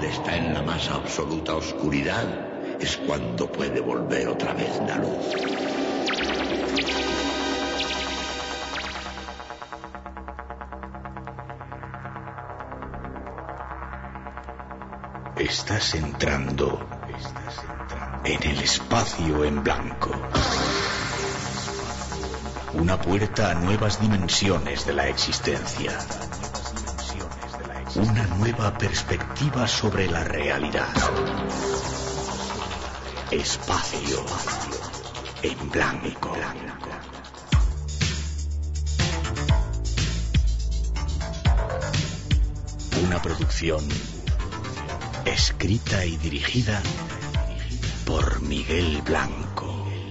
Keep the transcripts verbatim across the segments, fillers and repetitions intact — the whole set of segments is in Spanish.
hombre está en la más absoluta oscuridad, es cuando puede volver otra vez la luz. Estás entrando en el espacio en blanco. Una puerta a nuevas dimensiones de la existencia. Una nueva perspectiva sobre la realidad. Espacio en blanco. Una producción escrita y dirigida por Miguel Blanco.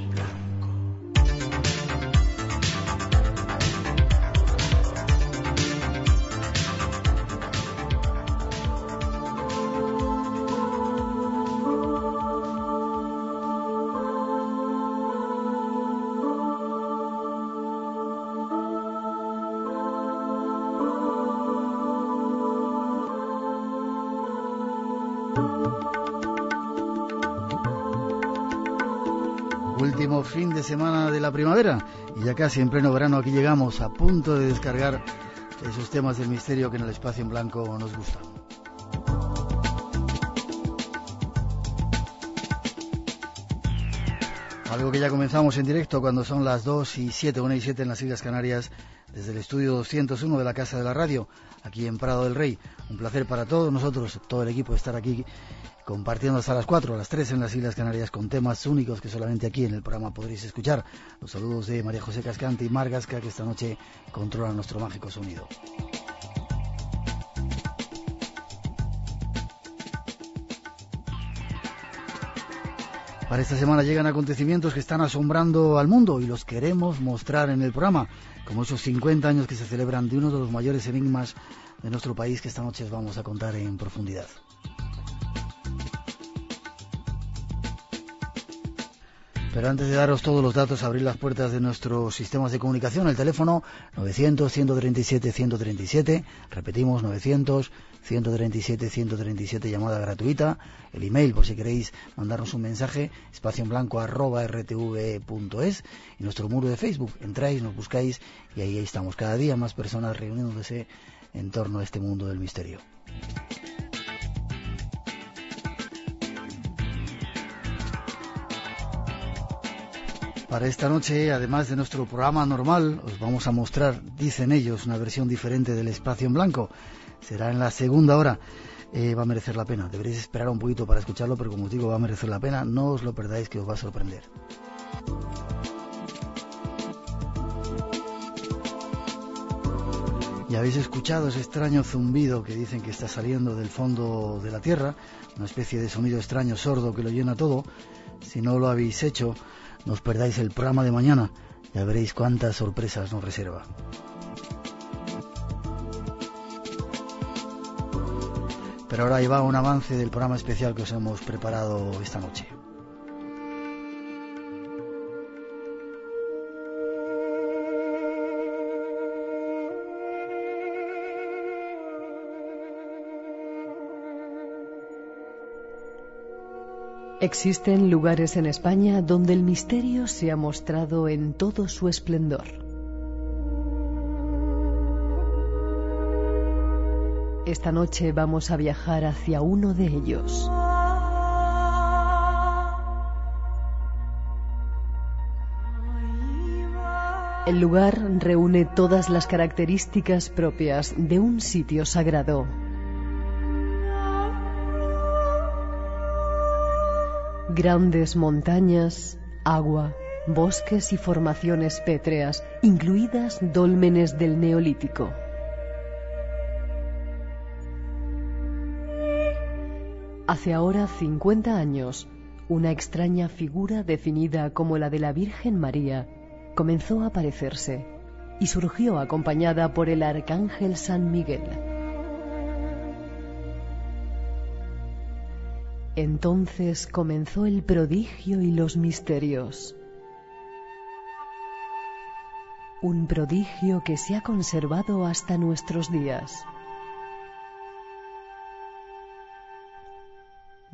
Último fin de semana de la primavera y ya casi en pleno verano aquí llegamos a punto de descargar esos temas del misterio que en el espacio en blanco nos gustan. Algo que ya comenzamos en directo cuando son las dos y siete, una y siete en las Islas Canarias, desde el estudio doscientos uno de la Casa de la Radio, aquí en Prado del Rey. Un placer para todos nosotros, todo el equipo, estar aquí compartiendo hasta las cuatro, a las tres en las Islas Canarias, con temas únicos que solamente aquí en el programa podréis escuchar. Los saludos de María José Cascante y Mar Gasca, que esta noche controlan nuestro mágico sonido. Para esta semana llegan acontecimientos que están asombrando al mundo y los queremos mostrar en el programa, como esos cincuenta años que se celebran de uno de los mayores enigmas de nuestro país, que esta noche os vamos a contar en profundidad. Pero antes de daros todos los datos, abrir las puertas de nuestros sistemas de comunicación, el teléfono novecientos, ciento treinta y siete, ciento treinta y siete, repetimos, novecientos, ciento treinta y siete, ciento treinta y siete, llamada gratuita, el email por si queréis mandarnos un mensaje, espacio en blanco arroba r t v punto es, y nuestro muro de Facebook, entráis, nos buscáis y ahí estamos, cada día más personas reuniéndose en torno a este mundo del misterio. Para esta noche, además de nuestro programa normal, os vamos a mostrar, dicen ellos, una versión diferente del espacio en blanco. Será en la segunda hora. Eh, va a merecer la pena. Deberéis esperar un poquito para escucharlo, pero como os digo, va a merecer la pena. No os lo perdáis, que os va a sorprender. Ya habéis escuchado ese extraño zumbido que dicen que está saliendo del fondo de la Tierra, una especie de sonido extraño, sordo, que lo llena todo. Si no lo habéis hecho, no os perdáis el programa de mañana, ya veréis cuántas sorpresas nos reserva. Pero ahora ahí va un avance del programa especial que os hemos preparado esta noche. Existen lugares en España donde el misterio se ha mostrado en todo su esplendor. Esta noche vamos a viajar hacia uno de ellos. El lugar reúne todas las características propias de un sitio sagrado. Grandes montañas, agua, bosques y formaciones pétreas, incluidas dólmenes del Neolítico. Hace ahora cincuenta años, una extraña figura definida como la de la Virgen María comenzó a aparecerse y surgió acompañada por el arcángel San Miguel. Entonces comenzó el prodigio y los misterios. Un prodigio que se ha conservado hasta nuestros días.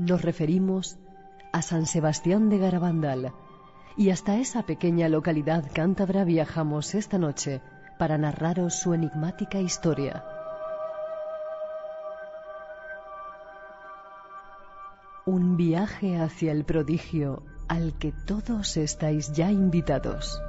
Nos referimos a San Sebastián de Garabandal, y hasta esa pequeña localidad cántabra viajamos esta noche para narraros su enigmática historia. Un viaje hacia el prodigio al que todos estáis ya invitados.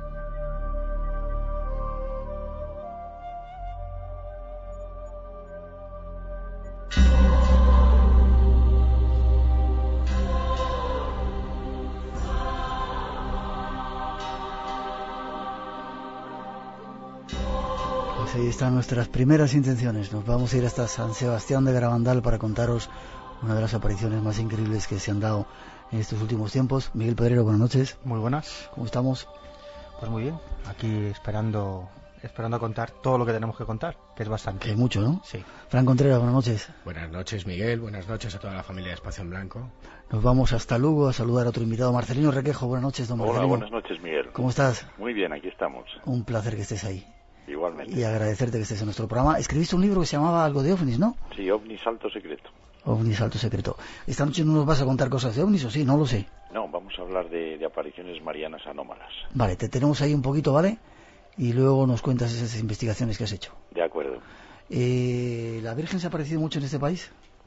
Pues ahí están nuestras primeras intenciones. Nos vamos a ir hasta San Sebastián de Garabandal para contaros una de las apariciones más increíbles que se han dado en estos últimos tiempos. Miguel Pedrero, buenas noches. Muy buenas. ¿Cómo estamos? Pues muy bien, aquí esperando esperando a contar todo lo que tenemos que contar, que es bastante. Que es mucho, ¿no? Sí. Fran Contreras, buenas noches. Buenas noches, Miguel. Buenas noches a toda la familia de Espacio en Blanco. Nos vamos hasta Lugo a saludar a otro invitado, Marcelino Requejo. Buenas noches, don Marcelino. Hola, buenas noches, Miguel. ¿Cómo estás? Muy bien, aquí estamos. Un placer que estés ahí. Igualmente. Y agradecerte que estés en nuestro programa. Escribiste un libro que se llamaba algo de ovnis, ¿no? Sí, OVNI Salto Secreto. OVNI Salto Secreto. Esta noche no nos vas a contar cosas de ovnis, ¿o sí? No lo sé. No, vamos a hablar de, de apariciones marianas anómalas. Vale, te tenemos ahí un poquito, ¿vale? Y luego nos cuentas esas investigaciones que has hecho. De acuerdo. Eh, ¿La Virgen se ha aparecido mucho en este país?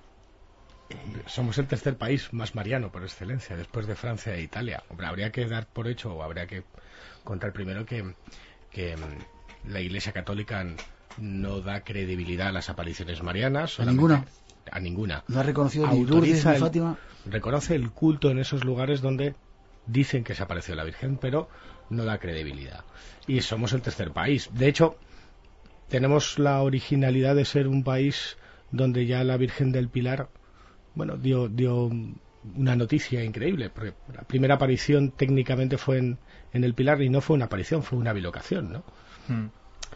Somos el tercer país más mariano por excelencia, después de Francia e Italia. Hombre, habría que dar por hecho, o habría que contar primero que, que la Iglesia Católica no da credibilidad a las apariciones marianas. ¿A ninguna? A ninguna. ¿No ha reconocido ni Lourdes ni Fátima? Reconoce el culto en esos lugares donde dicen que se apareció la Virgen, pero no da credibilidad. Y somos el tercer país. De hecho, tenemos la originalidad de ser un país donde ya la Virgen del Pilar, bueno, dio, dio una noticia increíble, porque la primera aparición técnicamente fue en, en el Pilar, y no fue una aparición, fue una bilocación, ¿no? Hmm.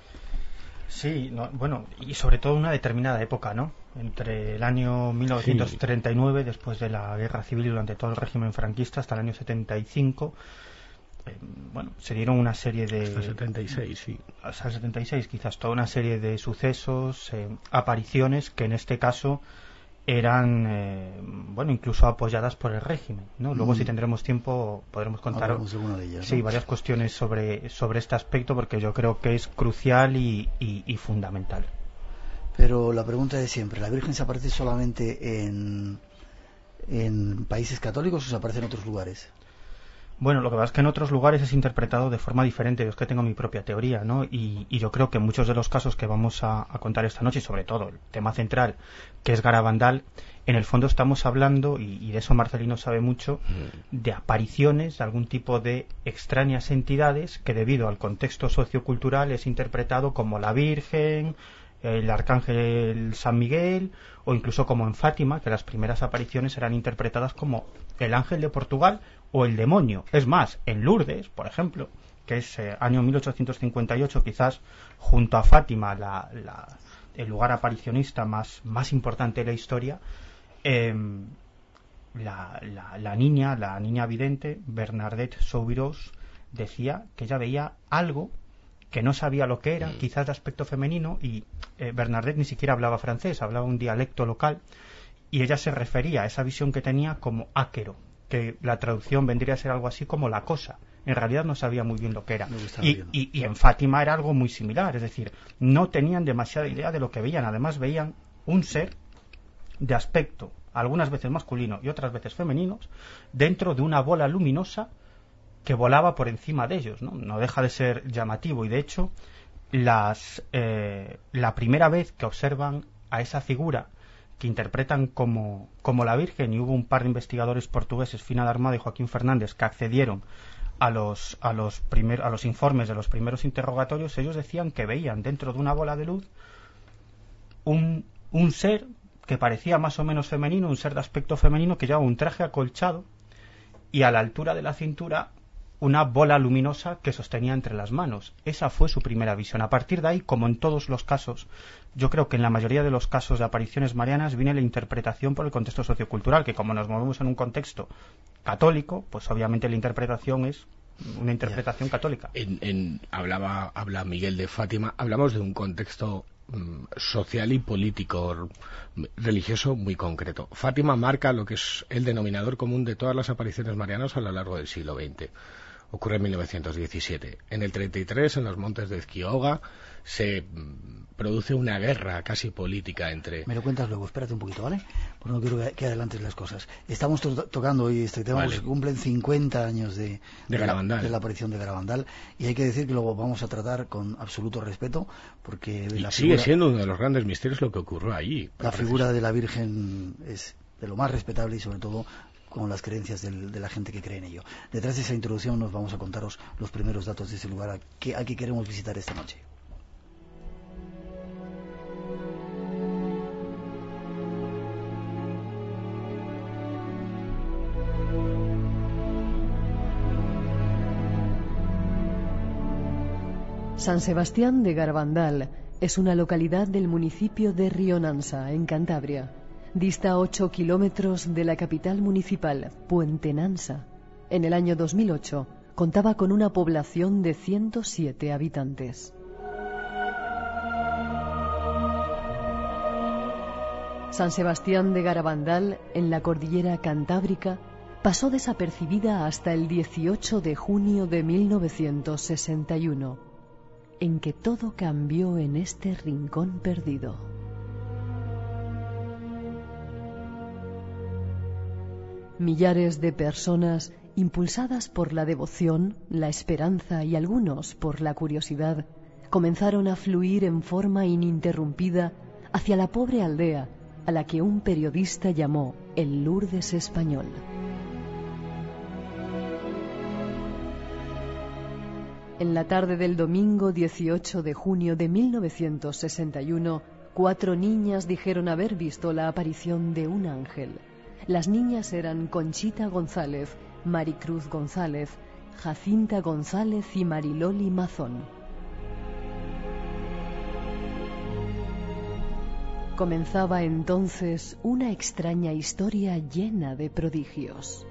Sí, no, bueno, y sobre todo en una determinada época, ¿no? Entre el año mil novecientos treinta y nueve, sí, después de la Guerra Civil y durante todo el régimen franquista, hasta el año setenta y cinco, eh, bueno, se dieron una serie de... Hasta el setenta y seis, sí. Hasta el setenta y seis, quizás, toda una serie de sucesos, eh, apariciones, que en este caso eran, eh, bueno, incluso apoyadas por el régimen, ¿no? Luego, mm. si tendremos tiempo, podremos contar de ellas, sí, ¿no? varias cuestiones sobre, sobre este aspecto, porque yo creo que es crucial y, y, y fundamental. Pero la pregunta de siempre, ¿la Virgen se aparece solamente en, en países católicos o se aparece en otros lugares? Bueno, lo que pasa es que en otros lugares es interpretado de forma diferente. Yo es que tengo mi propia teoría, ¿no? Y, y yo creo que muchos de los casos que vamos a, a contar esta noche, y sobre todo el tema central, que es Garabandal, en el fondo estamos hablando, y, y de eso Marcelino sabe mucho, de apariciones de algún tipo de extrañas entidades que, debido al contexto sociocultural, es interpretado como la Virgen, el Arcángel San Miguel, o incluso como en Fátima, que las primeras apariciones eran interpretadas como el ángel de Portugal o el demonio. Es más, en Lourdes, por ejemplo, que es eh, año mil ochocientos cincuenta y ocho, quizás junto a Fátima la, la, el lugar aparicionista más, más importante de la historia, eh, la, la, la niña, la niña vidente, Bernadette Soubirous, decía que ella veía algo que no sabía lo que era, quizás de aspecto femenino, y eh, Bernadette ni siquiera hablaba francés, hablaba un dialecto local, y ella se refería a esa visión que tenía como áquero, que la traducción vendría a ser algo así como la cosa. En realidad no sabía muy bien lo que era. Y, y, y en Fátima era algo muy similar, es decir, no tenían demasiada idea de lo que veían, además veían un ser de aspecto, algunas veces masculino y otras veces femeninos, dentro de una bola luminosa que volaba por encima de ellos, ¿no? No deja de ser llamativo, y de hecho las eh, la primera vez que observan a esa figura que interpretan como, como la Virgen, y hubo un par de investigadores portugueses, Fina de Armada y Joaquín Fernández, que accedieron a los a los primer, a los informes de los primeros interrogatorios, ellos decían que veían dentro de una bola de luz un, un ser que parecía más o menos femenino, un ser de aspecto femenino, que llevaba un traje acolchado y a la altura de la cintura una bola luminosa que sostenía entre las manos. Esa fue su primera visión. A partir de ahí, como en todos los casos, yo creo que en la mayoría de los casos de apariciones marianas viene la interpretación por el contexto sociocultural, que como nos movemos en un contexto católico, pues obviamente la interpretación es una interpretación católica. En, en, hablaba, habla Miguel de Fátima, hablamos de un contexto mm, social y político religioso muy concreto. Fátima marca lo que es el denominador común de todas las apariciones marianas a lo largo del siglo veinte. Ocurre en mil novecientos diecisiete. En el treinta y tres, en los montes de Ezquioga, se mm, produce una guerra casi política entre... Me lo cuentas luego, espérate un poquito, ¿vale? Porque no quiero que, que adelantes las cosas. Estamos to tocando hoy este tema, Vale. pues, cumplen cincuenta años de, De de, la, Garabandal. de la aparición de Garabandal, y hay que decir que lo vamos a tratar con absoluto respeto, porque Y la sigue figura, siendo uno de los grandes misterios lo que ocurrió allí. la figura de la Virgen es de lo más respetable y sobre todo con las creencias del, de la gente que cree en ello. Detrás de esa introducción nos vamos a contaros los primeros datos de ese lugar a que, a que queremos visitar esta noche. San Sebastián de Garabandal es una localidad del municipio de Rionansa, en Cantabria. Dista ocho kilómetros de la capital municipal, Puentenansa. En el año dos mil ocho contaba con una población de ciento siete habitantes. San Sebastián de Garabandal, en la cordillera cantábrica, pasó desapercibida hasta el dieciocho de junio de mil novecientos sesenta y uno, en que todo cambió en este rincón perdido. Millares de personas, impulsadas por la devoción, la esperanza y algunos por la curiosidad, comenzaron a fluir en forma ininterrumpida hacia la pobre aldea a la que un periodista llamó el Lourdes español. En la tarde del domingo dieciocho de junio de mil novecientos sesenta y uno, cuatro niñas dijeron haber visto la aparición de un ángel. Las niñas eran Conchita González, Maricruz González, Jacinta González y Mariloli Mazón. Comenzaba entonces una extraña historia llena de prodigios.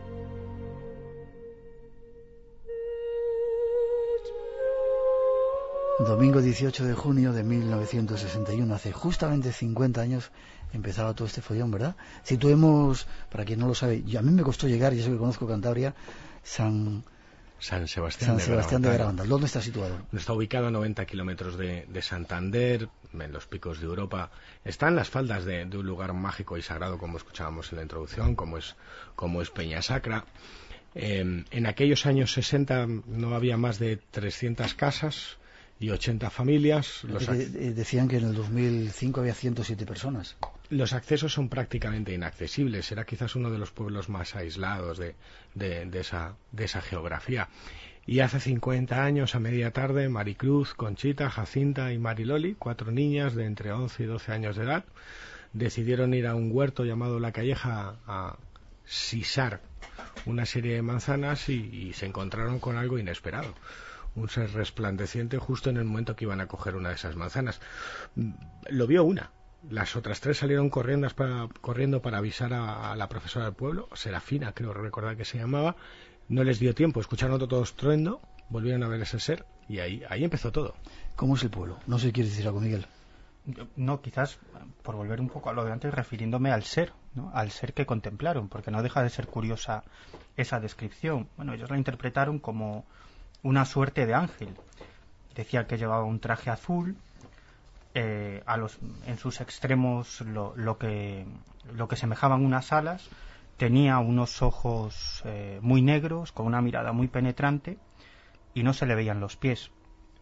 Domingo dieciocho de junio de mil novecientos sesenta y uno, hace justamente cincuenta años empezaba todo este follón, ¿verdad? Situemos, para quien no lo sabe, yo, a mí me costó llegar, y eso que conozco Cantabria, San, San Sebastián, San de Sebastián de Garabandal. Garabandal. ¿Dónde está situado? Está ubicado a noventa kilómetros de, de Santander, en los picos de Europa. Está en las faldas de, de un lugar mágico y sagrado, como escuchábamos en la introducción, como es, como es Peña Sacra. Eh, en aquellos años sesenta no había más de trescientas casas y ochenta familias. Los, De, de, decían que en el dos mil cinco había ciento siete personas. Los accesos son prácticamente inaccesibles. Era quizás uno de los pueblos más aislados de, de, de, esa, de esa geografía. Y hace cincuenta años, a media tarde, Maricruz, Conchita, Jacinta y Mariloli, cuatro niñas de entre once y doce años de edad, decidieron ir a un huerto llamado La Calleja a sisar una serie de manzanas y, y se encontraron con algo inesperado. Un ser resplandeciente justo en el momento que iban a coger una de esas manzanas. Lo vio una. Las otras tres salieron corriendo para, corriendo para avisar a, a la profesora del pueblo, Serafina, creo recordar que se llamaba. No les dio tiempo, escucharon otro todo estruendo, volvieron a ver ese ser y ahí, ahí empezó todo. ¿Cómo es el pueblo? No sé si quieres decir algo, Miguel. No, quizás por volver un poco a lo de antes, refiriéndome al ser, ¿no? Al ser que contemplaron, porque no deja de ser curiosa esa descripción. Bueno, ellos la interpretaron como una suerte de ángel. Decía que llevaba un traje azul, eh, a los, en sus extremos lo, lo que lo que semejaban unas alas, tenía unos ojos eh, muy negros, con una mirada muy penetrante, y no se le veían los pies.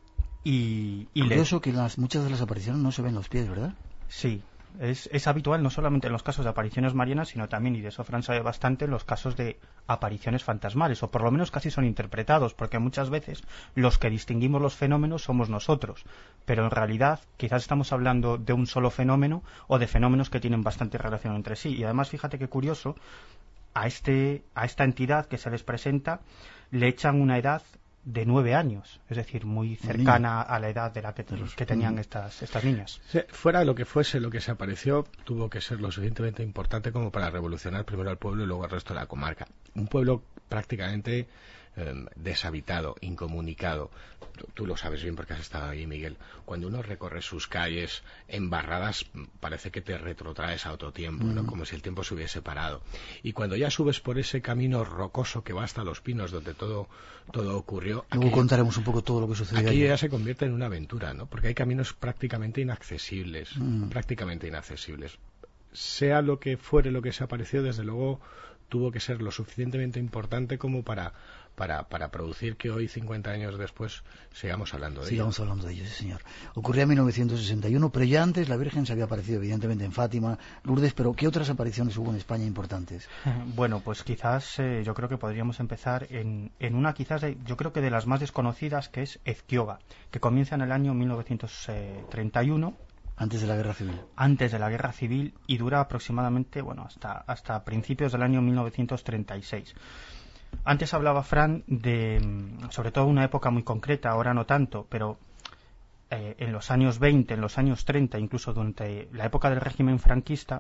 Y, y Curioso le... que las, muchas de las apariciones no se ven los pies, ¿verdad? Sí, es, es habitual no solamente en los casos de apariciones marianas, sino también, y de eso Fran sabe bastante, en los casos de apariciones fantasmales, o por lo menos casi son interpretados, porque muchas veces los que distinguimos los fenómenos somos nosotros, pero en realidad quizás estamos hablando de un solo fenómeno o de fenómenos que tienen bastante relación entre sí. Y además, fíjate qué curioso, a, este, a esta entidad que se les presenta le echan una edad de nueve años, es decir, muy cercana a la edad de la que, que tenían estas, estas niñas. Sí, fuera de lo que fuese lo que se apareció, tuvo que ser lo suficientemente importante como para revolucionar primero al pueblo y luego al resto de la comarca. Un pueblo prácticamente eh, deshabitado, incomunicado. Tú, tú lo sabes bien porque has estado ahí, Miguel. Cuando uno recorre sus calles embarradas, parece que te retrotraes a otro tiempo, ¿no? Como si el tiempo se hubiese parado. Y cuando ya subes por ese camino rocoso que va hasta Los Pinos, donde todo, todo ocurrió... Luego aquí, contaremos un poco todo lo que sucedió aquí allí. ya se convierte en una aventura, ¿no? Porque hay caminos prácticamente inaccesibles, Mm. prácticamente inaccesibles. Sea lo que fuere lo que se apareció, desde luego tuvo que ser lo suficientemente importante como para, para, para producir que hoy, cincuenta años después, sigamos hablando de ello. Sigamos hablando de ello, sí, señor. Ocurría en mil novecientos sesenta y uno, pero ya antes la Virgen se había aparecido evidentemente en Fátima, Lourdes, pero ¿qué otras apariciones hubo en España importantes? Bueno, pues quizás eh, yo creo que podríamos empezar en, en una quizás, de, yo creo que de las más desconocidas, que es Ezquioga, que comienza en el año mil novecientos treinta y uno, Antes de la Guerra Civil. antes de la Guerra Civil, y dura aproximadamente, bueno, hasta, hasta principios del año mil novecientos treinta y seis. Antes hablaba Fran de, sobre todo, una época muy concreta, ahora no tanto, pero eh, en los años veinte, en los años treinta, incluso durante la época del régimen franquista,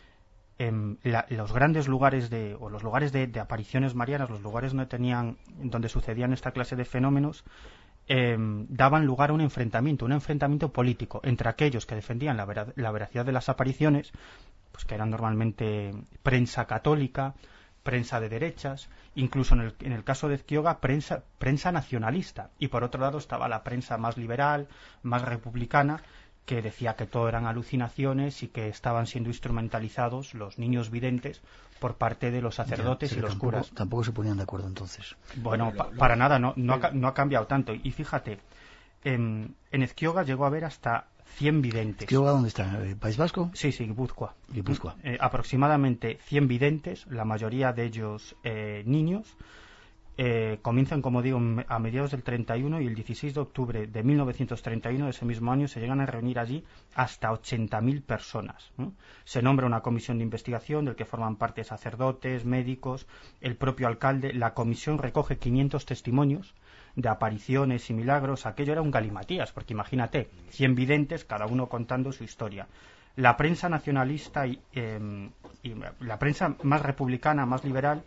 eh, la, los grandes lugares de, o los lugares de, de apariciones marianas, los lugares donde tenían, donde sucedían esta clase de fenómenos, Eh, daban lugar a un enfrentamiento, un enfrentamiento político entre aquellos que defendían la, vera, la veracidad de las apariciones, pues que eran normalmente prensa católica, prensa de derechas, incluso en el, en el caso de Ezquioga, prensa, prensa nacionalista, y por otro lado estaba la prensa más liberal, más republicana, que decía que todo eran alucinaciones y que estaban siendo instrumentalizados los niños videntes por parte de los sacerdotes Ya, y los tampoco, curas. Tampoco se ponían de acuerdo entonces. Bueno, Bueno, pa- lo- lo- para nada, no, no, ha, no ha cambiado tanto. Y fíjate, en, en Ezquioga llegó a haber hasta cien videntes. ¿Ezquioga dónde está? ¿El País Vasco? Sí, sí, Guipúzcoa. Guipúzcoa. Eh, aproximadamente cien videntes, la mayoría de ellos eh, niños. Eh, comienzan, como digo, a mediados del treinta y uno, y el dieciséis de octubre de mil novecientos treinta y uno, de ese mismo año, se llegan a reunir allí hasta ochenta mil personas, ¿no? Se nombra una comisión de investigación del que forman parte sacerdotes, médicos, el propio alcalde. La comisión recoge quinientos testimonios de apariciones y milagros. Aquello era un galimatías, porque imagínate, cien videntes, cada uno contando su historia. La prensa nacionalista y, eh, y la prensa más republicana, más liberal,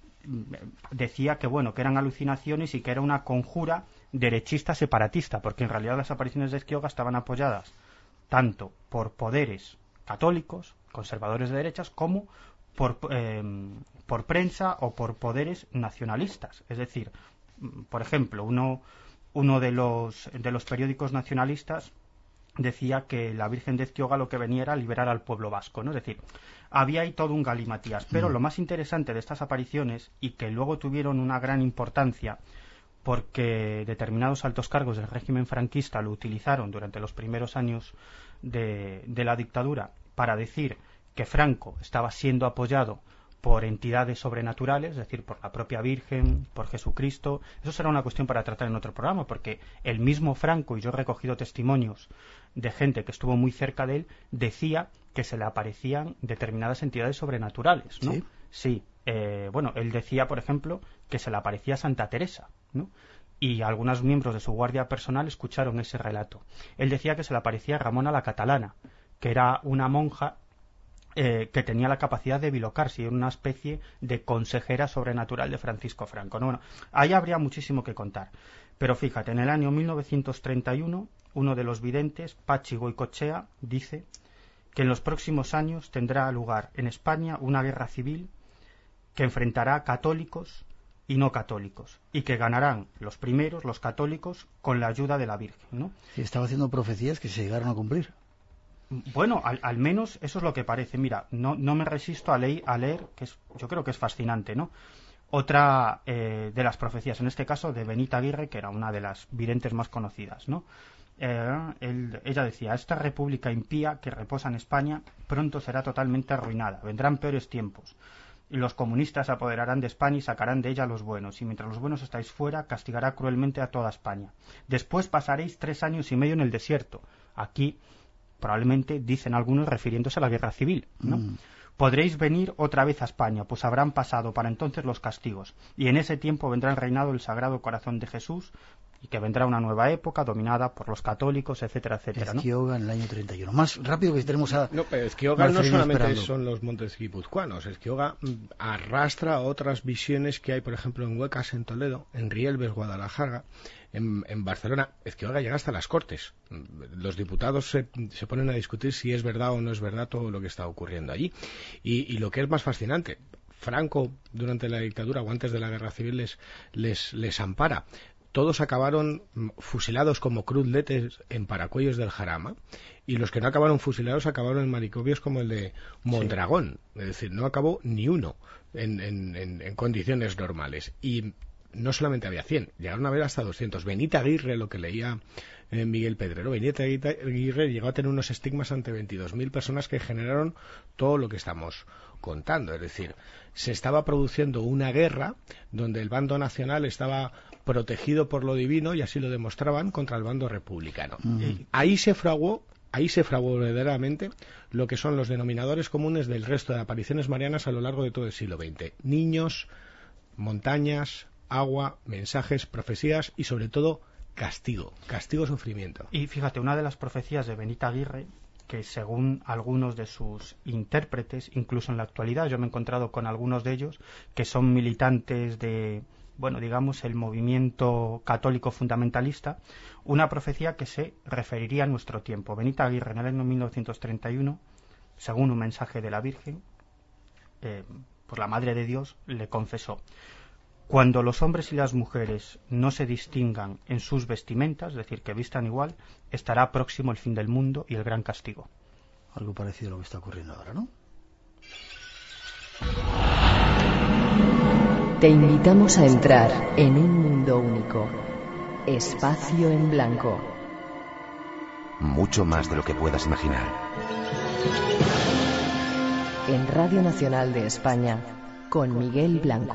decía que bueno, que eran alucinaciones y que era una conjura derechista separatista, porque en realidad las apariciones de Ezquioga estaban apoyadas tanto por poderes católicos, conservadores de derechas, como por, eh, por prensa o por poderes nacionalistas. Es decir, por ejemplo, uno, uno de los, de los periódicos nacionalistas decía que la Virgen de Ezquioga lo que venía era liberar al pueblo vasco, ¿no? Es decir, había ahí todo un galimatías. Pero mm. lo más interesante de estas apariciones, y que luego tuvieron una gran importancia porque determinados altos cargos del régimen franquista lo utilizaron durante los primeros años de, de la dictadura para decir que Franco estaba siendo apoyado por entidades sobrenaturales, es decir, por la propia Virgen, por Jesucristo. Eso será una cuestión para tratar en otro programa, porque el mismo Franco, y yo he recogido testimonios de gente que estuvo muy cerca de él, decía que se le aparecían determinadas entidades sobrenaturales, ¿no? Sí. Sí. Eh, bueno, él decía, por ejemplo, que se le aparecía Santa Teresa, ¿no? Y algunos miembros de su guardia personal escucharon ese relato. Él decía que se le aparecía Ramona la Catalana, que era una monja Eh, que tenía la capacidad de bilocarse, una especie de consejera sobrenatural de Francisco Franco, ¿no? Bueno, ahí habría muchísimo que contar. Pero fíjate, en el año mil novecientos treinta y uno, uno de los videntes, Pachi Goicoechea, dice que en los próximos años tendrá lugar en España una guerra civil que enfrentará a católicos y no católicos, y que ganarán los primeros, los católicos, con la ayuda de la Virgen, ¿no? Sí, estaba haciendo profecías que se llegaron a cumplir. Bueno, al, al menos eso es lo que parece. Mira, no, no me resisto a, leer, a leer, que es, yo creo que es fascinante, ¿no? Otra eh, de las profecías, en este caso de Benita Aguirre, que era una de las videntes más conocidas, ¿no? Eh, él, ella decía: esta república impía que reposa en España pronto será totalmente arruinada, vendrán peores tiempos. Y los comunistas se apoderarán de España y sacarán de ella a los buenos, y mientras los buenos estáis fuera, castigará cruelmente a toda España. Después pasaréis tres años y medio en el desierto. Aquí probablemente dicen algunos refiriéndose a la guerra civil, ¿no? Mm. Podréis venir otra vez a España, pues habrán pasado para entonces los castigos, y en ese tiempo vendrá el reinado del Sagrado Corazón de Jesús, y que vendrá una nueva época dominada por los católicos, etcétera, etcétera, ¿no? Ezquioga en el año treinta y uno. Más rápido que tenemos a... No, pero Ezquioga no Marcelino solamente esperando. son los montes guipuzcoanos. Ezquioga mm, arrastra otras visiones que hay, por ejemplo, en Huecas, en Toledo, en Rielves, Guadalajara, en, en Barcelona. Ezquioga llega hasta las Cortes. Los diputados se, se ponen a discutir si es verdad o no es verdad todo lo que está ocurriendo allí. Y, y lo que es más fascinante, Franco, durante la dictadura o antes de la guerra civil, les, les, les ampara. Todos acabaron fusilados como cruzletes en Paracuellos del Jarama, y los que no acabaron fusilados acabaron en manicomios como el de Mondragón. Sí. Es decir, no acabó ni uno en, en, en, en condiciones normales. Y no solamente había cien, llegaron a haber hasta doscientos. Benita Aguirre, lo que leía eh, Miguel Pedrero, Benita Aguirre llegó a tener unos estigmas ante veintidós mil personas que generaron todo lo que estamos contando. Es decir, se estaba produciendo una guerra donde el bando nacional estaba protegido por lo divino, y así lo demostraban, contra el bando republicano. Mm. Ahí se fraguó, ahí se fraguó verdaderamente lo que son los denominadores comunes del resto de apariciones marianas a lo largo de todo el siglo veinte. Niños, montañas, agua, mensajes, profecías y sobre todo castigo, castigo, sufrimiento. Y fíjate, una de las profecías de Benita Aguirre, que según algunos de sus intérpretes, incluso en la actualidad, yo me he encontrado con algunos de ellos que son militantes de, bueno, digamos, el movimiento católico fundamentalista, una profecía que se referiría a nuestro tiempo. Benita Aguirre, en el año mil novecientos treinta y uno, según un mensaje de la Virgen, eh, pues la Madre de Dios le confesó: cuando los hombres y las mujeres no se distingan en sus vestimentas, es decir, que vistan igual, estará próximo el fin del mundo y el gran castigo. Algo parecido a lo que está ocurriendo ahora, ¿no? Te invitamos a entrar en un mundo único. Espacio en blanco. Mucho más de lo que puedas imaginar. En Radio Nacional de España, con Miguel Blanco.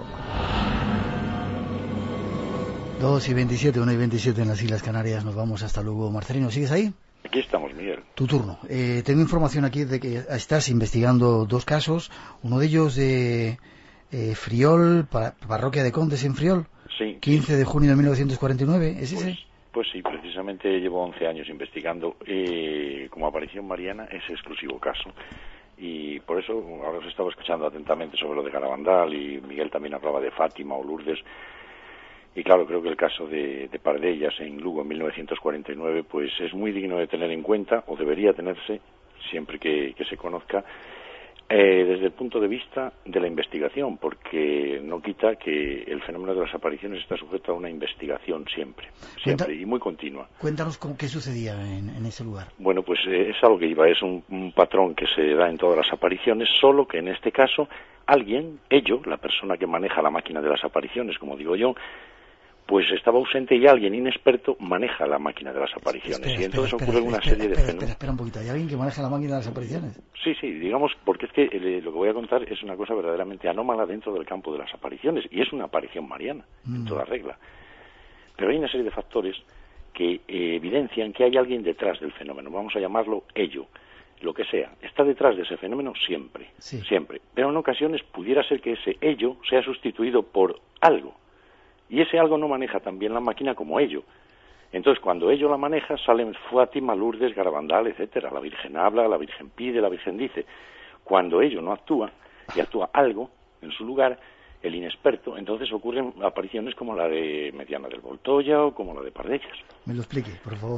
dos y veintisiete, una y veintisiete en las Islas Canarias. Nos vamos hasta luego. Marcelino, ¿sigues ahí? Aquí estamos, Miguel. Tu turno. Eh, tengo información aquí de que estás investigando dos casos. Uno de ellos de eh, Friol, pa parroquia de Condes en Friol. Sí. quince de junio de mil novecientos cuarenta y nueve. ¿Es ese? Pues, pues sí, precisamente llevo once años investigando. Eh, como aparición mariana, ese exclusivo caso. Y por eso ahora os estaba escuchando atentamente sobre lo de Garabandal, y Miguel también hablaba de Fátima o Lourdes. Y claro, creo que el caso de, de Pardellas en Lugo en mil novecientos cuarenta y nueve pues es muy digno de tener en cuenta, o debería tenerse siempre que, que se conozca, eh, desde el punto de vista de la investigación, porque no quita que el fenómeno de las apariciones está sujeto a una investigación siempre, siempre, Cuenta, y muy continua. Cuéntanos cómo, qué sucedía en, en ese lugar. Bueno, pues eh, es algo que iba, es un, un patrón que se da en todas las apariciones, solo que en este caso alguien, ello, la persona que maneja la máquina de las apariciones, como digo yo, pues estaba ausente, y alguien inexperto maneja la máquina de las apariciones. Espera, y entonces espera, ocurre espera, una espera, serie espera, de espera, fenómenos. Espera un poquito, ¿hay alguien que maneja la máquina de las apariciones? Sí, sí, digamos, porque es que eh, lo que voy a contar es una cosa verdaderamente anómala dentro del campo de las apariciones, y es una aparición mariana, mm. en toda regla. Pero hay una serie de factores que eh, evidencian que hay alguien detrás del fenómeno, vamos a llamarlo ello, lo que sea, está detrás de ese fenómeno siempre, sí. siempre. Pero en ocasiones pudiera ser que ese ello sea sustituido por algo, y ese algo no maneja tan bien la máquina como ello. Entonces, cuando ello la maneja, salen Fátima, Lourdes, Garabandal, etcétera. La Virgen habla, la Virgen pide, la Virgen dice. Cuando ello no actúa, y actúa algo en su lugar, el inexperto, entonces ocurren apariciones como la de Mediana del Voltoya o como la de Pardellas. Me lo explique, por favor.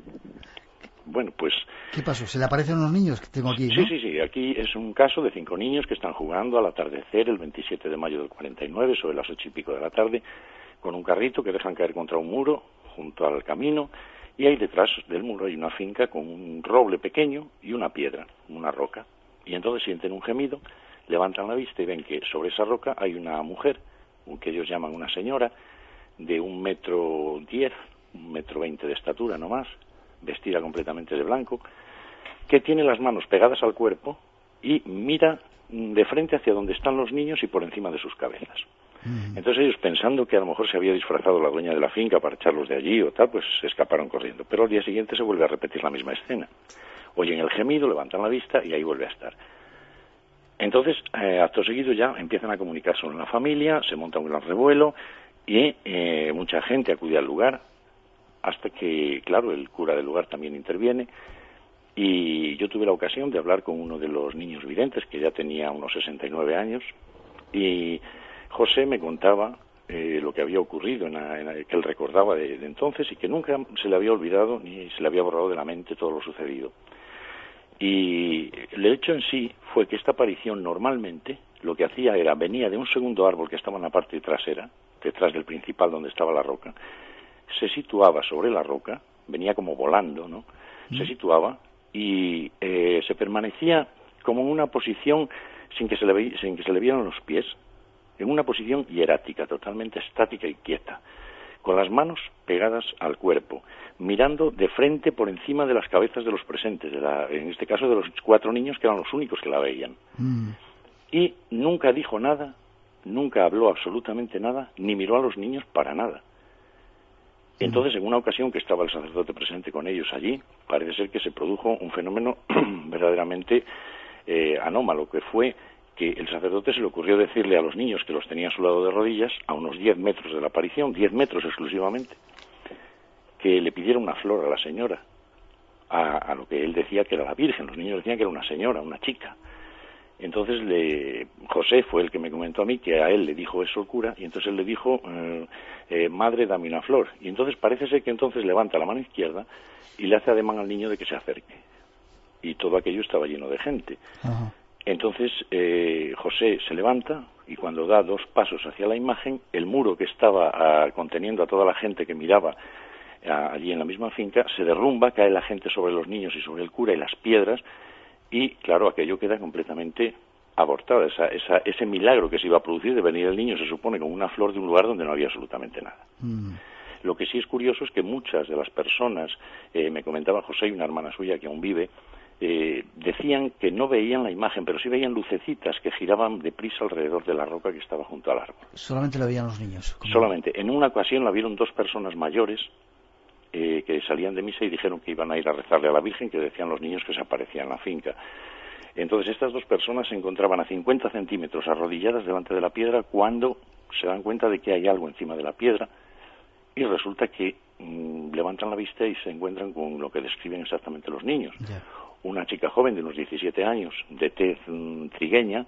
Bueno, pues... ¿Qué pasó? ¿Se le aparecen unos niños que tengo aquí, Sí, ¿no? sí, sí. Aquí es un caso de cinco niños que están jugando al atardecer el veintisiete de mayo del cuarenta y nueve, sobre las ocho y pico de la tarde, con un carrito que dejan caer contra un muro junto al camino, y ahí detrás del muro hay una finca con un roble pequeño y una piedra, una roca. Y entonces sienten un gemido, levantan la vista y ven que sobre esa roca hay una mujer, que ellos llaman una señora, de un metro diez, un metro veinte de estatura no más, vestida completamente de blanco, que tiene las manos pegadas al cuerpo y mira de frente hacia donde están los niños y por encima de sus cabezas. Mm. Entonces ellos, pensando que a lo mejor se había disfrazado la dueña de la finca para echarlos de allí o tal, pues se escaparon corriendo. Pero al día siguiente se vuelve a repetir la misma escena. Oyen el gemido, levantan la vista y ahí vuelve a estar. Entonces, eh, acto seguido ya empiezan a comunicarse con la familia, se monta un gran revuelo y eh, mucha gente acude al lugar. hasta que, claro, el cura del lugar también interviene, y yo tuve la ocasión de hablar con uno de los niños videntes, que ya tenía unos sesenta y nueve años, y José me contaba eh, lo que había ocurrido, en la, en la, que él recordaba de, de entonces, y que nunca se le había olvidado ni se le había borrado de la mente todo lo sucedido. Y el hecho en sí fue que esta aparición normalmente lo que hacía era, venía de un segundo árbol que estaba en la parte trasera, detrás del principal donde estaba la roca, se situaba sobre la roca, venía como volando, ¿no? Mm. Se situaba y eh, se permanecía como en una posición sin que se le ve, sin que se le vieran los pies, en una posición hierática, totalmente estática y quieta, con las manos pegadas al cuerpo, mirando de frente por encima de las cabezas de los presentes, de la, en este caso de los cuatro niños que eran los únicos que la veían. Mm. Y nunca dijo nada, nunca habló absolutamente nada, ni miró a los niños para nada. Entonces, en una ocasión que estaba el sacerdote presente con ellos allí, parece ser que se produjo un fenómeno verdaderamente eh, anómalo, que fue que el sacerdote se le ocurrió decirle a los niños que los tenía a su lado de rodillas, a unos diez metros de la aparición, diez metros exclusivamente, que le pidiera una flor a la señora, a, a lo que él decía que era la Virgen. Los niños decían que era una señora, una chica. Entonces le, José fue el que me comentó a mí que a él le dijo eso el cura, y entonces él le dijo, eh, eh, madre, dame una flor. Y entonces parece ser que entonces levanta la mano izquierda y le hace ademán al niño de que se acerque. Y todo aquello estaba lleno de gente. Ajá. Entonces eh, José se levanta y cuando da dos pasos hacia la imagen, el muro que estaba a, conteniendo a toda la gente que miraba a, allí en la misma finca, se derrumba, cae la gente sobre los niños y sobre el cura y las piedras. Y, claro, aquello queda completamente abortado. Esa, esa, ese milagro que se iba a producir de venir el niño, se supone, con una flor de un lugar donde no había absolutamente nada. Mm. Lo que sí es curioso es que muchas de las personas, eh, me comentaba José y una hermana suya que aún vive, eh, decían que no veían la imagen, pero sí veían lucecitas que giraban deprisa alrededor de la roca que estaba junto al árbol. ¿Solamente la veían los niños? ¿Cómo? Solamente. En una ocasión la vieron dos personas mayores, Eh, que salían de misa y dijeron que iban a ir a rezarle a la Virgen, que decían los niños que se aparecía en la finca. Entonces estas dos personas se encontraban a cincuenta centímetros arrodilladas delante de la piedra cuando se dan cuenta de que hay algo encima de la piedra y resulta que mmm, levantan la vista y se encuentran con lo que describen exactamente los niños. Yeah. Una chica joven de unos diecisiete años, de tez mmm, trigueña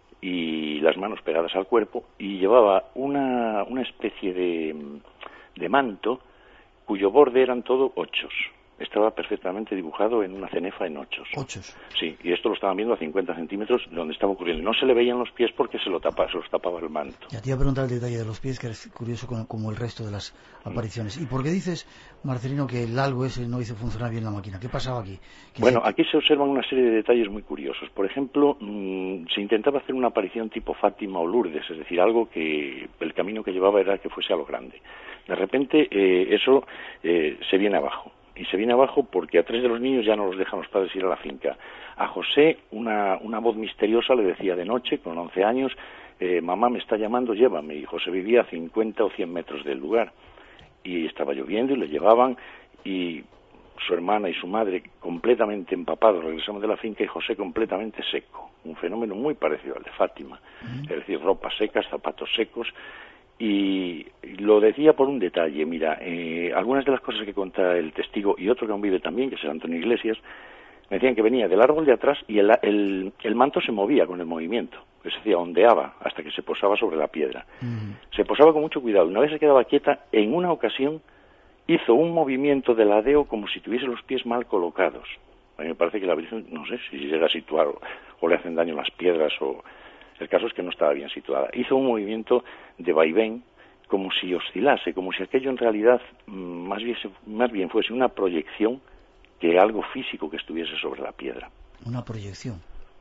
y las manos pegadas al cuerpo, y llevaba una, una especie de, de manto cuyo borde eran todo ochos. Estaba perfectamente dibujado en una cenefa en ochos. ¿Ochos? Sí, y esto lo estaban viendo a cincuenta centímetros de donde estaba ocurriendo. No se le veían los pies porque se lo tapaba, se los tapaba el manto. Ya te iba a preguntar el detalle de los pies, que es curioso como, como el resto de las apariciones. ¿Y por qué dices, Marcelino, que el algo ese no hizo funcionar bien la máquina? ¿Qué pasaba aquí? Bueno, se... aquí se observan una serie de detalles muy curiosos. Por ejemplo, mmm, se intentaba hacer una aparición tipo Fátima o Lourdes, es decir, algo que el camino que llevaba era que fuese a lo grande. De repente eh, eso eh, se viene abajo. Y se viene abajo porque a tres de los niños ya no los dejan los padres ir a la finca. A José una, una voz misteriosa le decía de noche, con once años, eh, mamá me está llamando, llévame. Y José vivía a cincuenta o cien metros del lugar. Y estaba lloviendo y le llevaban, y su hermana y su madre completamente empapados regresamos de la finca y José completamente seco. Un fenómeno muy parecido al de Fátima. Mm. Es decir, ropas secas, zapatos secos. Y lo decía por un detalle, mira, eh, algunas de las cosas que cuenta el testigo y otro que aún vive también, que es el Antonio Iglesias, me decían que venía del árbol de atrás y el, el, el manto se movía con el movimiento, es decir, ondeaba hasta que se posaba sobre la piedra. Mm. Se posaba con mucho cuidado, una vez se quedaba quieta, en una ocasión hizo un movimiento de ladeo como si tuviese los pies mal colocados. A mí me parece que la Virgen, no sé si llega a situar o, o le hacen daño las piedras o... El caso es que no estaba bien situada. Hizo un movimiento de vaivén como si oscilase, como si aquello en realidad más bien, más bien fuese una proyección que algo físico que estuviese sobre la piedra. Una proyección.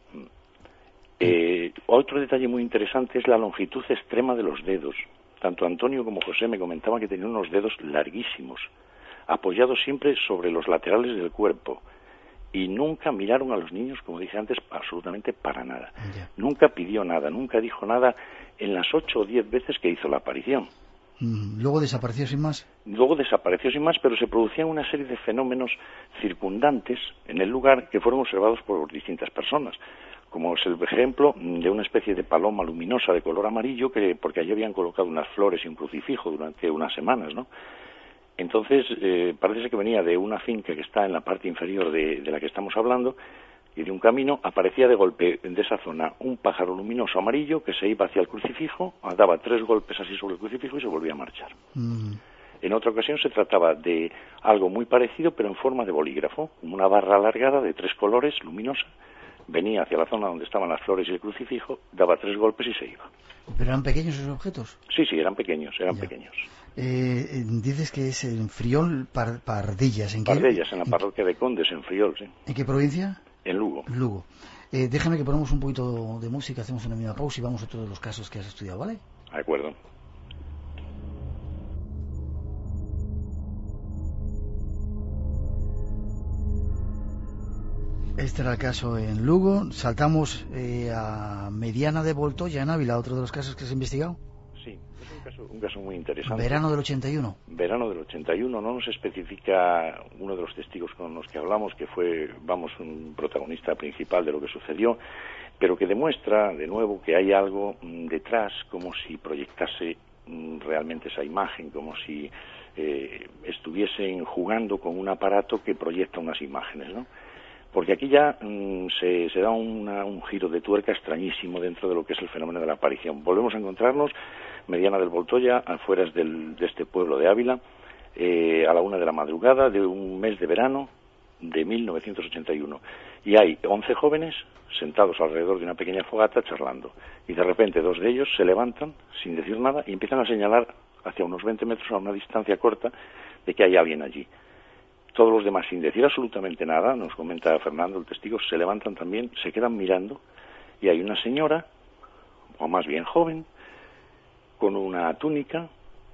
Eh, otro detalle muy interesante es la longitud extrema de los dedos. Tanto Antonio como José me comentaban que tenían unos dedos larguísimos, apoyados siempre sobre los laterales del cuerpo. Y nunca miraron a los niños, como dije antes, absolutamente para nada. Yeah. Nunca pidió nada, nunca dijo nada en las ocho o diez veces que hizo la aparición. Mm, ¿Luego desapareció sin más? Luego desapareció sin más, pero se producían una serie de fenómenos circundantes en el lugar que fueron observados por distintas personas. Como es el ejemplo de una especie de paloma luminosa de color amarillo, que porque allí habían colocado unas flores y un crucifijo durante unas semanas, ¿no? Entonces, eh, parece ser que venía de una finca que está en la parte inferior de, de la que estamos hablando, y de un camino aparecía de golpe de esa zona un pájaro luminoso amarillo que se iba hacia el crucifijo, daba tres golpes así sobre el crucifijo y se volvía a marchar. Mm. En otra ocasión se trataba de algo muy parecido, pero en forma de bolígrafo, una barra alargada de tres colores, luminosa, venía hacia la zona donde estaban las flores y el crucifijo, daba tres golpes y se iba. ¿Pero eran pequeños esos objetos? Sí, sí, eran pequeños, eran ya. pequeños. Eh, dices que es en Friol, par, Pardillas. ¿En qué? Pardillas, en la ¿En parroquia de Condes, en Friol, sí. ¿En qué provincia? En Lugo. Lugo. Eh, déjame que ponemos un poquito de música, hacemos una mínima pausa y vamos a todos los casos que has estudiado, ¿vale? De acuerdo. Este era el caso en Lugo. Saltamos eh, a Mediana de Voltoya, en Ávila, otro de los casos que has investigado. Sí, es un caso, un caso muy interesante. Verano del ochenta y uno. Verano del ochenta y uno, no nos especifica uno de los testigos con los que hablamos, que fue, vamos, un protagonista principal de lo que sucedió, pero que demuestra, de nuevo, que hay algo mm, detrás, como si proyectase mm, realmente esa imagen, como si eh, estuviesen jugando con un aparato que proyecta unas imágenes, ¿no? Porque aquí ya mmm, se, se da una, un giro de tuerca extrañísimo dentro de lo que es el fenómeno de la aparición. Volvemos a encontrarnos, Mediana del Voltoya, afueras del, de este pueblo de Ávila, eh, a la una de la madrugada de un mes de verano de mil novecientos ochenta y uno. Y hay once jóvenes sentados alrededor de una pequeña fogata charlando. Y de repente dos de ellos se levantan sin decir nada y empiezan a señalar hacia unos veinte metros a una distancia corta de que hay alguien allí. Todos los demás, sin decir absolutamente nada, nos comenta Fernando, el testigo, se levantan también, se quedan mirando, y hay una señora, o más bien joven, con una túnica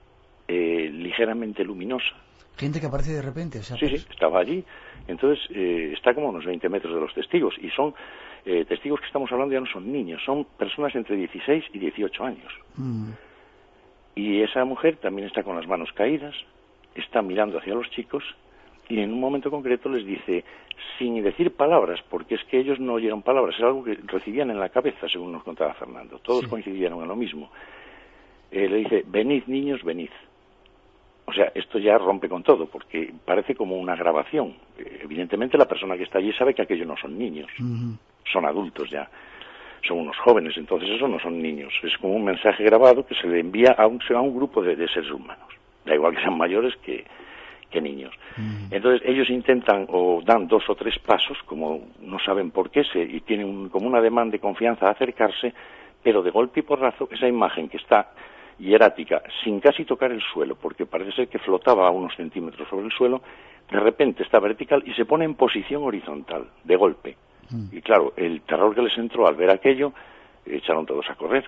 eh, ligeramente luminosa. Gente que aparece de repente, o sea, sí, pues... sí, estaba allí. Entonces, eh, está como a unos veinte metros de los testigos, y son eh, testigos que estamos hablando ya no son niños, son personas entre dieciséis y dieciocho años. Mm. Y esa mujer también está con las manos caídas, está mirando hacia los chicos, y en un momento concreto les dice, sin decir palabras, porque es que ellos no oyeron palabras, era algo que recibían en la cabeza, según nos contaba Fernando. Todos sí. coincidieron en lo mismo. Eh, le dice, venid niños, venid. O sea, esto ya rompe con todo, porque parece como una grabación. Eh, evidentemente la persona que está allí sabe que aquellos no son niños, uh-huh. son adultos ya, son unos jóvenes, entonces eso no son niños. Es como un mensaje grabado que se le envía a un, a un grupo de, de seres humanos. Da igual que sean mayores que... que niños. Mm. Entonces ellos intentan o dan dos o tres pasos, como no saben por qué, se, y tienen un, como una demanda de confianza a acercarse, pero de golpe y porrazo esa imagen que está hierática, sin casi tocar el suelo, porque parece ser que flotaba a unos centímetros sobre el suelo, de repente está vertical y se pone en posición horizontal, de golpe. Mm. Y claro, el terror que les entró al ver aquello, echaron todos a correr.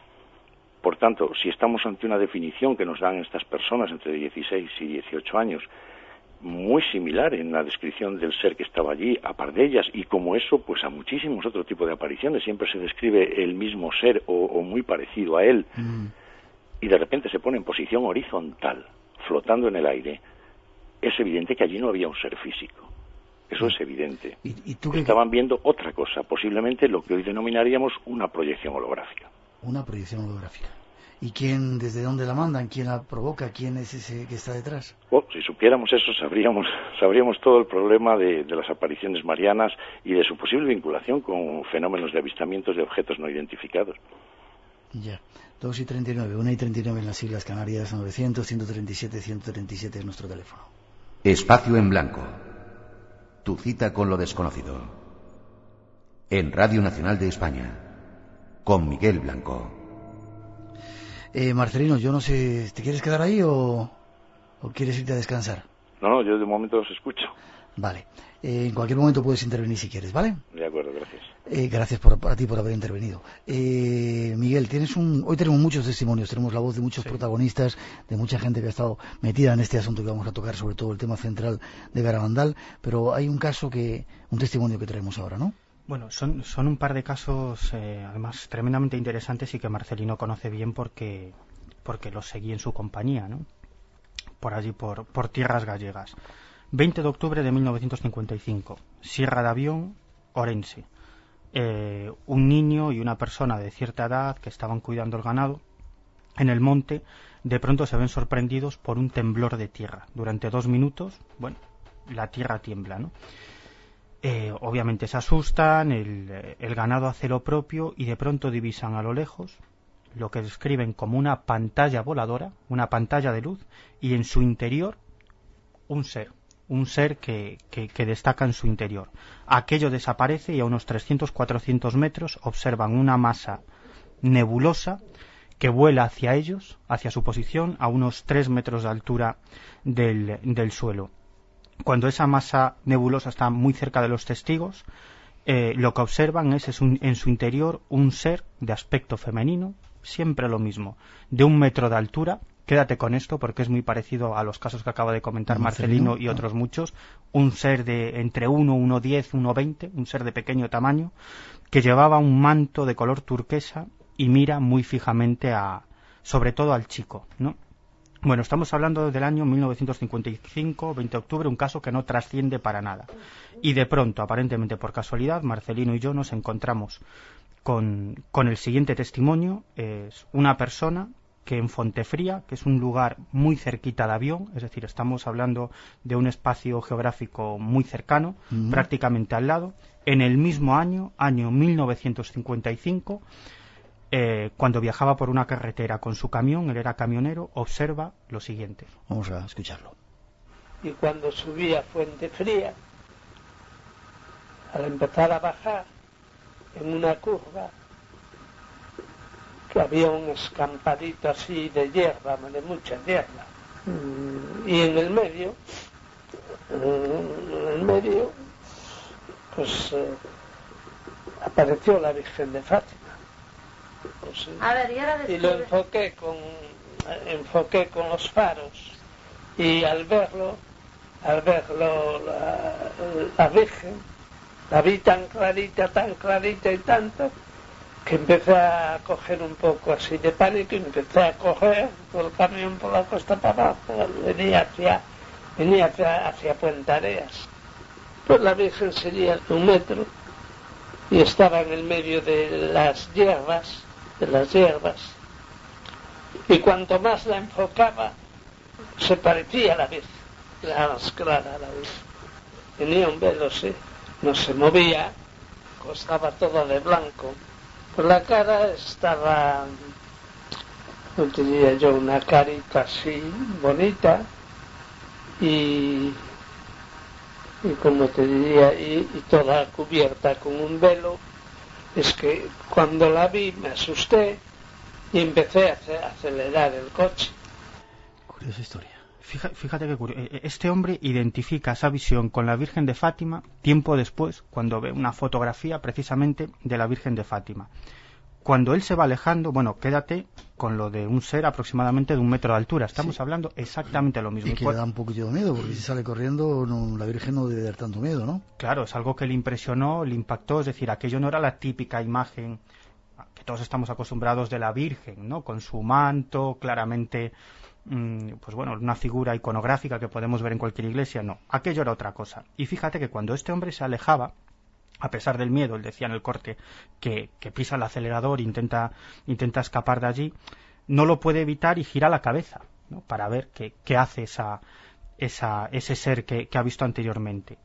Por tanto, si estamos ante una definición que nos dan estas personas entre dieciséis y dieciocho años, muy similar en la descripción del ser que estaba allí, a par de ellas, y como eso, pues a muchísimos otros tipos de apariciones, siempre se describe el mismo ser o, o muy parecido a él, mm. y de repente se pone en posición horizontal, flotando en el aire, es evidente que allí no había un ser físico. Eso mm. es evidente. ¿Y, y tú Estaban que... viendo otra cosa, posiblemente lo que hoy denominaríamos una proyección holográfica. Una proyección holográfica. ¿Y quién, desde dónde la mandan? ¿Quién la provoca? ¿Quién es ese que está detrás? Oh, si supiéramos eso, sabríamos sabríamos todo el problema de, de las apariciones marianas y de su posible vinculación con fenómenos de avistamientos de objetos no identificados. Ya. dos y treinta y nueve, una y treinta y nueve en las Islas Canarias, novecientos, ciento treinta y siete, ciento treinta y siete es nuestro teléfono. Espacio en Blanco. Tu cita con lo desconocido. En Radio Nacional de España. Con Miguel Blanco. Eh, Marcelino, yo no sé, ¿te quieres quedar ahí o, o quieres irte a descansar? No, no, yo de momento los escucho. Vale. Eh, en cualquier momento puedes intervenir si quieres, ¿vale? De acuerdo, gracias. Eh, gracias por, a ti por haber intervenido. Eh, Miguel, tienes un, hoy tenemos muchos testimonios, tenemos la voz de muchos sí. protagonistas, de mucha gente que ha estado metida en este asunto que vamos a tocar, sobre todo el tema central de Garabandal, pero hay un caso que, un testimonio que traemos ahora, ¿no? Bueno, son, son un par de casos, eh, además, tremendamente interesantes y que Marcelino conoce bien porque, porque los seguí en su compañía, ¿no? Por allí, por, por tierras gallegas. veinte de octubre de mil novecientos cincuenta y cinco, Sierra de Avión, Orense. Eh, un niño y una persona de cierta edad que estaban cuidando el ganado en el monte, de pronto se ven sorprendidos por un temblor de tierra. Durante dos minutos, bueno, la tierra tiembla, ¿no? Eh, obviamente se asustan, el, el ganado hace lo propio y de pronto divisan a lo lejos lo que describen como una pantalla voladora, una pantalla de luz, y en su interior un ser, un ser que, que, que destaca en su interior. Aquello desaparece y a unos trescientos a cuatrocientos metros observan una masa nebulosa que vuela hacia ellos, hacia su posición, a unos tres metros de altura del, del suelo. Cuando esa masa nebulosa está muy cerca de los testigos, eh, lo que observan es, es un, en su interior un ser de aspecto femenino, siempre lo mismo, de un metro de altura. Quédate con esto porque es muy parecido a los casos que acaba de comentar Marcelino, Marcelino y otros ah. muchos. Un ser de entre uno, uno diez, uno veinte, un ser de pequeño tamaño, que llevaba un manto de color turquesa y mira muy fijamente a, sobre todo al chico, ¿no? Bueno, estamos hablando del año mil novecientos cincuenta y cinco, veinte de octubre, un caso que no trasciende para nada. Y de pronto, aparentemente por casualidad, Marcelino y yo nos encontramos con, con el siguiente testimonio. Es una persona que en Fontefría, que es un lugar muy cerquita de avión, es decir, estamos hablando de un espacio geográfico muy cercano, uh-huh. prácticamente al lado, en el mismo año, año mil novecientos cincuenta y cinco, Eh, cuando viajaba por una carretera con su camión, él era camionero, observa lo siguiente. Vamos a escucharlo. Y cuando subía Fuentefría, al empezar a bajar en una curva, que había un escampadito así de hierba, de mucha hierba, y en el medio, en el medio, pues eh, apareció la Virgen de Fátima. Pues, sí. A ver, y, ahora y lo enfoqué con enfoqué con los faros y al verlo al verlo la, la Virgen la vi tan clarita tan clarita y tanto que empecé a coger un poco así de pánico y empecé a coger por el camión por la costa para abajo, venía hacia venía hacia, hacia Puentareas. Pues la Virgen sería un metro y estaba en el medio de las hierbas de las hierbas, y cuanto más la enfocaba se parecía a la Virgen, era más clara la Virgen, tenía un velo, sí, no se movía, estaba todo de blanco, por la cara estaba, no tenía yo, una carita así bonita y y como te diría y, y toda cubierta con un velo. Es que cuando la vi me asusté y empecé a acelerar el coche. Curiosa historia. Fíjate, fíjate que curioso. Este hombre identifica esa visión con la Virgen de Fátima tiempo después, cuando ve una fotografía precisamente de la Virgen de Fátima. Cuando él se va alejando, bueno, quédate con lo de un ser aproximadamente de un metro de altura. Estamos sí. hablando exactamente lo mismo. Y que le da un poquito de miedo, porque si sale corriendo, no, la Virgen no debe dar tanto miedo, ¿no? Claro, es algo que le impresionó, le impactó, es decir, aquello no era la típica imagen que todos estamos acostumbrados de la Virgen, ¿no? Con su manto, claramente, mmm, pues bueno, una figura iconográfica que podemos ver en cualquier iglesia, no. Aquello era otra cosa. Y fíjate que cuando este hombre se alejaba, a pesar del miedo, él decía en el corte que, que pisa el acelerador, intenta, intenta escapar de allí, no lo puede evitar y gira la cabeza, ¿no? Para ver qué, qué hace esa, esa, ese ser que, que ha visto anteriormente.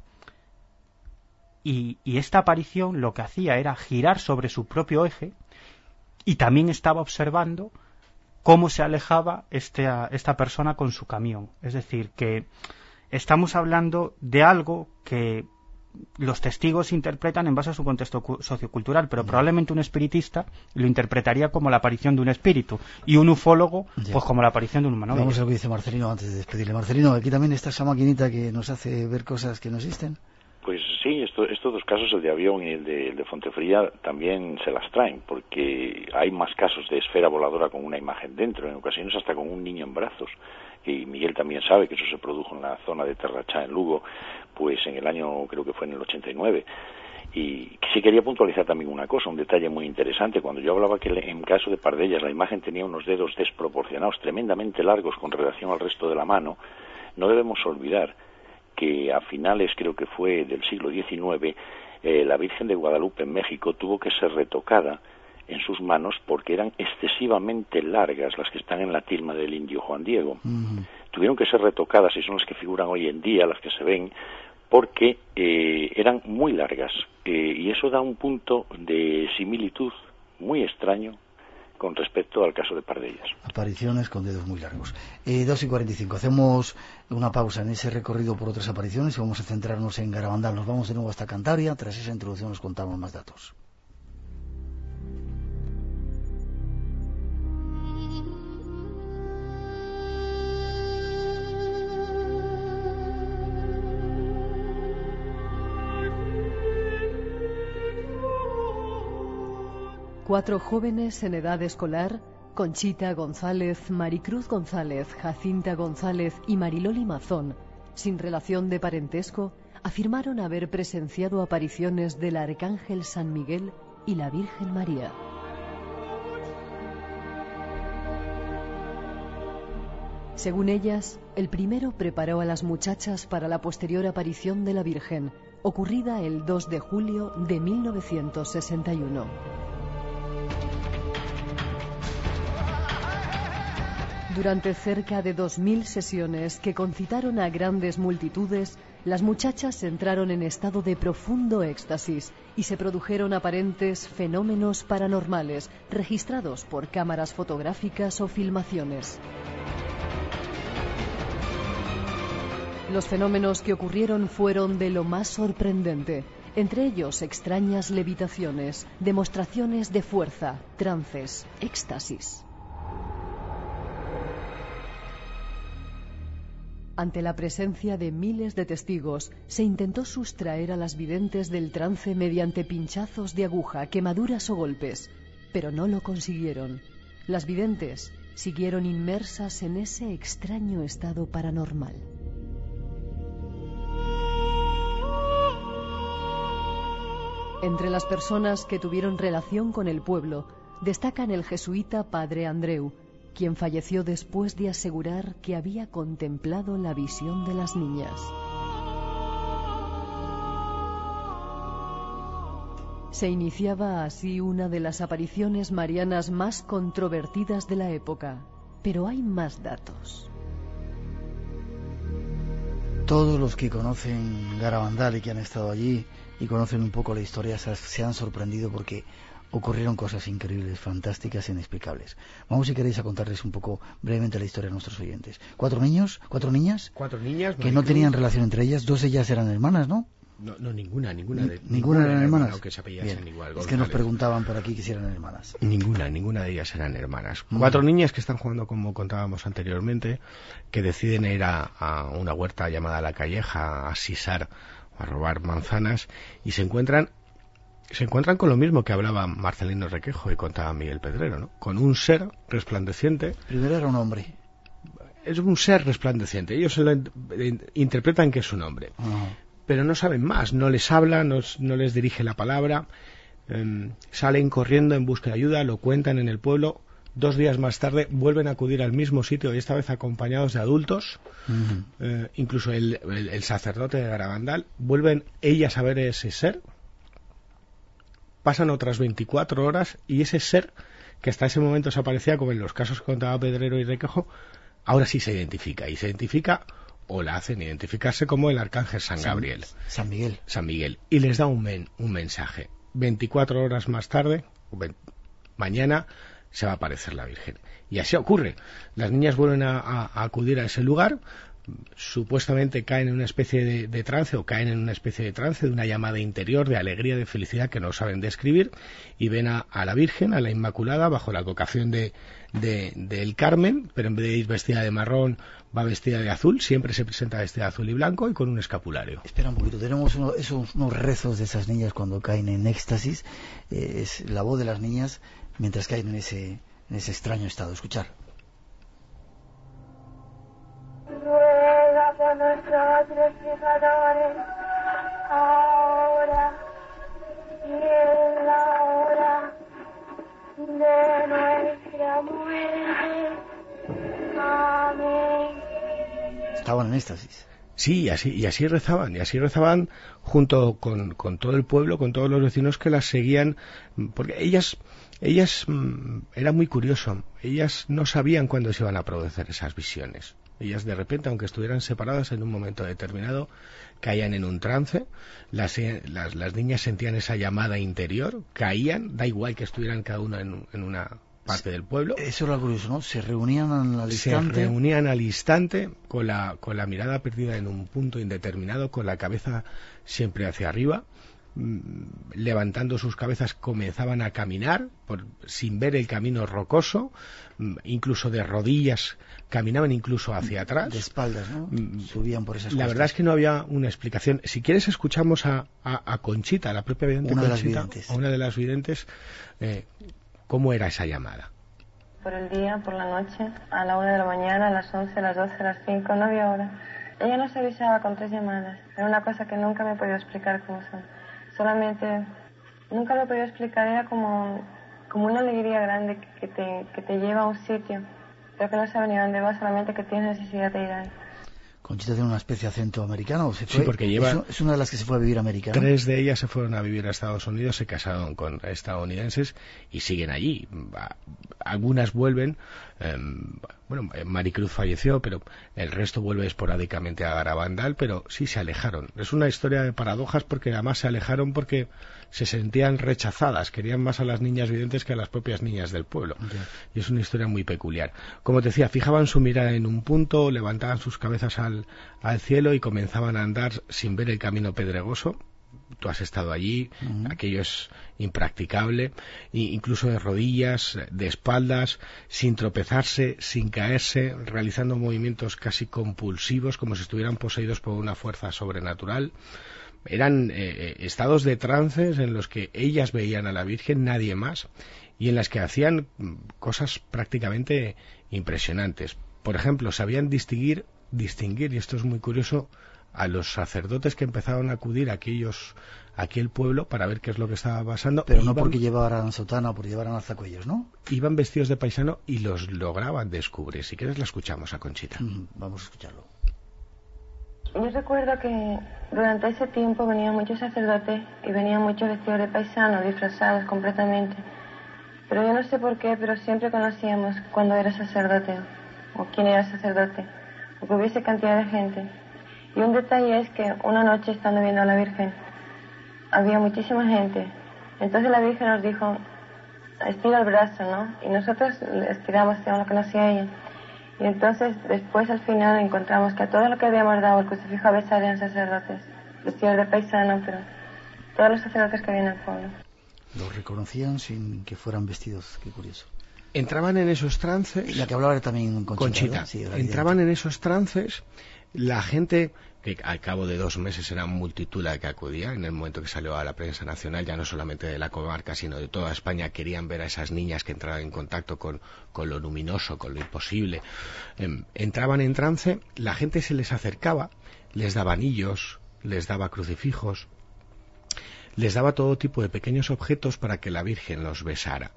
Y, y esta aparición lo que hacía era girar sobre su propio eje y también estaba observando cómo se alejaba este, esta persona con su camión. Es decir, que estamos hablando de algo que los testigos interpretan en base a su contexto sociocultural, pero probablemente un espiritista lo interpretaría como la aparición de un espíritu y un ufólogo ya. pues como la aparición de un humanoide. Vamos a lo que dice Marcelino antes de despedirle. Marcelino, aquí también está esa maquinita que nos hace ver cosas que no existen. Pues sí, esto, estos dos casos, el de avión y el de, el de Fontefría, también se las traen, porque hay más casos de esfera voladora con una imagen dentro, en ocasiones hasta con un niño en brazos, y Miguel también sabe que eso se produjo en la zona de Terrachá, en Lugo, pues en el año, creo que fue en el ochenta y nueve. Y sí quería puntualizar también una cosa, un detalle muy interesante. Cuando yo hablaba que en caso de Pardellas la imagen tenía unos dedos desproporcionados, tremendamente largos con relación al resto de la mano, no debemos olvidar que a finales, creo que fue del siglo diecinueve, eh, la Virgen de Guadalupe en México tuvo que ser retocada en sus manos porque eran excesivamente largas las que están en la tilma del indio Juan Diego. Uh-huh. Tuvieron que ser retocadas y son las que figuran hoy en día, las que se ven, porque eh, eran muy largas eh, y eso da un punto de similitud muy extraño con respecto al caso de Pardellas. Apariciones con dedos muy largos. Eh, dos y cuarenta y cinco. Hacemos una pausa en ese recorrido por otras apariciones y vamos a centrarnos en Garabandal. Nos vamos de nuevo hasta Cantabria. Tras esa introducción nos contamos más datos. Cuatro jóvenes en edad escolar, Conchita González, Maricruz González, Jacinta González y Mariloli Mazón, sin relación de parentesco, afirmaron haber presenciado apariciones del Arcángel San Miguel y la Virgen María. Según ellas, el primero preparó a las muchachas para la posterior aparición de la Virgen, ocurrida el dos de julio de mil novecientos sesenta y uno. Durante cerca de dos mil sesiones que concitaron a grandes multitudes, las muchachas entraron en estado de profundo éxtasis y se produjeron aparentes fenómenos paranormales registrados por cámaras fotográficas o filmaciones. Los fenómenos que ocurrieron fueron de lo más sorprendente, entre ellos extrañas levitaciones, demostraciones de fuerza, trances, éxtasis. Ante la presencia de miles de testigos, se intentó sustraer a las videntes del trance mediante pinchazos de aguja, quemaduras o golpes, pero no lo consiguieron. Las videntes siguieron inmersas en ese extraño estado paranormal. Entre las personas que tuvieron relación con el pueblo, destacan el jesuita Padre Andreu, quien falleció después de asegurar que había contemplado la visión de las niñas. Se iniciaba así una de las apariciones marianas más controvertidas de la época, pero hay más datos. Todos los que conocen Garabandal y que han estado allí y conocen un poco la historia se han sorprendido porque ocurrieron cosas increíbles, fantásticas e inexplicables. Vamos, si queréis, a contarles un poco brevemente la historia a nuestros oyentes. Cuatro niños, cuatro niñas, cuatro niñas que no tenían relación entre ellas. Dos de ellas eran hermanas, ¿no? No, no ninguna, ninguna. De, ¿Ninguna, ninguna eran hermanas? Aunque se apellidasen igual. Es que nos preguntaban por aquí que si eran hermanas. Ninguna, ninguna de ellas eran hermanas. Mm. Cuatro niñas que están jugando, como contábamos anteriormente, que deciden ir a, a una huerta llamada La Calleja a sisar, a robar manzanas, y se encuentran se encuentran con lo mismo que hablaba Marcelino Requejo y contaba Miguel Pedrero, ¿no? Con un ser resplandeciente. Primero era un hombre. Es un ser resplandeciente. Ellos se lo interpretan que es un hombre. Uh-huh. Pero no saben más. No les habla, no, no les dirige la palabra. Eh, salen corriendo en busca de ayuda, lo cuentan en el pueblo. Dos días más tarde vuelven a acudir al mismo sitio y esta vez acompañados de adultos. Uh-huh. Eh, incluso el, el, el sacerdote de Garabandal. Vuelven ellas a ver ese ser. Pasan otras veinticuatro horas y ese ser, que hasta ese momento se aparecía como en los casos que contaba Pedrero y Requejo, ahora sí se identifica. Y se identifica, o la hacen identificarse, como el Arcángel San, San Gabriel. San Miguel. San Miguel. Y les da un, men, un mensaje. veinticuatro horas más tarde, mañana, se va a aparecer la Virgen. Y así ocurre. Las niñas vuelven a, a, a acudir a ese lugar. Supuestamente caen en una especie de, de trance o caen en una especie de trance de una llamada interior de alegría, de felicidad que no saben describir, y ven a, a la Virgen, a la Inmaculada, bajo la advocación de, de, de el Carmen, pero en vez de ir vestida de marrón va vestida de azul, siempre se presenta vestida de azul y blanco y con un escapulario. Espera un poquito, tenemos uno, esos, unos rezos de esas niñas cuando caen en éxtasis, eh, es la voz de las niñas mientras caen en ese, en ese extraño estado. Escuchar. Ruega por nosotros pecadores, ahora y en la hora de nuestra muerte. Amén. Estaban en éxtasis. Sí, y así, y así rezaban, y así rezaban junto con, con todo el pueblo, con todos los vecinos que las seguían, porque ellas ellas, mmm, era muy curioso, ellas no sabían cuándo se iban a producir esas visiones. Ellas de repente, aunque estuvieran separadas en un momento determinado, caían en un trance, las, las, las niñas sentían esa llamada interior, caían, da igual que estuvieran cada una en, en una parte del pueblo. Eso era curioso, ¿no? Se reunían al instante. Se reunían al instante, con la, con la mirada perdida en un punto indeterminado, con la cabeza siempre hacia arriba. Levantando sus cabezas comenzaban a caminar por, sin ver el camino rocoso, incluso de rodillas caminaban incluso hacia atrás, de espaldas, ¿no? Subían por esas la costas. verdad es que no había una explicación. Si quieres escuchamos a, a, a Conchita, la propia vidente una Conchita, de las videntes. a una de las videntes, eh, cómo era esa llamada. Por el día, por la noche, a la una de la mañana, a las once, a las doce, a las cinco, no había hora. Ella nos avisaba con tres llamadas. Era una cosa que nunca me he podido explicar cómo son. Solamente, nunca lo he podido explicar, era como, como una alegría grande que te, que te lleva a un sitio, pero que no sabe ni dónde va, solamente que tienes necesidad de ir ahí. Conchita tiene una especie de acento americano, ¿o se fue? Sí, porque lleva... Es, es una de las que se fue a vivir a América, ¿no? Tres de ellas se fueron a vivir a Estados Unidos, se casaron con estadounidenses y siguen allí. Algunas vuelven, eh, bueno, Maricruz falleció, pero el resto vuelve esporádicamente a Garabandal, pero sí se alejaron. Es una historia de paradojas porque además se alejaron porque se sentían rechazadas, querían más a las niñas videntes que a las propias niñas del pueblo. Okay. Y es una historia muy peculiar. Como te decía, fijaban su mirada en un punto, levantaban sus cabezas al, al cielo y comenzaban a andar sin ver el camino pedregoso. Tú has estado allí, uh-huh. Aquello es impracticable, e incluso de rodillas, de espaldas, sin tropezarse, sin caerse, realizando movimientos casi compulsivos, como si estuvieran poseídos por una fuerza sobrenatural. Eran eh, estados de trances en los que ellas veían a la Virgen, nadie más, y en las que hacían cosas prácticamente impresionantes. Por ejemplo, sabían distinguir, distinguir, y esto es muy curioso, a los sacerdotes que empezaron a acudir a aquellos, a aquel pueblo para ver qué es lo que estaba pasando. Pero no iban, porque llevaran sotana o porque llevaran alzacuellos, ¿no? Iban vestidos de paisano y los lograban descubrir. Si quieres la escuchamos a Conchita. Mm, vamos a escucharlo. Yo recuerdo que durante ese tiempo venían muchos sacerdotes y venían muchos vestidos de paisano, disfrazados completamente. Pero yo no sé por qué, pero siempre conocíamos cuando era sacerdote o quién era sacerdote, o que hubiese cantidad de gente. Y un detalle es que una noche, estando viendo a la Virgen, había muchísima gente. Entonces la Virgen nos dijo, estira el brazo, ¿no? Y nosotros estiramos, hacíamos lo que nos hacía ella. Y entonces, después, al final, encontramos que a todo lo que habíamos dado el crucifijo a besar eran sacerdotes, vestidos de paisano, pero todos los sacerdotes que había en el pueblo. Los reconocían sin que fueran vestidos, qué curioso. Entraban en esos trances... Y la que hablaba también Conchita. Conchita. Sí, entraban en esos trances, la gente, que al cabo de dos meses era multitud la que acudía, en el momento que salió a la prensa nacional, ya no solamente de la comarca, sino de toda España, querían ver a esas niñas que entraban en contacto con, con lo luminoso, con lo imposible. Eh, entraban en trance, la gente se les acercaba, les daba anillos, les daba crucifijos, les daba todo tipo de pequeños objetos para que la Virgen los besara.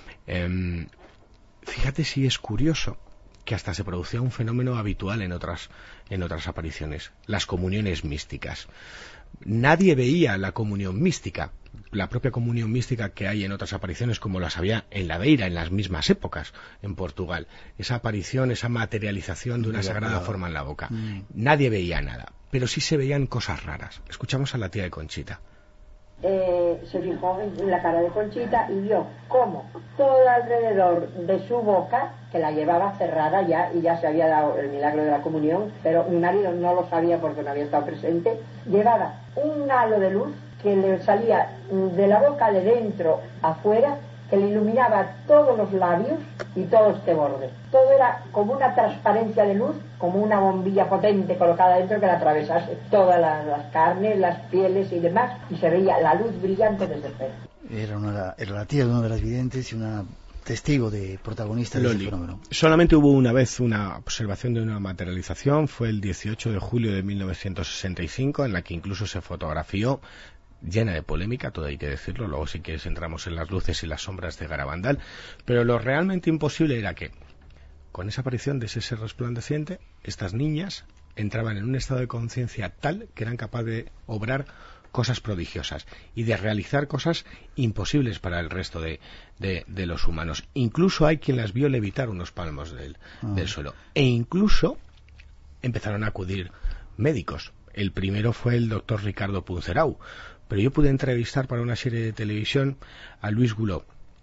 Eh, fíjate si es curioso que hasta se producía un fenómeno habitual en otras, en otras apariciones, las comuniones místicas. Nadie veía la comunión mística, la propia comunión mística que hay en otras apariciones, como las había en la Beira, en las mismas épocas, en Portugal. Esa aparición, esa materialización de una sagrada forma en la boca. Mm. Nadie veía nada, pero sí se veían cosas raras. Escuchamos a la tía de Conchita. Eh, se fijó en la cara de Conchita y vio cómo todo alrededor de su boca, que la llevaba cerrada ya y ya se había dado el milagro de la comunión, pero mi marido no lo sabía porque no había estado presente, llevaba un halo de luz que le salía de la boca de dentro afuera, que le iluminaba todos los labios y todo este borde. Todo era como una transparencia de luz, como una bombilla potente colocada dentro que la atravesase todas las, las carnes, las pieles y demás, y se veía la luz brillante desde el pelo. Era, una, era la tía de una de las videntes y una testigo de protagonista de este fenómeno. Solamente hubo una vez una observación de una materialización, fue el dieciocho de julio de mil novecientos sesenta y cinco, en la que incluso se fotografió, llena de polémica, todo hay que decirlo, luego si quieres entramos en las luces y las sombras de Garabandal, pero lo realmente imposible era que, con esa aparición de ese ser resplandeciente, estas niñas entraban en un estado de conciencia tal que eran capaces de obrar cosas prodigiosas y de realizar cosas imposibles para el resto de, de, de los humanos. Incluso hay quien las vio levitar unos palmos del, ah. del suelo. E incluso empezaron a acudir médicos. El primero fue el doctor Ricardo Puncerau, pero yo pude entrevistar para una serie de televisión a Luis Goulot.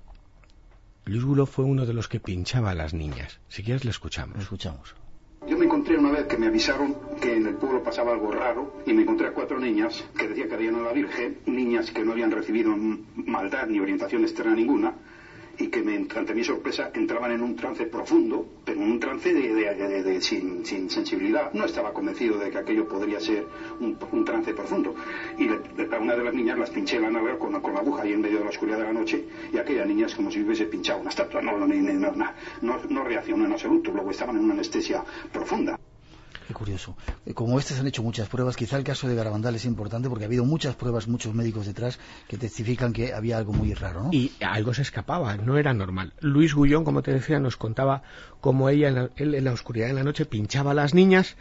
Luis Goulot fue uno de los que pinchaba a las niñas. Si quieres le escuchamos. Le escuchamos. Yo me encontré una vez que me avisaron que en el pueblo pasaba algo raro y me encontré a cuatro niñas que decían que veían a la Virgen, niñas que no habían recibido maldad ni orientación externa ninguna y que me, ante mi sorpresa entraban en un trance profundo, pero en un trance de, de, de, de, de, sin, sin sensibilidad. No estaba convencido de que aquello podría ser un, un trance profundo. Y le, a una de las niñas las pinché la nalga con, con la aguja ahí en medio de la oscuridad de la noche y aquella niña es como si hubiese pinchado una estatua. No, no, no, no, no, no reaccionó en absoluto, luego estaban en una anestesia profunda. Qué curioso. Como este se han hecho muchas pruebas, quizá el caso de Garabandal es importante porque ha habido muchas pruebas, muchos médicos detrás que testifican que había algo muy raro, ¿no? Y algo se escapaba, no era normal. Luis Gullón, como te decía, nos contaba cómo ella, en la, él en la oscuridad de la noche pinchaba a las niñas.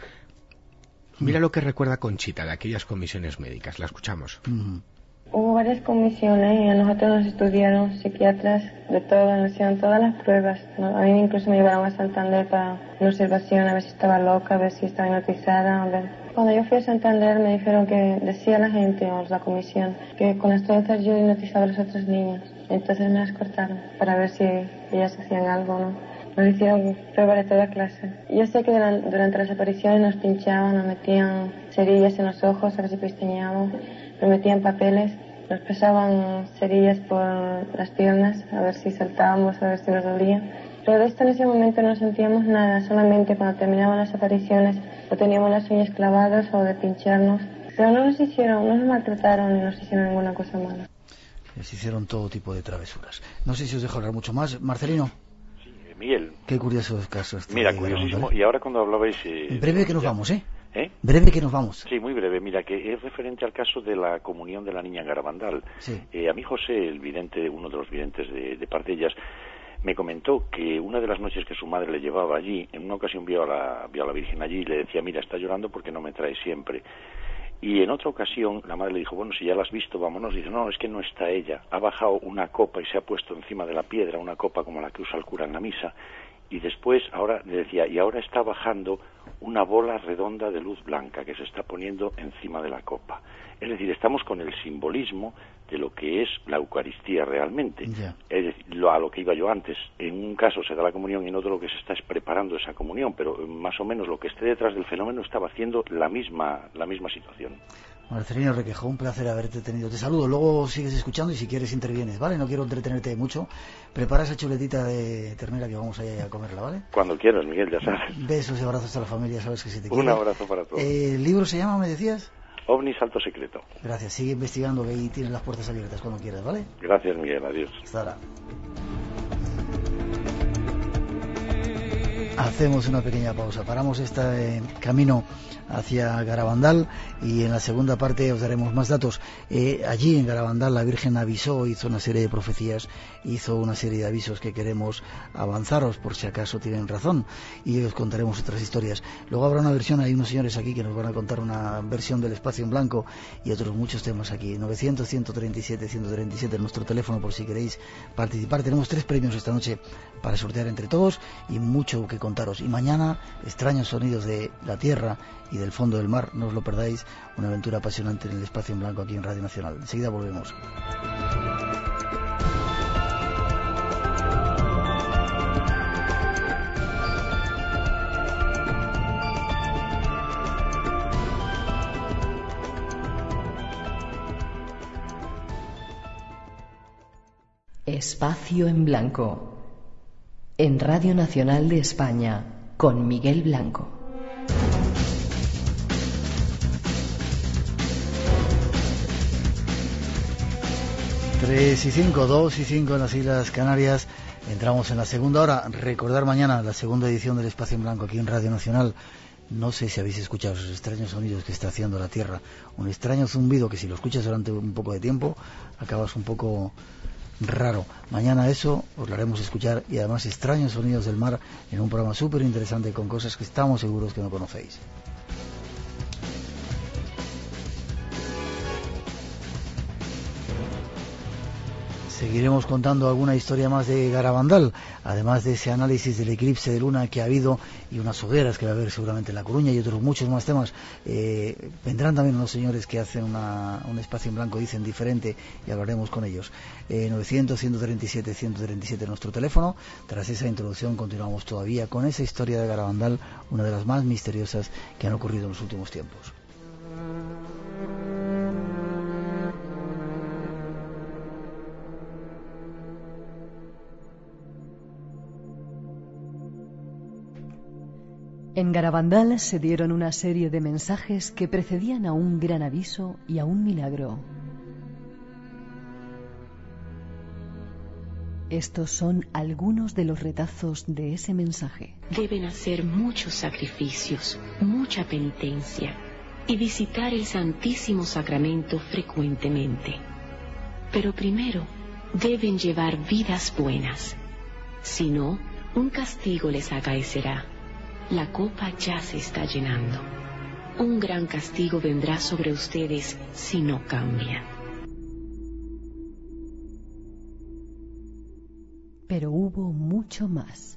Mira mm. lo que recuerda Conchita de aquellas comisiones médicas. La escuchamos. Mm. Hubo varias comisiones y a nosotros nos estudiaron psiquiatras de todo, nos hicieron todas las pruebas, ¿no? A mí incluso me llevaron a Santander para una observación, a ver si estaba loca, a ver si estaba hipnotizada, a ver. Cuando yo fui a Santander me dijeron que decía la gente, o la comisión, que con las trenzas yo hipnotizaba a los otros niños. Entonces me las cortaron para ver si ellas hacían algo, ¿no? Nos hicieron pruebas de toda clase. Yo sé que durante las apariciones nos pinchaban, nos metían cerillas en los ojos a ver si pestañeábamos, nos metían papeles, nos pasaban cerillas por las piernas a ver si saltábamos, a ver si nos dolía. Pero de esto en ese momento no sentíamos nada, solamente cuando terminaban las apariciones o teníamos las uñas clavadas o de pincharnos. Pero no nos hicieron, no nos maltrataron ni nos hicieron ninguna cosa mala. Les hicieron todo tipo de travesuras. No sé si os dejo hablar mucho más. Marcelino. Miguel. Qué curioso caso este. Mira, curiosísimo. Y ahora cuando hablabais... Eh, en breve que nos ya. vamos, ¿eh? ¿Eh? Breve que nos vamos. Sí, muy breve. Mira, que es referente al caso de la comunión de la niña en Garabandal. Sí. Eh, a mí José, el vidente, uno de los videntes de, de Pardellas, me comentó que una de las noches que su madre le llevaba allí, en una ocasión vio a la, vio a la Virgen allí y le decía, mira, está llorando porque no me trae siempre. Y en otra ocasión la madre le dijo, bueno, si ya la has visto, vámonos. Dice, no, es que no está ella. Ha bajado una copa y se ha puesto encima de la piedra, una copa como la que usa el cura en la misa. Y después, ahora le decía, y ahora está bajando una bola redonda de luz blanca que se está poniendo encima de la copa. Es decir, estamos con el simbolismo de lo que es la Eucaristía realmente. Yeah. Es decir, lo, a lo que iba yo antes. En un caso se da la comunión y en otro lo que se está es preparando esa comunión, pero más o menos lo que esté detrás del fenómeno estaba haciendo la misma, la misma situación. Marcelino Requejo, un placer haberte tenido. Te saludo, luego sigues escuchando y si quieres intervienes, ¿vale? No quiero entretenerte mucho. Prepara esa chuletita de ternera que vamos a ir a comerla, ¿vale? Cuando quieras, Miguel, ya sabes. Besos y abrazos a la familia, sabes que se te quiere. Un abrazo para todos. Eh, ¿El libro se llama, me decías? OVNI Salto Secreto. Gracias, sigue investigando, que ahí tienes las puertas abiertas cuando quieras, ¿vale? Gracias, Miguel, adiós. Hasta ahora. Hacemos una pequeña pausa, paramos este eh, camino hacia Garabandal y en la segunda parte os daremos más datos. Eh, allí en Garabandal la Virgen avisó, hizo una serie de profecías, hizo una serie de avisos que queremos avanzaros por si acaso tienen razón y os contaremos otras historias. Luego habrá una versión, hay unos señores aquí que nos van a contar una versión del espacio en blanco y otros muchos temas aquí. novecientos, ciento treinta y siete, ciento treinta y siete es nuestro teléfono por si queréis participar. Tenemos tres premios esta noche para sortear entre todos y mucho que contaros. Y mañana, extraños sonidos de la tierra y del fondo del mar, no os lo perdáis, una aventura apasionante en el espacio en blanco aquí en Radio Nacional. Enseguida volvemos. Espacio en blanco en Radio Nacional de España con Miguel Blanco. tres y cinco, dos y cinco en las Islas Canarias. Entramos en la segunda hora. Recordar mañana la segunda edición del Espacio en Blanco aquí en Radio Nacional. No sé si habéis escuchado esos extraños sonidos que está haciendo la Tierra. Un extraño zumbido que si lo escuchas durante un poco de tiempo acabas un poco raro. Mañana eso os lo haremos escuchar y además extraños sonidos del mar en un programa súper interesante con cosas que estamos seguros que no conocéis. Seguiremos contando alguna historia más de Garabandal, además de ese análisis del eclipse de luna que ha habido y unas hogueras que va a haber seguramente en La Coruña y otros muchos más temas. Eh, vendrán también unos señores que hacen una, un espacio en blanco, dicen diferente, y hablaremos con ellos. Eh, novecientos, ciento treinta y siete, ciento treinta y siete nuestro teléfono. Tras esa introducción continuamos todavía con esa historia de Garabandal, una de las más misteriosas que han ocurrido en los últimos tiempos. En Garabandal se dieron una serie de mensajes que precedían a un gran aviso y a un milagro. Estos son algunos de los retazos de ese mensaje. Deben hacer muchos sacrificios, mucha penitencia y visitar el Santísimo Sacramento frecuentemente. Pero primero deben llevar vidas buenas. Si no, un castigo les acaecerá. La copa ya se está llenando. Un gran castigo vendrá sobre ustedes si no cambian. Pero hubo mucho más.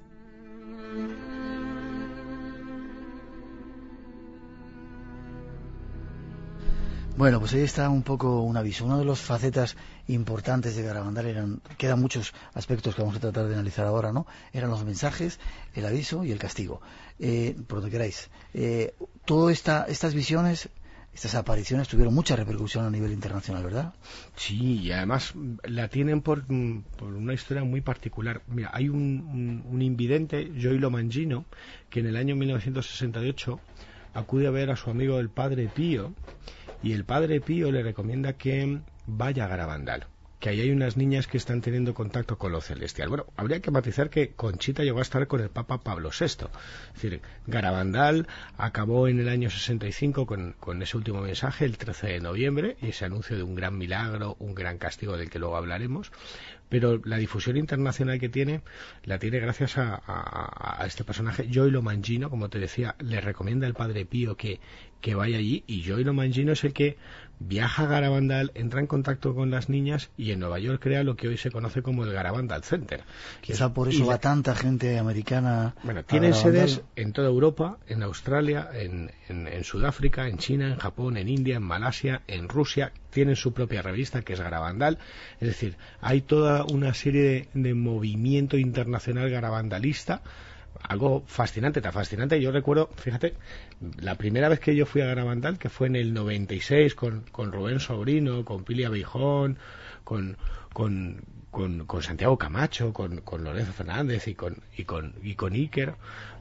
Bueno, pues ahí está un poco un aviso. Una de las facetas importantes de Garabandal eran, quedan muchos aspectos que vamos a tratar de analizar ahora, ¿no? Eran los mensajes, el aviso y el castigo. Eh, por donde queráis. Eh, todas esta, estas visiones, estas apariciones tuvieron mucha repercusión a nivel internacional, ¿verdad? Sí, y además la tienen por, por una historia muy particular. Mira, hay un, un, un invidente, Gioilo Mangino, que en el año mil novecientos sesenta y ocho acude a ver a su amigo el Padre Pío, y el Padre Pío le recomienda que vaya a Garabandal, que ahí hay unas niñas que están teniendo contacto con lo celestial. Bueno, habría que matizar que Conchita llegó a estar con el Papa Pablo sexto. Es decir, Garabandal acabó en el año sesenta y cinco con, con ese último mensaje, el trece de noviembre, y ese anuncio de un gran milagro, un gran castigo del que luego hablaremos. Pero la difusión internacional que tiene, la tiene gracias a, a, a este personaje. Gioilo Mangino, como te decía, le recomienda al Padre Pío que, que vaya allí, y Gioilo Mangino es el que viaja a Garabandal, entra en contacto con las niñas y en Nueva York crea lo que hoy se conoce como el Garabandal Center. Quizá por eso va tanta gente americana. Bueno, tienen sedes en toda Europa, en Australia, en, en, en Sudáfrica, en China, en Japón, en India, en Malasia, en Rusia. Tienen su propia revista que es Garabandal. Es decir, hay toda una serie de, de movimiento internacional garabandalista. Algo fascinante, tan fascinante. Yo recuerdo, fíjate, la primera vez que yo fui a Garabandal, que fue en el noventa y seis, con, con Rubén Sobrino, con Pili Abijón, con, con, con, con Santiago Camacho, con, con Lorenzo Fernández y con, y, con, y con Iker.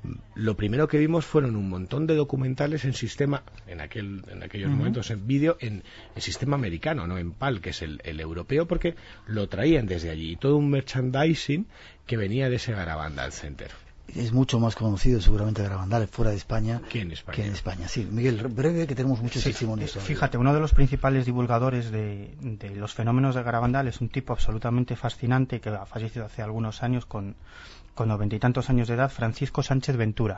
Lo primero que vimos fueron un montón de documentales en sistema, en aquel en aquellos uh-huh. momentos en vídeo, en el sistema americano, no en PAL, que es el, el europeo, porque lo traían desde allí. Y todo un merchandising que venía de ese Garabandal Center. Es mucho más conocido seguramente Garabandal fuera de España que en España. Que en España. Sí, Miguel, breve, que tenemos muchos sí, testimonios. Fíjate, uno de los principales divulgadores de, de los fenómenos de Garabandal es un tipo absolutamente fascinante que ha fallecido hace algunos años con, con noventa y tantos años de edad, Francisco Sánchez Ventura,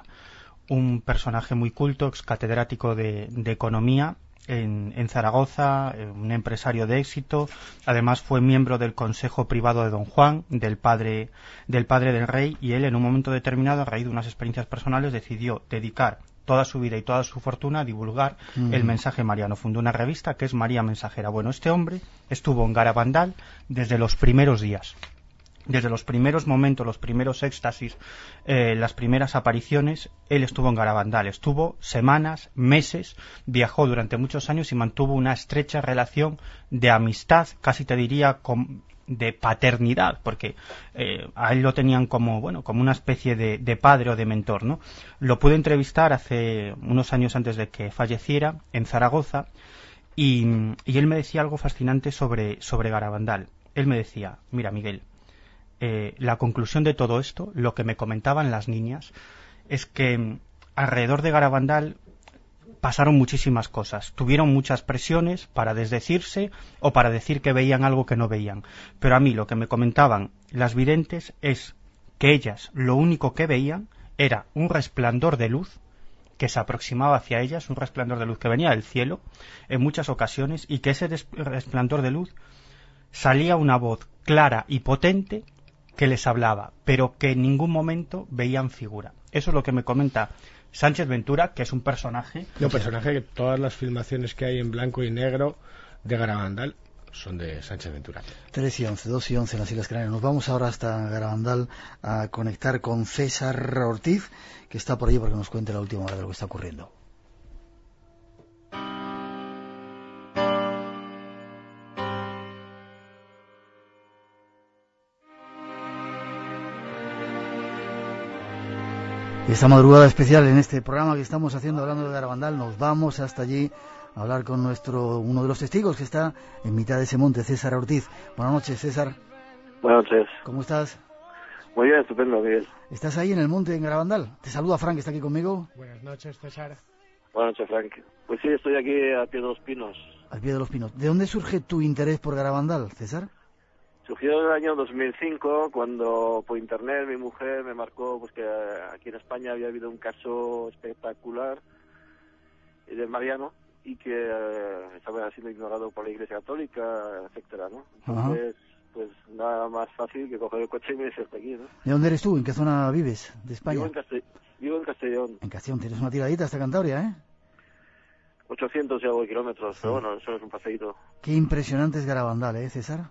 un personaje muy culto, ex catedrático de, de economía en, en Zaragoza, un empresario de éxito. Además fue miembro del Consejo Privado de Don Juan, del padre del padre del rey, y él en un momento determinado, a raíz de unas experiencias personales, decidió dedicar toda su vida y toda su fortuna a divulgar mm. el mensaje mariano. Fundó una revista que es María Mensajera. Bueno, este hombre estuvo en Garabandal desde los primeros días. Desde los primeros momentos, los primeros éxtasis, eh, las primeras apariciones, él estuvo en Garabandal. Estuvo semanas, meses, viajó durante muchos años y mantuvo una estrecha relación de amistad, casi te diría con, de paternidad, porque eh, a él lo tenían como, bueno, como una especie de, de padre o de mentor, ¿no? Lo pude entrevistar hace unos años antes de que falleciera en Zaragoza y, y él me decía algo fascinante sobre, sobre Garabandal. Él me decía, mira, Miguel, Eh, la conclusión de todo esto, lo que me comentaban las niñas, es que alrededor de Garabandal pasaron muchísimas cosas. Tuvieron muchas presiones para desdecirse o para decir que veían algo que no veían. Pero a mí lo que me comentaban las videntes es que ellas lo único que veían era un resplandor de luz que se aproximaba hacia ellas, un resplandor de luz que venía del cielo en muchas ocasiones, y que ese resplandor de luz salía una voz clara y potente que les hablaba, pero que en ningún momento veían figura. Eso es lo que me comenta Sánchez Ventura, que es un personaje... No, personaje que todas las filmaciones que hay en blanco y negro de Garabandal son de Sánchez Ventura. tres y once, dos y once en las Islas Canarias. Nos vamos ahora hasta Garabandal a conectar con César Ortiz, que está por allí porque nos cuente la última hora de lo que está ocurriendo. Esta madrugada especial en este programa que estamos haciendo hablando de Garabandal, nos vamos hasta allí a hablar con nuestro uno de los testigos que está en mitad de ese monte, César Ortiz. Buenas noches, César. Buenas noches. ¿Cómo estás? Muy bien, estupendo, Miguel. ¿Estás ahí en el monte en Garabandal? Te saluda Frank, que está aquí conmigo. Buenas noches, César. Buenas noches, Frank. Pues sí, estoy aquí a pie de los pinos. Al pie de los pinos. ¿De dónde surge tu interés por Garabandal, César? Surgió en el año dos mil cinco, cuando por internet mi mujer me marcó pues que aquí en España había habido un caso espectacular de Mariano y que eh, estaba siendo ignorado por la Iglesia Católica, etcétera, ¿no? Entonces, Ajá. pues nada más fácil que coger el coche y me hice hasta aquí, ¿no? ¿De dónde eres tú? ¿En qué zona vives de España? Vivo en, Castell- vivo en Castellón. En Castellón, tienes una tiradita hasta Cantabria, ¿eh? ochocientos y algo de kilómetros, sí. Pero bueno, eso es un paseíto. Qué impresionante es Garabandal, ¿eh, César?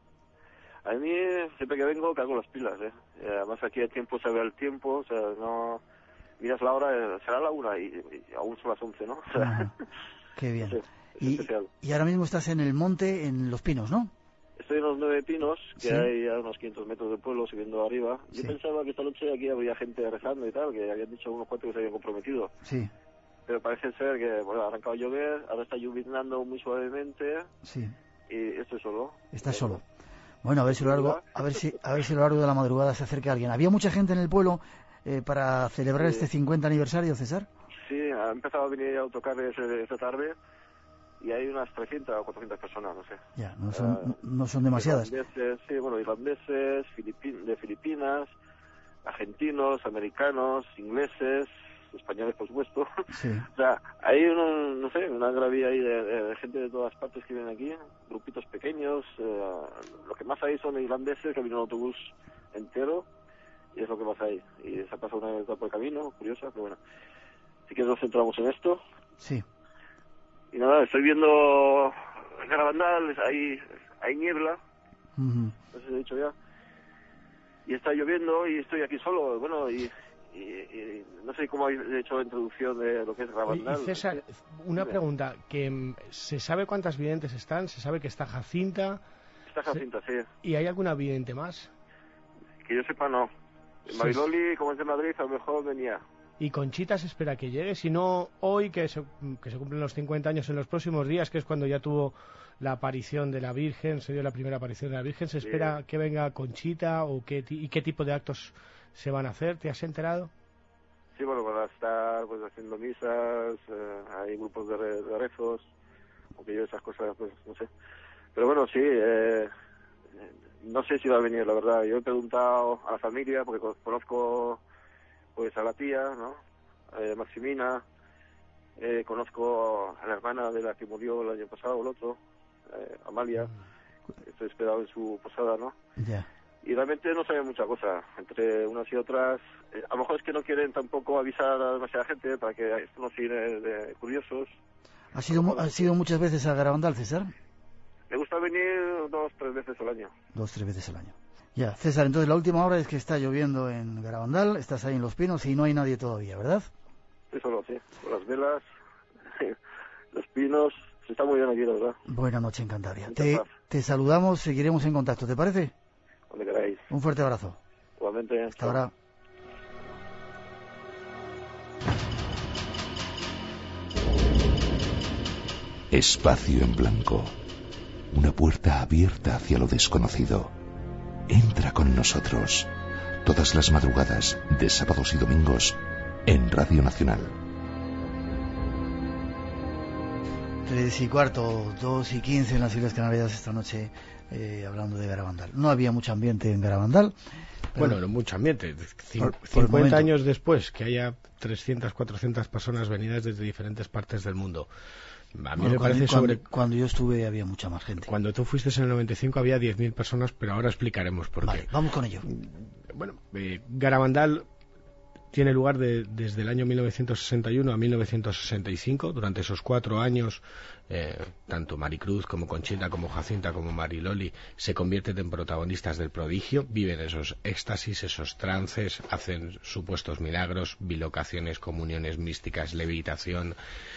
A mí, siempre que vengo, cargo las pilas, ¿eh? Además, aquí el tiempo se ve el tiempo, o sea, no... Miras la hora, será la una y, y aún son las once, ¿no? O sea, Ajá. Qué bien. Sí, y, y ahora mismo estás en el monte, en Los Pinos, ¿no? Estoy en los Nueve Pinos, que sí. hay a unos quinientos metros del pueblo, subiendo arriba. Yo sí. pensaba que esta noche aquí habría gente rezando y tal, que habían dicho unos cuantos que se habían comprometido. Sí. Pero parece ser que, bueno, ha arrancado a llover, ahora está lloviznando muy suavemente. Sí. Y estoy solo. Estás solo. Bueno, a ver si a lo largo, a ver si, a ver si a lo largo de la madrugada se acerca alguien. ¿Había mucha gente en el pueblo eh, para celebrar sí. este cincuenta aniversario, César? Sí, ha empezado a venir autocarres esta tarde y hay unas trescientas o cuatrocientas personas, no sé. Ya, no son, uh, no son demasiadas. Irlandeses, sí, bueno, irlandeses, filipin- de Filipinas, argentinos, americanos, ingleses, españoles, por supuesto. Sí. O sea, hay uno, no sé, una gravía ahí de, de gente de todas partes que vienen aquí, grupitos pequeños. Eh, lo que más hay son irlandeses que vienen en autobús entero y es lo que más hay. Y se ha pasado una vez por el camino, curiosa, pero bueno. Si quieres nos centramos en esto. Sí. Y nada, estoy viendo en Garabandal, hay, hay niebla, uh-huh. no sé si he dicho ya, y está lloviendo y estoy aquí solo, bueno, y... Y, y no sé cómo habéis hecho la introducción de lo que es Garabandal. Y César, una sí. pregunta, que ¿se sabe cuántas videntes están? ¿Se sabe que está Jacinta? Está Jacinta, ¿Se... sí. ¿Y hay alguna vidente más? Que yo sepa, no. En Mariloli, sí. como es de Madrid, a lo mejor venía. ¿Y Conchita se espera que llegue? Si no, hoy, que se, que se cumplen los cincuenta años en los próximos días, que es cuando ya tuvo la aparición de la Virgen, se dio la primera aparición de la Virgen, ¿se espera sí. que venga Conchita o qué, y qué tipo de actos se van a hacer? ¿Te has enterado? Sí, bueno, van a estar pues haciendo misas, eh, hay grupos de, re, de rezos, aunque yo esas cosas, pues no sé. Pero bueno, sí, eh, no sé si va a venir, la verdad. Yo he preguntado a la familia, porque conozco pues a la tía, ¿no? Eh, Maximina, eh, conozco a la hermana de la que murió el año pasado, el otro, eh, Amalia, estoy esperado en su posada, ¿no? Ya. Yeah. Y realmente no saben mucha cosa, entre unas y otras. Eh, a lo mejor es que no quieren tampoco avisar a demasiada gente para que esto no siga de, de curiosos. ¿Ha sido, ¿Ha sido muchas veces a Garabandal, César? Me gusta venir dos, tres veces al año. Dos, tres veces al año. Ya, César, entonces la última hora es que está lloviendo en Garabandal, estás ahí en Los Pinos y no hay nadie todavía, ¿verdad? Sí, solo, sí. Con las velas, los pinos, se está muy bien aquí, la verdad. Buena noche en Cantabria. Te, te saludamos, seguiremos en contacto, ¿te parece? Donde queráis. Un fuerte abrazo. Igualmente. Hasta ahora. Espacio en blanco. Una puerta abierta hacia lo desconocido. Entra con nosotros. Todas las madrugadas, de sábados y domingos, en Radio Nacional. Tres y cuarto, dos y quince en las Islas Canarias esta noche, eh, hablando de Garabandal. No había mucho ambiente en Garabandal, Bueno, no mucho ambiente. Cin por, por cincuenta años después, que haya trescientas, cuatrocientas personas venidas desde diferentes partes del mundo. A mí bueno, me parece cuando, sobre... Cuando yo estuve había mucha más gente. Cuando tú fuiste en el noventa y cinco había diez mil personas, pero ahora explicaremos por vale, qué. Vamos con ello. Bueno, eh, Garabandal tiene lugar de, desde el año mil novecientos sesenta y uno a mil novecientos sesenta y cinco. Durante esos cuatro años, eh, tanto Maricruz como Conchita, como Jacinta, como Mariloli se convierten en protagonistas del prodigio, viven esos éxtasis, esos trances, hacen supuestos milagros, bilocaciones, comuniones místicas, levitación...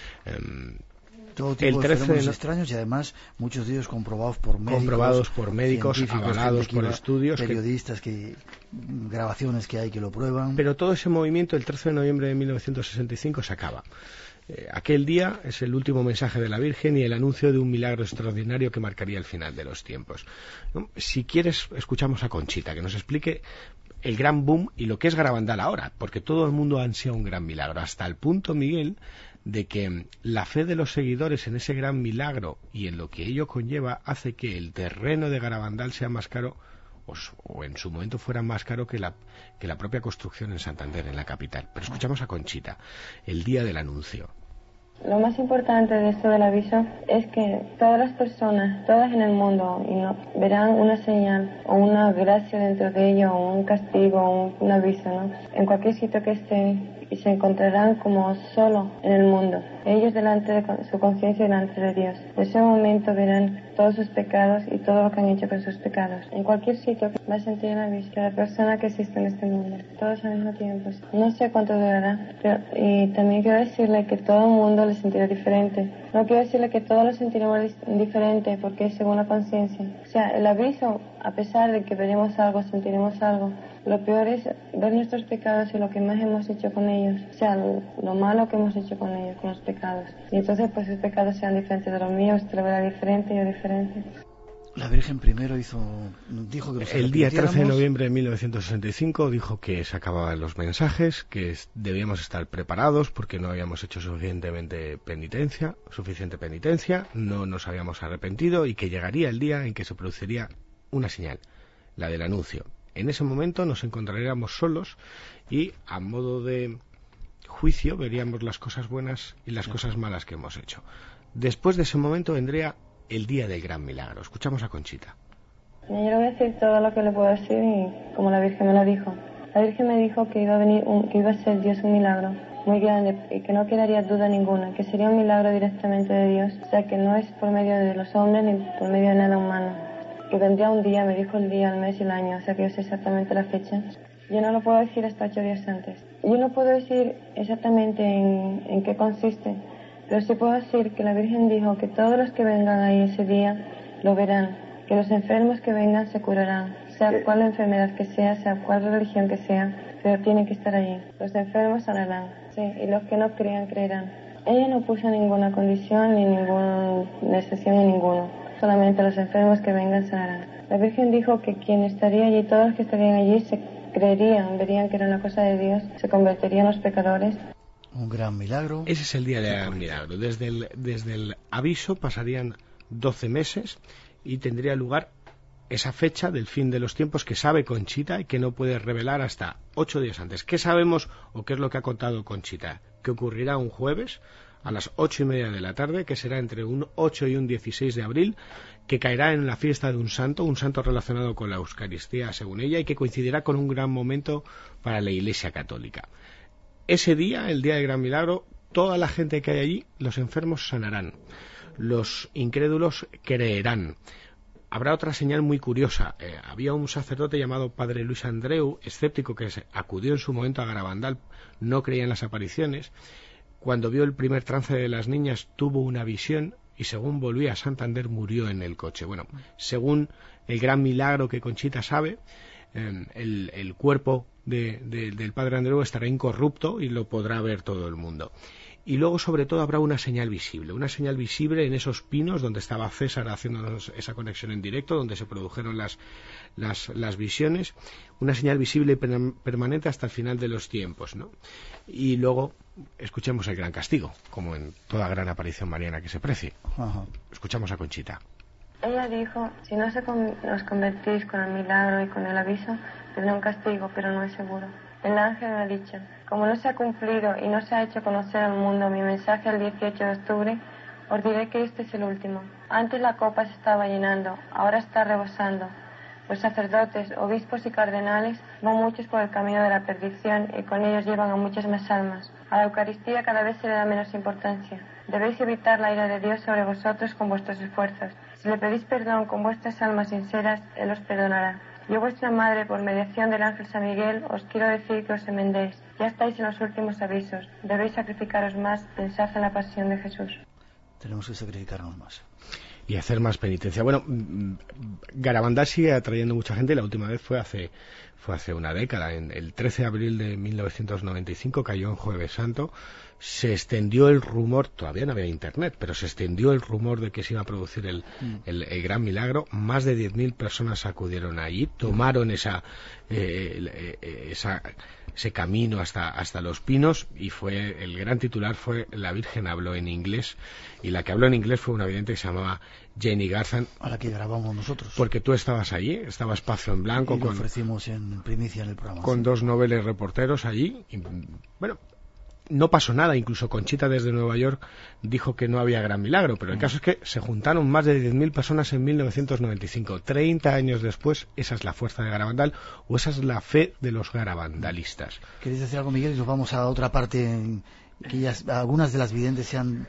Eh, Todo tipo el de fenómenos no... extraños y además muchos de ellos comprobados por médicos, comprobados por médicos, avalados por estudios, periodistas, que... que grabaciones que hay que lo prueban. Pero todo ese movimiento el trece de noviembre de mil novecientos sesenta y cinco se acaba. Eh, aquel día es el último mensaje de la Virgen y el anuncio de un milagro extraordinario que marcaría el final de los tiempos, ¿no? Si quieres, escuchamos a Conchita que nos explique el gran boom y lo que es Garabandal ahora, porque todo el mundo ansía un gran milagro, hasta el punto, Miguel, de que la fe de los seguidores en ese gran milagro y en lo que ello conlleva hace que el terreno de Garabandal sea más caro, o, o en su momento fuera más caro que la, que la propia construcción en Santander, en la capital. Pero escuchamos a Conchita, el día del anuncio. Lo más importante de esto del aviso es que todas las personas, todas en el mundo, y no, verán una señal o una gracia dentro de ello, o un castigo, o un, un aviso, ¿no? En cualquier sitio que estén, y se encontrarán como solo en el mundo, ellos delante de su conciencia y delante de Dios. En ese momento verán todos sus pecados y todo lo que han hecho con sus pecados. En cualquier sitio va a sentir el aviso de la persona que existe en este mundo, todos al mismo tiempo. No sé cuánto durará, pero, y también quiero decirle que todo el mundo le sentirá diferente. No quiero decirle que todos lo sentiremos diferente, porque es según la conciencia. O sea, el aviso, a pesar de que veremos algo, sentiremos algo, lo peor es ver nuestros pecados y lo que más hemos hecho con ellos. O sea, lo, lo malo que hemos hecho con ellos, con los pecados. Y entonces, pues, sus pecados sean diferentes de los míos, te lo verá diferente y yo diferente. La Virgen primero hizo, dijo que el día trece de noviembre de mil novecientos sesenta y cinco dijo que se acababan los mensajes, que debíamos estar preparados porque no habíamos hecho suficientemente penitencia, suficiente penitencia, no nos habíamos arrepentido y que llegaría el día en que se produciría una señal, la del anuncio. En ese momento nos encontraríamos solos y a modo de juicio veríamos las cosas buenas y las cosas malas que hemos hecho. Después de ese momento vendría el día del gran milagro. Escuchamos a Conchita. Yo le voy a decir todo lo que le puedo decir y como la Virgen me lo dijo. La Virgen me dijo que iba a venir un, que iba a ser Dios un milagro muy grande y que no quedaría duda ninguna, que sería un milagro directamente de Dios, o sea que no es por medio de los hombres ni por medio de nada humano. Que vendría un día, me dijo el día, el mes y el año, o sea que yo sé exactamente la fecha. Yo no lo puedo decir hasta ocho días antes. Yo no puedo decir exactamente en, en qué consiste, pero sí puedo decir que la Virgen dijo que todos los que vengan ahí ese día lo verán, que los enfermos que vengan se curarán, sea cual enfermedad que sea, sea cual religión que sea, pero tienen que estar allí. Los enfermos sanarán, sí, y los que no crean, creerán. Ella no puso ninguna condición ni ninguna excepción en ninguno, solamente los enfermos que vengan sanarán. La Virgen dijo que quien estaría allí, todos los que estarían allí, se creerían, verían que era una cosa de Dios, se convertirían los pecadores. Un gran milagro. Ese es el día del gran milagro. Desde el, desde el aviso pasarían doce meses y tendría lugar esa fecha del fin de los tiempos que sabe Conchita y que no puede revelar hasta ocho días antes. ¿Qué sabemos o qué es lo que ha contado Conchita? Que ocurrirá un jueves a las ocho y media de la tarde, que será entre un ocho y un dieciséis de abril, que caerá en la fiesta de un santo, un santo relacionado con la Eucaristía, según ella, y que coincidirá con un gran momento para la Iglesia Católica. Ese día, el día del gran milagro, toda la gente que hay allí, los enfermos sanarán, los incrédulos creerán. Habrá otra señal muy curiosa. Eh, había un sacerdote llamado Padre Luis Andreu, escéptico, que se acudió en su momento a Garabandal, no creía en las apariciones. Cuando vio el primer trance de las niñas, tuvo una visión y según volvía a Santander murió en el coche. Bueno, según el gran milagro que Conchita sabe, eh, el, el cuerpo de, de, del Padre Andreu estará incorrupto y lo podrá ver todo el mundo. Y luego, sobre todo, habrá una señal visible, una señal visible en esos pinos donde estaba César haciéndonos esa conexión en directo, donde se produjeron las, las, las visiones, una señal visible y permanente hasta el final de los tiempos, ¿no? Y luego escuchemos el gran castigo, como en toda gran aparición mariana que se precie. Ajá. Escuchamos a Conchita. Ella dijo, si no se con, os convertís con el milagro y con el aviso, tendré un castigo, pero no es seguro. El ángel me ha dicho, como no se ha cumplido y no se ha hecho conocer al mundo mi mensaje el dieciocho de octubre, os diré que este es el último. Antes la copa se estaba llenando, ahora está rebosando. Los sacerdotes, obispos y cardenales van muchos por el camino de la perdición y con ellos llevan a muchas más almas. A la Eucaristía cada vez se le da menos importancia. Debéis evitar la ira de Dios sobre vosotros con vuestros esfuerzos. Si le pedís perdón con vuestras almas sinceras, Él os perdonará. Yo, vuestra madre, por mediación del ángel San Miguel, os quiero decir que os enmendéis. Ya estáis en los últimos avisos. Debéis sacrificaros más. Pensad en la pasión de Jesús. Tenemos que sacrificarnos más. Y hacer más penitencia. Bueno, Garabandal sigue atrayendo mucha gente y la última vez fue hace fue hace una década. En el trece de abril de mil novecientos noventa y cinco cayó en Jueves Santo. Se extendió el rumor, todavía no había internet, pero se extendió el rumor de que se iba a producir el, mm. el, el gran milagro. Más de diez mil personas acudieron allí, tomaron esa, eh, esa ese camino hasta hasta Los Pinos y fue el gran titular fue La Virgen habló en inglés, y la que habló en inglés fue una vidente que se llamaba Jenny Garzan, a la que grabamos nosotros, porque tú estabas allí, estaba Espacio en Blanco, y lo con, ofrecimos en primicia en el programa, con sí. dos noveles reporteros allí, y, bueno, no pasó nada. Incluso Conchita desde Nueva York dijo que no había gran milagro, pero el caso es que se juntaron más de diez mil personas en mil novecientos noventa y cinco. treinta años después, esa es la fuerza de Garabandal, o esa es la fe de los garabandalistas. ¿Queréis decir algo, Miguel? Y nos vamos a otra parte en que ya, algunas de las videntes se han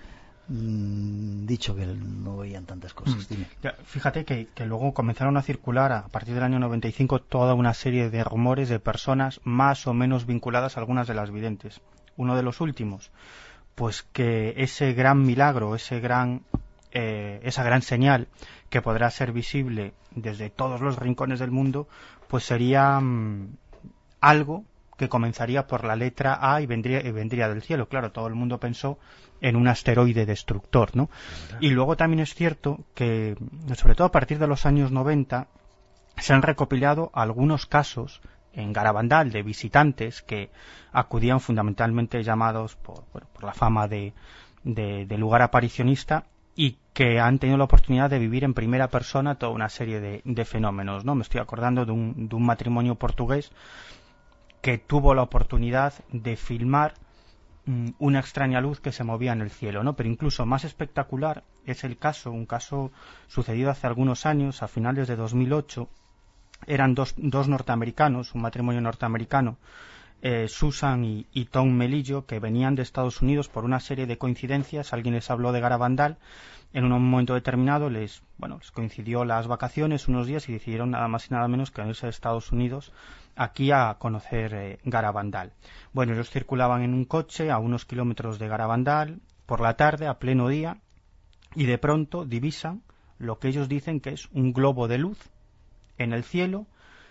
mmm, dicho que no veían tantas cosas. Dime. Ya, fíjate que, que luego comenzaron a circular a partir del año noventa y cinco toda una serie de rumores de personas más o menos vinculadas a algunas de las videntes. Uno de los últimos, pues que ese gran milagro, ese gran, eh, esa gran señal que podrá ser visible desde todos los rincones del mundo, pues sería mmm, algo que comenzaría por la letra A y vendría, y vendría del cielo. Claro, todo el mundo pensó en un asteroide destructor, ¿no? Y luego también es cierto que, sobre todo a partir de los años noventa, se han recopilado algunos casos en Garabandal de visitantes que acudían fundamentalmente llamados por, por, por la fama de, de, de lugar aparicionista, y que han tenido la oportunidad de vivir en primera persona toda una serie de, de fenómenos, ¿no? Me estoy acordando de un, de un matrimonio portugués que tuvo la oportunidad de filmar mmm, una extraña luz que se movía en el cielo, ¿no? Pero incluso más espectacular es el caso, un caso sucedido hace algunos años, a finales de dos mil ocho. Eran dos, dos norteamericanos, un matrimonio norteamericano, eh, Susan y, y Tom Melillo, que venían de Estados Unidos por una serie de coincidencias. Alguien les habló de Garabandal. En un momento determinado les, bueno, les coincidió las vacaciones unos días y decidieron nada más y nada menos que irse a Estados Unidos aquí a conocer eh, Garabandal. Bueno, ellos circulaban en un coche a unos kilómetros de Garabandal por la tarde, a pleno día, y de pronto divisan lo que ellos dicen que es un globo de luz en el cielo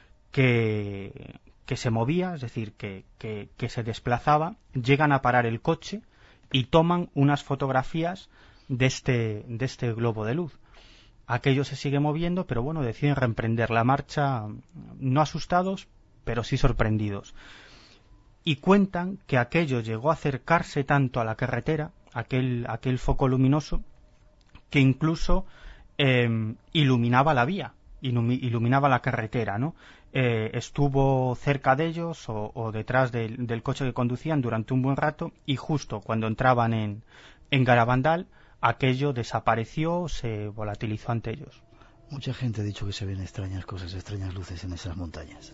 que, que se movía, es decir, que, que, que se desplazaba. Llegan a parar el coche y toman unas fotografías de este, de este globo de luz. Aquello se sigue moviendo, pero bueno, deciden reemprender la marcha, no asustados, pero sí sorprendidos. Y cuentan que aquello llegó a acercarse tanto a la carretera, aquel, aquel foco luminoso, que incluso eh, iluminaba la vía, iluminaba la carretera, ¿no? Eh, estuvo cerca de ellos o, o detrás de, del coche que conducían durante un buen rato, y justo cuando entraban en, en Garabandal, aquello desapareció, se volatilizó ante ellos. Mucha gente ha dicho que se ven extrañas cosas, extrañas luces en esas montañas.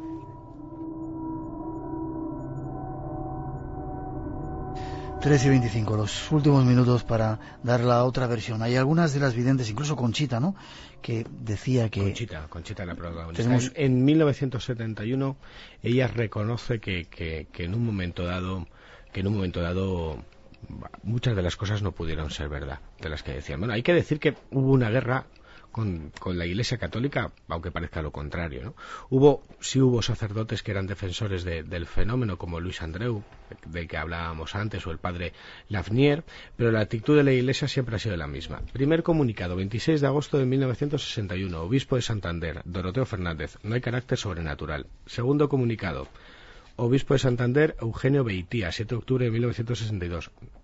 trece y veinticinco, los últimos minutos para dar la otra versión. Hay algunas de las videntes, incluso Conchita, ¿no?, que decía que... Conchita, Conchita la protagonista. Tenemos... En, en mil novecientos setenta y uno ella reconoce que, que, que en un momento dado, que en un momento dado muchas de las cosas no pudieron ser verdad, de las que decían. Bueno, hay que decir que hubo una guerra Con, con la Iglesia Católica, aunque parezca lo contrario, ¿no? Hubo, sí hubo sacerdotes que eran defensores de, del fenómeno, como Luis Andreu, del que hablábamos antes, o el padre Lafnier, pero la actitud de la Iglesia siempre ha sido la misma. Primer comunicado, veintiséis de agosto de mil novecientos sesenta y uno, obispo de Santander, Doroteo Fernández, no hay carácter sobrenatural. Segundo comunicado, obispo de Santander, Eugenio Beitía, siete de octubre de mil novecientos sesenta y dos,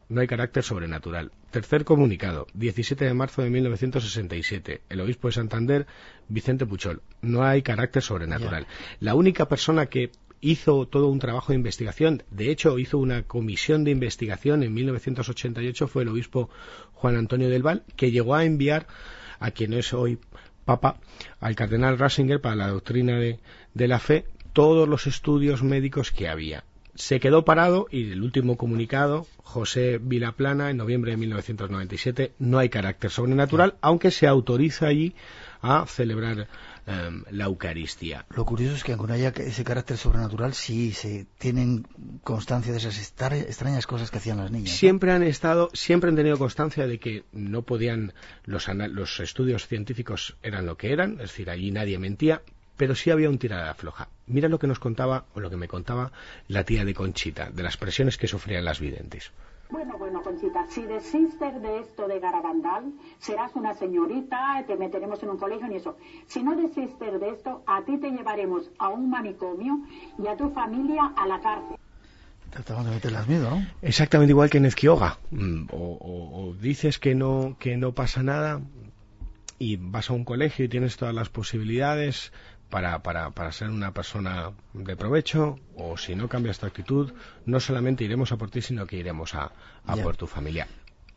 no hay carácter sobrenatural. Tercer comunicado, diecisiete de marzo de mil novecientos sesenta y siete, el obispo de Santander, Vicente Puchol, no hay carácter sobrenatural. Yeah. La única persona que hizo todo un trabajo de investigación, de hecho hizo una comisión de investigación en mil novecientos ochenta y ocho, fue el obispo Juan Antonio del Val, que llegó a enviar a quien es hoy Papa, al cardenal Ratzinger, para la doctrina de, de la fe, todos los estudios médicos que había. Se quedó parado y el último comunicado, José Vilaplana, en noviembre de mil novecientos noventa y siete, no hay carácter sobrenatural, sí. aunque se autoriza allí a celebrar um, la Eucaristía. Lo curioso es que aunque no haya ese carácter sobrenatural, sí se tienen constancia de esas extrañas cosas que hacían las niñas, ¿no? Siempre han estado, siempre han tenido constancia de que no podían, los, los estudios científicos eran lo que eran, es decir, allí nadie mentía, pero sí había un tirada floja. Mira lo que nos contaba, o lo que me contaba la tía de Conchita, de las presiones que sufrían las videntes. Bueno, bueno, Conchita, si desistes de esto de Garabandal, serás una señorita, te meteremos en un colegio y eso. Si no desistes de esto, a ti te llevaremos a un manicomio y a tu familia a la cárcel. Tratamos de meterlas miedo, ¿no? Exactamente igual que en Ezquioga. O, o, o dices que no, que no pasa nada y vas a un colegio y tienes todas las posibilidades Para, para, para ser una persona de provecho, o si no cambias tu actitud, no solamente iremos a por ti, sino que iremos a, a por tu familia.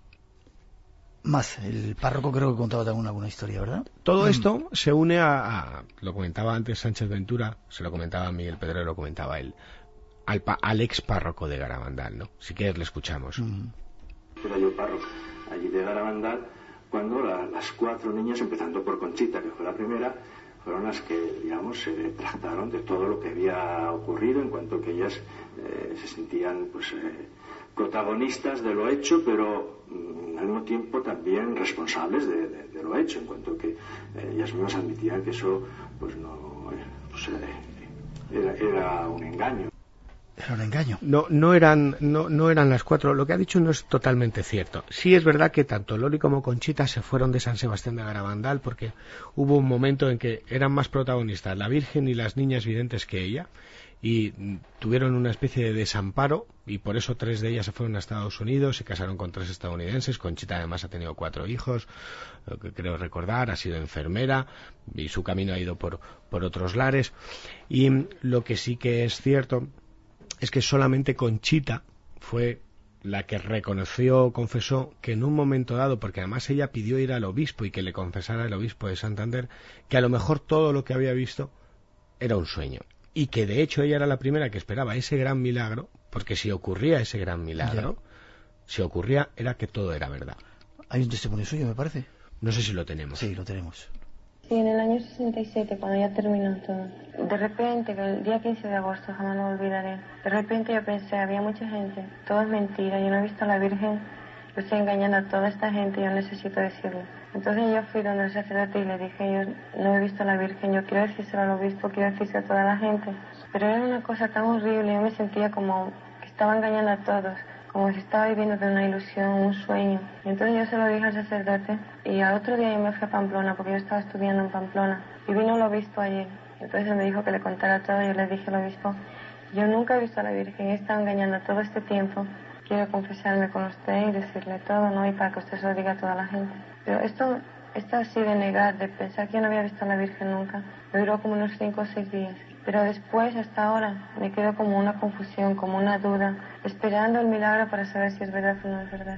Más, el párroco creo que contaba también alguna historia, ¿verdad? Todo mm. esto se une a, a, lo comentaba antes Sánchez Ventura, se lo comentaba Miguel Pedrero, lo comentaba él, al, pa, al ex párroco de Garabandal, ¿no? Si quieres le escuchamos. Mm. Era yo párroco allí de Garabandal cuando la, las cuatro niñas, empezando por Conchita, que fue la primera, fueron las que, digamos, se trataron de todo lo que había ocurrido, en cuanto que ellas eh, se sentían, pues, eh, protagonistas de lo hecho, pero mm, al mismo tiempo también responsables de, de, de lo hecho, en cuanto que eh, ellas mismas admitían que eso, pues, no, eh, pues, eh, era, era un engaño. Era un engaño. No, no eran, no, no eran las cuatro. Lo que ha dicho no es totalmente cierto. Sí es verdad que tanto Loli como Conchita se fueron de San Sebastián de Garabandal porque hubo un momento en que eran más protagonistas la Virgen y las niñas videntes que ella, y tuvieron una especie de desamparo, y por eso tres de ellas se fueron a Estados Unidos, se casaron con tres estadounidenses. Conchita además ha tenido cuatro hijos, lo que creo recordar, ha sido enfermera y su camino ha ido por, por otros lares. Y lo que sí que es cierto es que solamente Conchita fue la que reconoció, confesó que en un momento dado, porque además ella pidió ir al obispo y que le confesara el obispo de Santander, que a lo mejor todo lo que había visto era un sueño, y que de hecho ella era la primera que esperaba ese gran milagro, porque si ocurría ese gran milagro, ya. si ocurría era que todo era verdad. Hay un testimonio suyo, me parece. No sé si lo tenemos. Sí, lo tenemos. Sí, en el año sesenta y siete, cuando ya terminó todo. De repente, que el día quince de agosto, jamás lo olvidaré. De repente yo pensé, había mucha gente, todo es mentira, yo no he visto a la Virgen, yo estoy engañando a toda esta gente, yo necesito decirlo. Entonces yo fui donde el sacerdote y le dije, yo no he visto a la Virgen, yo quiero decírselo al obispo, quiero decírselo a toda la gente. Pero era una cosa tan horrible, yo me sentía como que estaba engañando a todos, como si estaba viviendo de una ilusión, un sueño. Y entonces yo se lo dije al sacerdote, y al otro día yo me fui a Pamplona, porque yo estaba estudiando en Pamplona, y vino el obispo ayer. Entonces él me dijo que le contara todo, y yo le dije al obispo, yo nunca he visto a la Virgen, he estado engañando todo este tiempo, quiero confesarme con usted y decirle todo, ¿no? Y para que usted se lo diga a toda la gente. Pero esto, esto así de negar, de pensar que yo no había visto a la Virgen nunca, me duró como unos cinco o seis días. Pero después, hasta ahora, me quedo como una confusión, como una duda, esperando el milagro para saber si es verdad o no es verdad.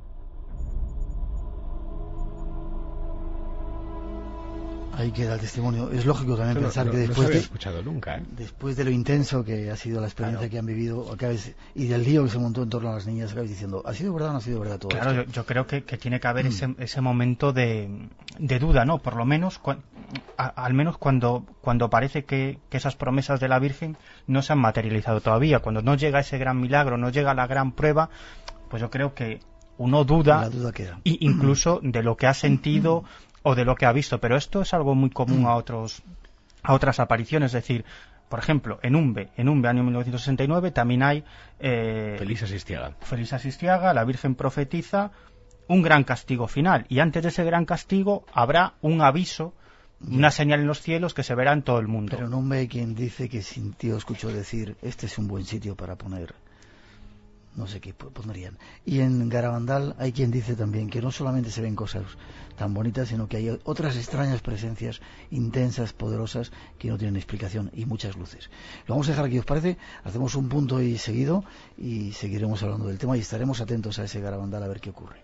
Ahí queda el testimonio. Es lógico también no, pensar no, que después no se había de, escuchado nunca, ¿eh? después de lo intenso que ha sido la experiencia claro. que han vivido acabes, y del lío que se montó en torno a las niñas, acabas diciendo, ¿ha sido verdad o no ha sido verdad todo claro, esto? Yo, yo creo que, que tiene que haber mm. ese, ese momento de, de duda, ¿no? Por lo menos, cu a, al menos cuando, cuando parece que, que esas promesas de la Virgen no se han materializado todavía. Cuando no llega ese gran milagro, no llega la gran prueba, pues yo creo que uno duda, la duda queda. Y incluso de lo que ha sentido o de lo que ha visto, pero esto es algo muy común a otros a otras apariciones, es decir, por ejemplo, en Umbe, en Umbe, año mil novecientos sesenta y nueve, también hay eh, Feliz Asistiaga. Feliz Asistiaga, la Virgen profetiza un gran castigo final, y antes de ese gran castigo habrá un aviso, una señal en los cielos que se verá en todo el mundo. Pero en Umbe hay quien dice que sintió, escuchó decir, este es un buen sitio para poner no sé qué pondrían. Y en Garabandal hay quien dice también que no solamente se ven cosas tan bonitas, sino que hay otras extrañas presencias intensas, poderosas, que no tienen explicación, y muchas luces. Lo vamos a dejar aquí, ¿os parece? Hacemos un punto y seguido y seguiremos hablando del tema y estaremos atentos a ese Garabandal a ver qué ocurre.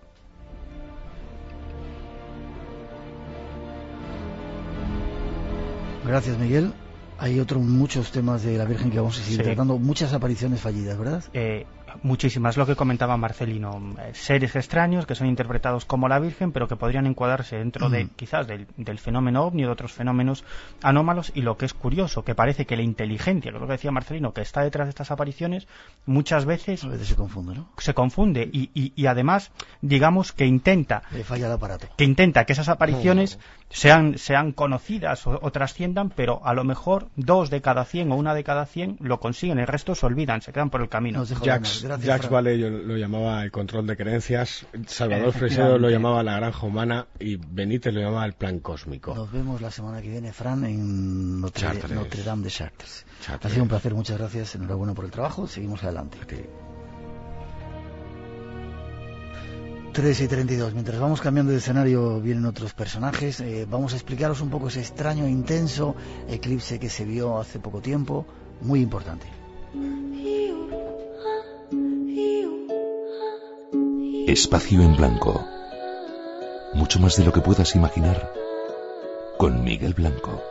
Gracias, Miguel. Hay otros muchos temas de la Virgen que vamos a seguir sí. tratando, muchas apariciones fallidas, ¿verdad? Eh, muchísimas, lo que comentaba Marcelino, eh, seres extraños que son interpretados como la Virgen, pero que podrían encuadrarse dentro mm. de quizás del, del fenómeno ovni o de otros fenómenos anómalos, y lo que es curioso, que parece que la inteligencia, que es lo que decía Marcelino, que está detrás de estas apariciones, muchas veces... A veces se confunde, ¿no? Se confunde, y, y, y además, digamos que intenta... Le falla el aparato. Que intenta que esas apariciones oh. sean, sean conocidas o, o trasciendan, pero a lo mejor dos de cada cien o una de cada cien lo consiguen, el resto se olvidan, se quedan por el camino. Jacques, Jacques Vallée lo llamaba el control de creencias, Salvador Fresedo lo llamaba la granja humana y Benítez lo llamaba el plan cósmico. Nos vemos la semana que viene, Fran, en Notre, Notre Dame de Chartres. Chartres. Ha sido un placer, muchas gracias, enhorabuena por el trabajo, seguimos adelante. Okay. tres y treinta y dos. Mientras vamos cambiando de escenario vienen otros personajes. Eh, vamos a explicaros un poco ese extraño, intenso eclipse que se vio hace poco tiempo, muy importante. Espacio en Blanco. Mucho más de lo que puedas imaginar. Con Miguel Blanco.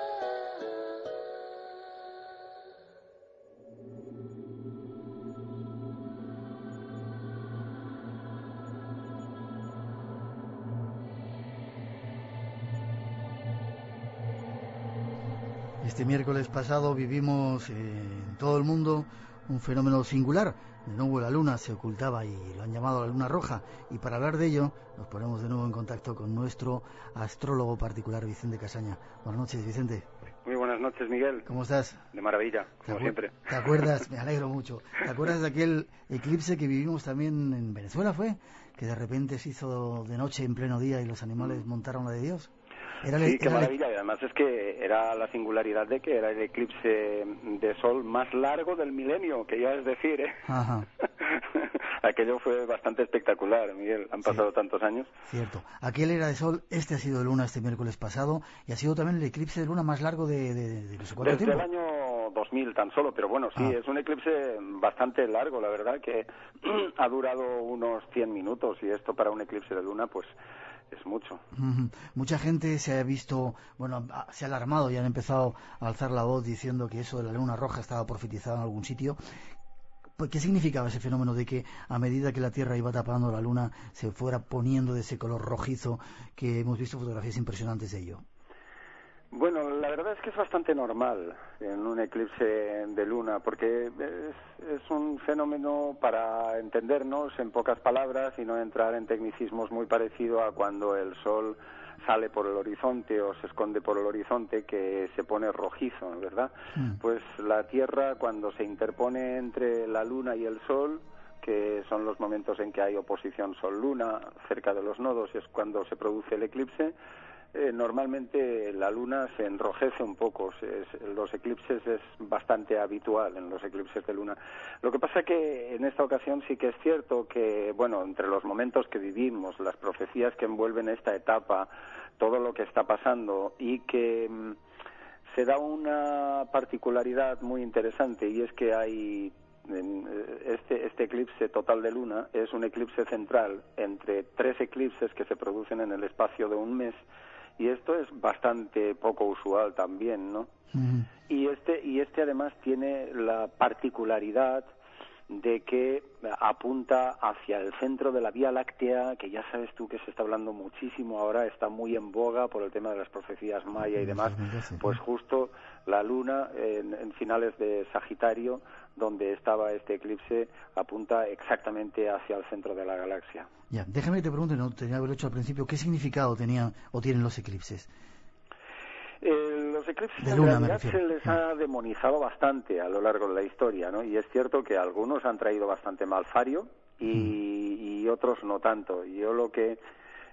Este miércoles pasado vivimos en todo el mundo un fenómeno singular. De nuevo la luna se ocultaba y lo han llamado la luna roja. Y para hablar de ello nos ponemos de nuevo en contacto con nuestro astrólogo particular, Vicente Casaña. Buenas noches, Vicente. Muy buenas noches, Miguel. ¿Cómo estás? De maravilla, como siempre. ¿Te acuerdas? Me alegro mucho. ¿Te acuerdas de aquel eclipse que vivimos también en Venezuela, fue? Que de repente se hizo de noche en pleno día y los animales montaron la de Dios. Era sí, el, qué maravilla, el... y además es que era la singularidad de que era el eclipse de sol más largo del milenio, que ya es decir, ¿eh? Ajá. Aquello fue bastante espectacular, Miguel, han pasado sí. tantos años. Cierto, aquel era de sol, este ha sido de luna este miércoles pasado, y ha sido también el eclipse de luna más largo de, de, de no sé cuánto Desde tiempo. el año dos mil tan solo, pero bueno, sí, ah. es un eclipse bastante largo, la verdad, que ha durado unos cien minutos, y esto para un eclipse de luna, pues... es mucho. Uh-huh. Mucha gente se ha visto, bueno, se ha alarmado y han empezado a alzar la voz diciendo que eso de la luna roja estaba profetizado en algún sitio. ¿Qué significaba ese fenómeno de que a medida que la Tierra iba tapando, la luna se fuera poniendo de ese color rojizo, que hemos visto fotografías impresionantes de ello? Bueno, la verdad es que es bastante normal en un eclipse de luna, porque es, es un fenómeno, para entendernos en pocas palabras y no entrar en tecnicismos, muy parecido a cuando el Sol sale por el horizonte o se esconde por el horizonte, que se pone rojizo, ¿verdad? Mm. Pues la Tierra, cuando se interpone entre la Luna y el Sol, que son los momentos en que hay oposición Sol-Luna cerca de los nodos, es cuando se produce el eclipse. Eh, normalmente la luna se enrojece un poco, se, se, los eclipses es bastante habitual en los eclipses de luna. Lo que pasa que en esta ocasión sí que es cierto que, bueno, entre los momentos que vivimos, las profecías que envuelven esta etapa, todo lo que está pasando, y que mmm, se da una particularidad muy interesante, y es que hay... Este, este eclipse total de luna es un eclipse central entre tres eclipses que se producen en el espacio de un mes, y esto es bastante poco usual también, ¿no? Uh-huh. Y este y este además tiene la particularidad de que apunta hacia el centro de la Vía Láctea, que ya sabes tú que se está hablando muchísimo ahora, está muy en boga por el tema de las profecías maya y demás. Pues justo la luna en, en finales de Sagitario, donde estaba este eclipse, apunta exactamente hacia el centro de la galaxia. Ya, déjame que te pregunte, no tenía que haberlo hecho al principio, ¿qué significado tenían o tienen los eclipses? Eh, los eclipses de en luna, realidad se les ha demonizado bastante a lo largo de la historia, ¿no? Y es cierto que algunos han traído bastante malfario y, mm. y otros no tanto. Y yo lo que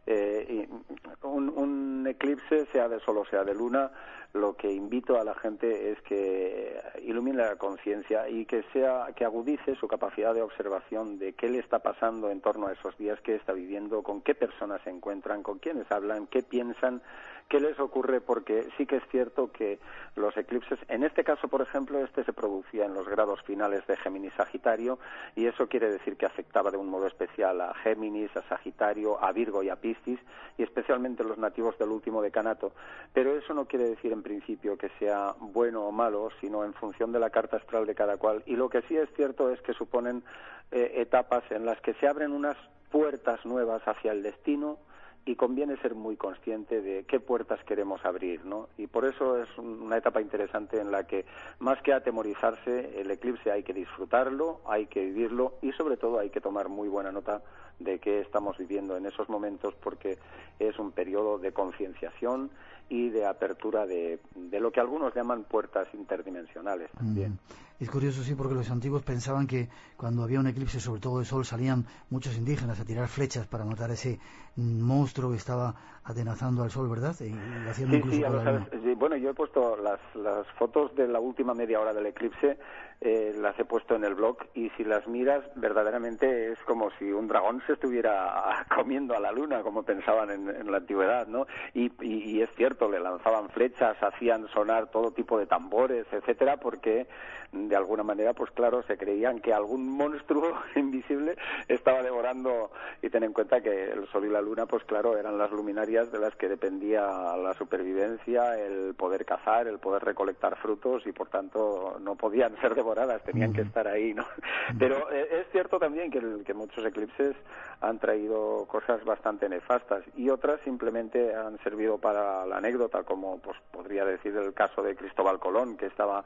eh, un, un eclipse, sea de sol o sea de luna, lo que invito a la gente es que ilumine la conciencia y que sea que agudice su capacidad de observación de qué le está pasando en torno a esos días, qué está viviendo, con qué personas se encuentran, con quiénes hablan, qué piensan, qué les ocurre, porque sí que es cierto que los eclipses, en este caso, por ejemplo, este se producía en los grados finales de Géminis Sagitario, y eso quiere decir que afectaba de un modo especial a Géminis, a Sagitario, a Virgo y a Piscis, y especialmente los nativos del último decanato. Pero eso no quiere decir en principio que sea bueno o malo, sino en función de la carta astral de cada cual. Y lo que sí es cierto es que suponen eh, etapas en las que se abren unas puertas nuevas hacia el destino, y conviene ser muy consciente de qué puertas queremos abrir, ¿no? Y por eso es una etapa interesante en la que, más que atemorizarse, el eclipse hay que disfrutarlo, hay que vivirlo y sobre todo hay que tomar muy buena nota de qué estamos viviendo en esos momentos, porque es un periodo de concienciación y de apertura de, de lo que algunos llaman puertas interdimensionales también. Mm. Es curioso, sí, porque los antiguos pensaban que cuando había un eclipse, sobre todo de sol, salían muchos indígenas a tirar flechas para matar a ese monstruo que estaba atenazando al sol, ¿verdad? Y, y haciendo sí, incluso sí, ya con lo la sabes. luna. Sí, bueno, yo he puesto las, las fotos de la última media hora del eclipse, eh, las he puesto en el blog, y si las miras, verdaderamente es como si un dragón se estuviera comiendo a la luna, como pensaban en, en la antigüedad, ¿no? Y, y, y es cierto, le lanzaban flechas, hacían sonar todo tipo de tambores, etcétera, porque de alguna manera, pues claro, se creían que algún monstruo invisible estaba devorando, y ten en cuenta que el sol y la luna, pues claro, eran las luminarias de las que dependía la supervivencia, el poder cazar, el poder recolectar frutos, y por tanto no podían ser devoradas, tenían que estar ahí, ¿no? Pero eh, es cierto también que, el, que muchos eclipses han traído cosas bastante nefastas, y otras simplemente han servido para la anécdota, como pues podría decir el caso de Cristóbal Colón, que estaba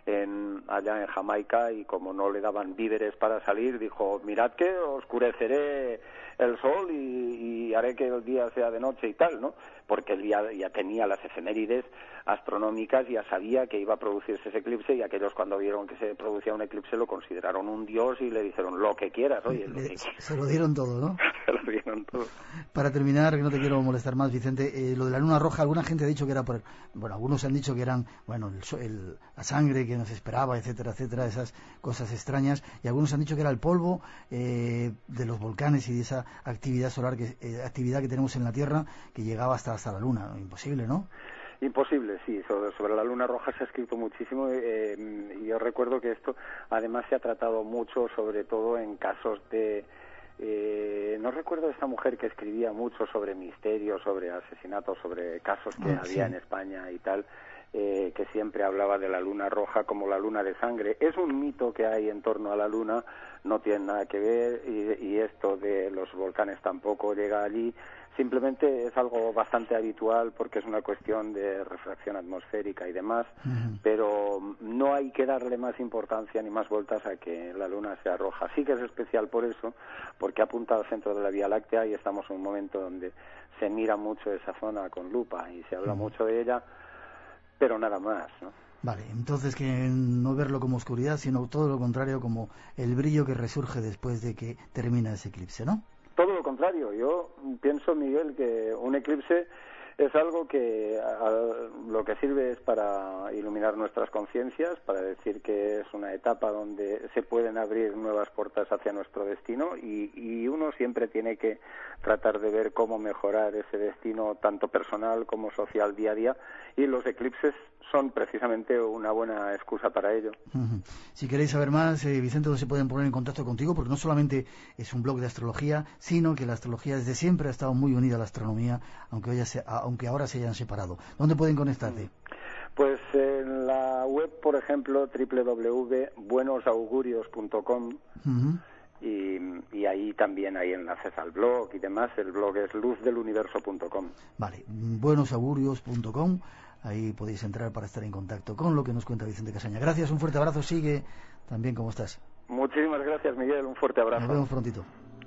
en, allá en Jamaica, y como no le daban víveres para salir, dijo: mirad que oscureceré el sol y, y haré que el día sea de noche y tal, ¿no? Porque él ya, ya tenía las efemérides astronómicas, ya sabía que iba a producirse ese eclipse, y aquellos, cuando vieron que se producía un eclipse, lo consideraron un dios y le dijeron: lo que quieras, oye. Lo que... Se lo dieron todo, ¿no? Se lo dieron todo. Para terminar, que no te quiero molestar más, Vicente, eh, lo de la luna roja, alguna gente ha dicho que era por... Bueno, algunos han dicho que eran, bueno, el, el, la sangre que nos esperaba, etcétera, etcétera, esas cosas extrañas, y algunos han dicho que era el polvo eh, de los volcanes y de esa actividad solar, que eh, actividad que tenemos en la Tierra, que llegaba hasta, hasta la luna. Imposible, ¿no? Imposible, sí. Sobre, sobre la luna roja se ha escrito muchísimo, eh, y yo recuerdo que esto además se ha tratado mucho, sobre todo en casos de... Eh, no recuerdo esta mujer que escribía mucho sobre misterios, sobre asesinatos, sobre casos que ah, había sí. en España y tal, eh, que siempre hablaba de la luna roja como la luna de sangre. Es un mito que hay en torno a la luna, no tiene nada que ver, y, y esto de los volcanes tampoco llega allí. Simplemente es algo bastante habitual porque es una cuestión de refracción atmosférica y demás, uh-huh. pero no hay que darle más importancia ni más vueltas a que la luna sea roja. Sí que es especial por eso, porque apunta al centro de la Vía Láctea y estamos en un momento donde se mira mucho esa zona con lupa y se habla uh-huh. mucho de ella, pero nada más, ¿no? Vale, entonces que no verlo como oscuridad, sino todo lo contrario, como el brillo que resurge después de que termina ese eclipse, ¿no? Todo lo contrario. Yo pienso, Miguel, que un eclipse es algo que a, lo que sirve es para iluminar nuestras conciencias, para decir que es una etapa donde se pueden abrir nuevas puertas hacia nuestro destino, y, y uno siempre tiene que tratar de ver cómo mejorar ese destino, tanto personal como social, día a día, y los eclipses son precisamente una buena excusa para ello. Uh-huh. Si queréis saber más, eh, Vicente, ¿dónde se pueden poner en contacto contigo? Porque no solamente es un blog de astrología, sino que la astrología desde siempre ha estado muy unida a la astronomía, aunque, hoy se, aunque ahora se hayan separado. ¿Dónde pueden conectarte? Pues en la web, por ejemplo, doble u doble u doble u punto buenos augurios punto com, uh-huh. y, y ahí también hay enlaces al blog y demás. El blog es luz del universo punto com. Vale, buenos augurios punto com. Ahí podéis entrar para estar en contacto con lo que nos cuenta Vicente Casaña. Gracias, un fuerte abrazo. Sigue también como estás. Muchísimas gracias, Miguel. Un fuerte abrazo. Nos vemos prontito.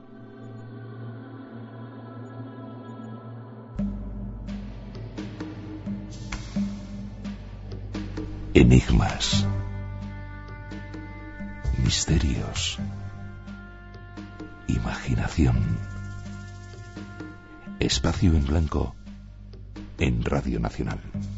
Enigmas, misterios, imaginación, Espacio en Blanco en Radio Nacional.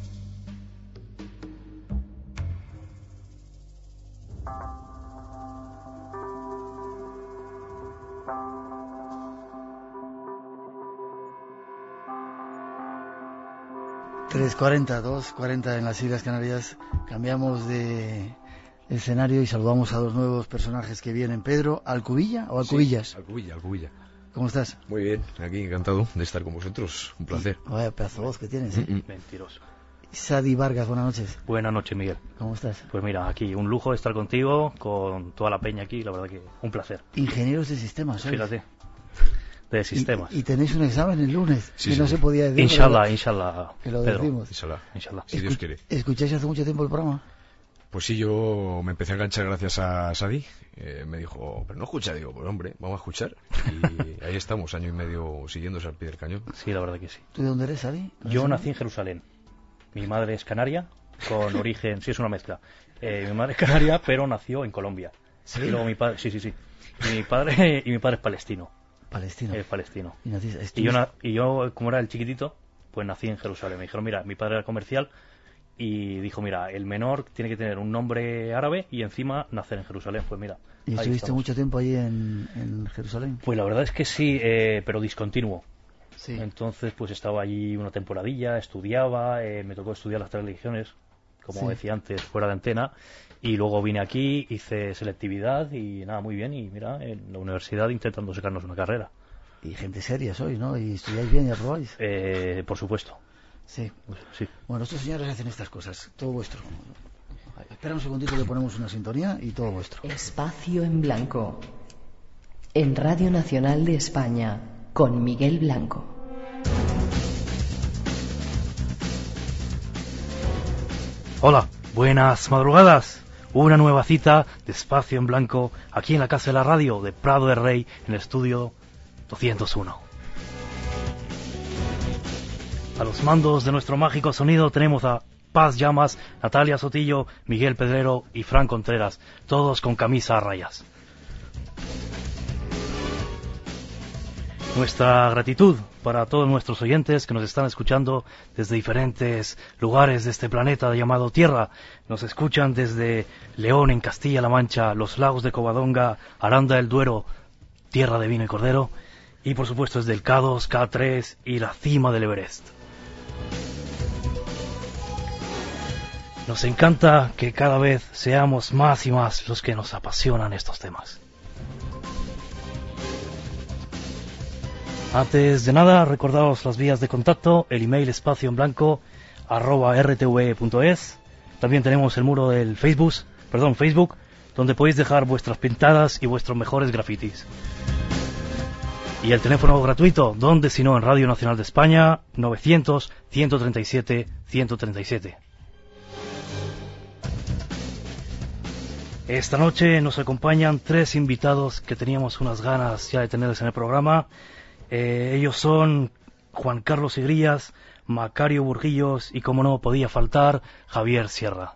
tres cuarenta, dos cuarenta en las Islas Canarias. Cambiamos de escenario y saludamos a dos nuevos personajes que vienen. Pedro, ¿Alcubilla o Alcubillas? Sí, Alcubilla, Alcubilla. ¿Cómo estás? Muy bien, aquí encantado de estar con vosotros. Un placer. Vaya pedazo de voz que tienes, ¿eh? Mm-mm. Mentiroso. Sadi Vargas, buenas noches. Buenas noches, Miguel. ¿Cómo estás? Pues mira, aquí un lujo estar contigo, con toda la peña aquí, la verdad que un placer. Ingenieros de sistemas, ¿sabes? Fíjate, de sistemas. Y, y tenéis un examen el lunes, Sí, que sí, no sí. se podía decir. Inshallah, pero inshallah, que lo Pedro. decimos. Inshallah, Inshallah. si Dios quiere. ¿Escucháis hace mucho tiempo el programa? Pues sí, yo me empecé a enganchar gracias a Sadi. Eh, me dijo, pero no escucha. Digo, pues hombre, vamos a escuchar. Y ahí estamos, año y medio siguiéndose al pie del cañón. Sí, la verdad que sí. ¿Tú de dónde eres, Sadi? Yo nací en Jerusalén. Mi madre es canaria, con origen, sí, es una mezcla. Eh, mi madre es canaria, pero nació en Colombia. ¿Sí? Y luego mi padre, sí, sí, sí. Y mi padre, y mi padre es palestino. Palestino. Es palestino. Y, naciste- Y yo, estuviste- na- y yo, como era el chiquitito, pues nací en Jerusalén. Me dijeron, mira, mi padre era comercial y dijo, mira, el menor tiene que tener un nombre árabe y encima nacer en Jerusalén. Pues mira, ¿Y ahí estuviste estamos. mucho tiempo allí en, en Jerusalén? Pues la verdad es que sí, eh, pero discontinuo. Sí. Entonces, pues estaba allí una temporadilla, estudiaba, eh, me tocó estudiar las tres religiones, como Sí. decía antes, fuera de antena, y luego vine aquí, hice selectividad y nada, muy bien, y mira, en la universidad intentando sacarnos una carrera. Y gente seria sois, ¿no? Y estudiáis bien y aprobáis. Eh, por supuesto. Sí. Sí. Bueno, estos señores hacen estas cosas, todo vuestro. Espera un segundito, le ponemos una sintonía y todo vuestro. Espacio en Blanco. En Radio Nacional de España, con Miguel Blanco. Hola, buenas madrugadas. Una nueva cita de Espacio en Blanco aquí en la Casa de la Radio de Prado de Rey en el estudio doscientos uno. A los mandos de nuestro mágico sonido tenemos a Paz Llamas, Natalia Sotillo, Miguel Pedrero y Fran Contreras, todos con camisa a rayas. Nuestra gratitud para todos nuestros oyentes que nos están escuchando desde diferentes lugares de este planeta llamado Tierra. Nos escuchan desde León en Castilla-La Mancha, los lagos de Covadonga, Aranda del Duero, Tierra de Vino y Cordero, y por supuesto desde el K dos, K tres y la cima del Everest. Nos encanta que cada vez seamos más y más los que nos apasionan estos temas. Antes de nada, recordaos las vías de contacto, el email espacio en blanco arroba rtv.es. También tenemos el muro del Facebook, perdón, Facebook, donde podéis dejar vuestras pintadas y vuestros mejores grafitis. Y el teléfono gratuito, donde si no en Radio Nacional de España, novecientos, ciento treinta y siete, ciento treinta y siete. Esta noche nos acompañan tres invitados que teníamos unas ganas ya de tenerles en el programa. Eh, ellos son Juan Carlos Igrías, Macario Burguillos y, como no podía faltar, Javier Sierra.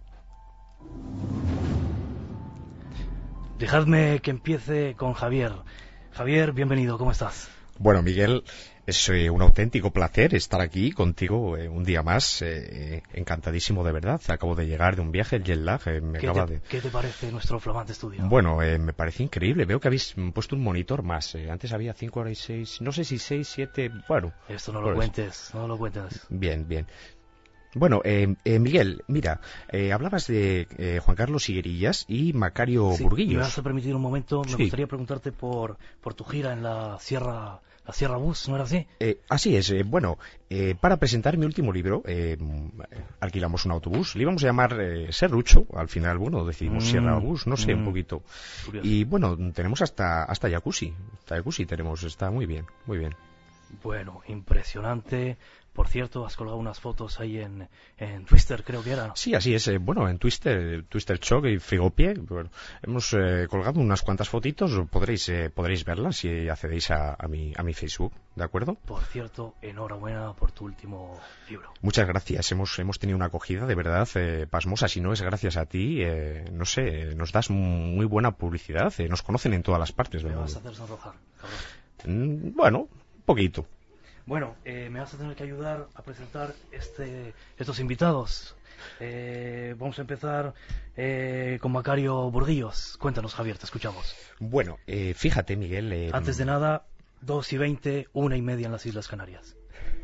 Dejadme que empiece con Javier. Javier, bienvenido, ¿cómo estás? Bueno, Miguel, es eh, un auténtico placer estar aquí contigo eh, un día más. Eh, encantadísimo, de verdad. Acabo de llegar de un viaje, el jet lag. Eh, me ¿Qué, acaba te, de... ¿Qué te parece nuestro flamante estudio? Bueno, eh, me parece increíble. Veo que habéis puesto un monitor más. Eh, antes había cinco horas y seis, no sé si seis, siete, bueno. Esto no lo pues... cuentes, no lo cuentes. Bien, bien. Bueno, eh, eh, Miguel, mira, eh, hablabas de eh, Juan Carlos Higuerillas y Macario Sí, Burguillos. ¿me vas a permitir un momento? Me Sí. gustaría preguntarte por, por tu gira en la Sierra, la Sierra Bus, ¿no era así? Eh, así es, eh, bueno, eh, para presentar mi último libro, eh, alquilamos un autobús, le íbamos a llamar eh, Serrucho, al final, bueno, decidimos Mm, Sierra Bus, no sé, mm, un poquito. curioso. Y bueno, tenemos hasta hasta jacuzzi, hasta jacuzzi tenemos, está muy bien, muy bien. Bueno, impresionante. Por cierto, has colgado unas fotos ahí en, en Twister, creo que era. Sí, así es. Eh, bueno, en Twister, Twister Shock y Frigopie, bueno, hemos eh, colgado unas cuantas fotitos. Podréis eh, podréis verlas si accedéis a, a mi a mi Facebook, ¿de acuerdo? Por cierto, enhorabuena por tu último libro. Muchas gracias. Hemos hemos tenido una acogida de verdad eh, pasmosa. Si no es gracias a ti, eh, no sé, nos das muy buena publicidad. Eh, nos conocen en todas las partes del Me mundo. vas a hacer sonrojar, cabrón. Mm, bueno, poquito. Bueno, eh, me vas a tener que ayudar a presentar este, estos invitados. Eh, vamos a empezar eh, con Macario Burguillos. Cuéntanos, Javier, te escuchamos. Bueno, eh, fíjate, Miguel... Eh, Antes de nada, dos y veinte, una y media en las Islas Canarias.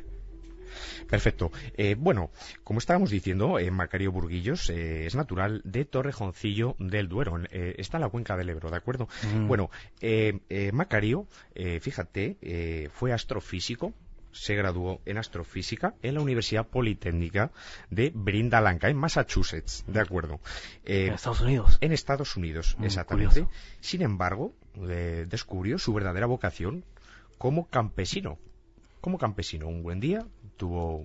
Perfecto. Eh, bueno, como estábamos diciendo, eh, Macario Burguillos eh, es natural de Torrejoncillo del Duero. Eh, está en la cuenca del Ebro, ¿de acuerdo? Mm. Bueno, eh, eh, Macario, eh, fíjate, eh, fue astrofísico. Se graduó en astrofísica en la Universidad Politécnica de Brindallanca, en Massachusetts, ¿de acuerdo? Eh, ¿En Estados Unidos? En Estados Unidos, mm, exactamente. Curioso. Sin embargo, eh, descubrió su verdadera vocación como campesino. Como campesino, un buen día tuvo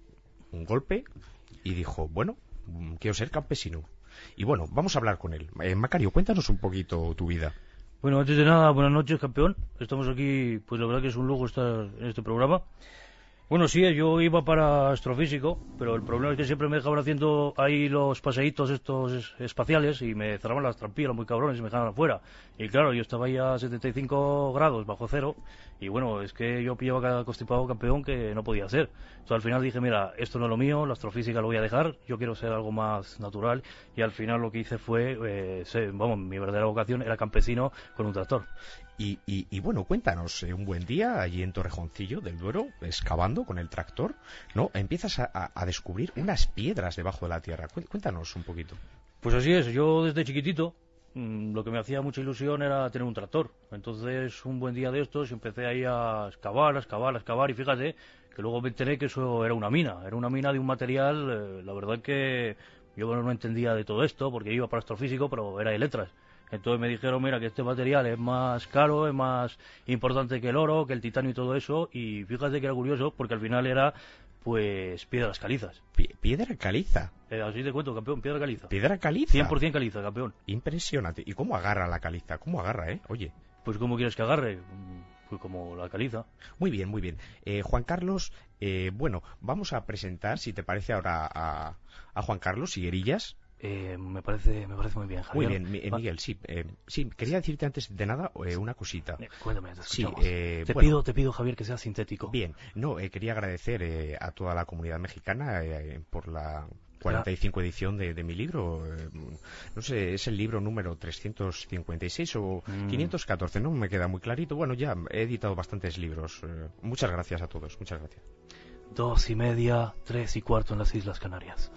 un golpe y dijo, bueno, quiero ser campesino. Y bueno, vamos a hablar con él. Eh, Macario, cuéntanos un poquito tu vida. Bueno, antes de nada, buenas noches, campeón. Estamos aquí, pues la verdad que es un lujo estar en este programa. Bueno, sí, yo iba para astrofísico, pero el problema es que siempre me dejaban haciendo ahí los paseitos estos espaciales y me cerraban las trampillas muy cabrones y me dejaban afuera. Y claro, yo estaba ya a setenta y cinco grados bajo cero y bueno, es que yo pillaba cada constipado, campeón, que no podía ser. Entonces al final dije, mira, esto no es lo mío, la astrofísica lo voy a dejar, yo quiero ser algo más natural y al final lo que hice fue, eh, ser, vamos, mi verdadera vocación era campesino con un tractor. Y, y, y bueno, cuéntanos, eh, un buen día allí en Torrejoncillo del Duero, excavando con el tractor, ¿no? Empiezas a, a, a descubrir unas piedras debajo de la tierra. Cuéntanos un poquito. Pues así es, yo desde chiquitito mmm, lo que me hacía mucha ilusión era tener un tractor. Entonces un buen día de estos empecé ahí a excavar, a excavar, a excavar y fíjate que luego me enteré que eso era una mina, era una mina de un material, eh, la verdad que yo no entendía de todo esto porque iba para astrofísico, pero era de letras. Entonces me dijeron, mira, que este material es más caro, es más importante que el oro, que el titanio y todo eso, y fíjate que era curioso, porque al final era, pues, piedras calizas. ¿Piedra caliza? Eh, así te cuento, campeón, piedra caliza. ¿Piedra caliza? cien por ciento caliza, campeón. Impresionante. ¿Y cómo agarra la caliza? ¿Cómo agarra, eh? Oye. Pues, ¿cómo quieres que agarre? Pues como la caliza. Muy bien, muy bien. Eh, Juan Carlos, eh, bueno, vamos a presentar, si te parece ahora, a, a Juan Carlos Higuerillas. Eh, me parece me parece muy bien, Javier. Muy bien, eh, Miguel, sí, eh, sí, quería decirte antes de nada eh, una cosita. Eh, cuéntame, te sí, escuchamos. eh, te, bueno, pido, te pido, Javier, que sea sintético. Bien, no, eh, quería agradecer eh, a toda la comunidad mexicana eh, por la cuarenta y cinco edición de, de mi libro. Eh, no sé, es el libro número trescientos cincuenta y seis o mm. quinientos catorce, no me queda muy clarito. Bueno, ya he editado bastantes libros. Eh, muchas gracias a todos, muchas gracias. Dos y media, tres y cuarto en las Islas Canarias.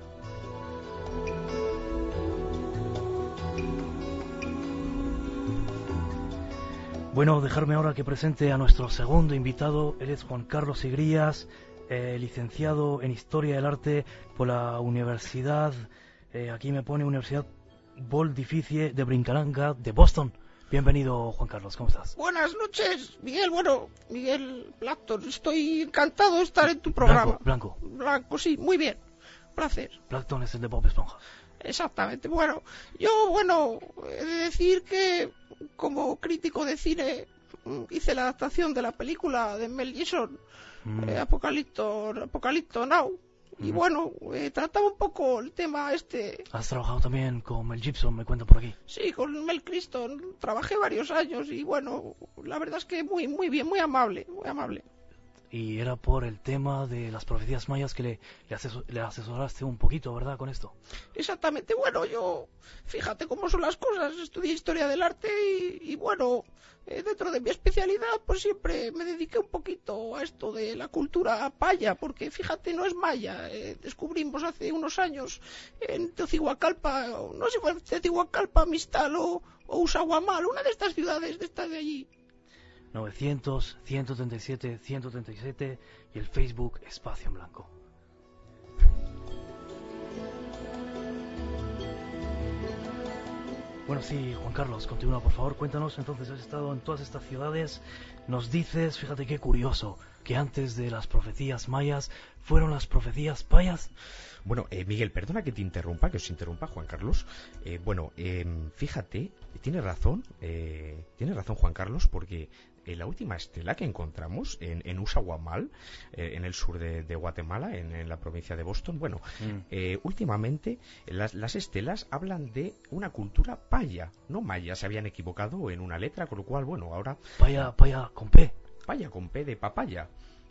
Bueno, dejarme ahora que presente a nuestro segundo invitado. Él es Juan Carlos Higuerillas, eh, licenciado en Historia del Arte por la Universidad, eh, aquí me pone Universidad Pontificia de Brindallanca de Boston. Bienvenido, Juan Carlos, ¿cómo estás? Buenas noches, Miguel. Bueno, Miguel Blackton, estoy encantado de estar en tu programa. Blanco, Blanco. Blanco, sí, muy bien. Placer. Blackton es el de Bob Esponja. Exactamente. Bueno, yo, bueno, he de decir que como crítico de cine hice la adaptación de la película de Mel Gibson, mm. eh, Apocalipto, Apocalipto Now. Mm. Y bueno, eh, trataba un poco el tema este. ¿Has trabajado también con Mel Gibson? Me cuentan por aquí. Sí, con Mel Gibson. Trabajé varios años y bueno, la verdad es que muy, muy bien, muy amable, muy amable. Y era por el tema de las profecías mayas que le, le, asesor, le asesoraste un poquito, ¿verdad?, con esto. Exactamente. Bueno, yo, fíjate cómo son las cosas, estudié Historia del Arte y, y bueno, eh, dentro de mi especialidad, pues siempre me dediqué un poquito a esto de la cultura paya, porque fíjate, no es maya. Eh, descubrimos hace unos años en Teotihuacalpa, no sé si fue Teotihuacalpa, Mistal o, o Usahuamal, una de estas ciudades de estas de allí. novecientos, ciento treinta y siete, ciento treinta y siete y el Facebook Espacio en Blanco. Bueno, sí, Juan Carlos, continúa, por favor, cuéntanos. Entonces, has estado en todas estas ciudades, nos dices, fíjate qué curioso, que antes de las profecías mayas fueron las profecías payas. Bueno, eh, Miguel, perdona que te interrumpa, que os interrumpa, Juan Carlos. Eh, bueno, eh, fíjate, tiene razón, eh, tiene razón Juan Carlos, porque eh, la última estela que encontramos en, en Usahuamal, eh, en el sur de, de Guatemala, en, en la provincia de Boston, bueno, mm. eh, últimamente las, las estelas hablan de una cultura paya, no maya, se habían equivocado en una letra, con lo cual, bueno, ahora... Paya, paya con P. Paya con P de papaya.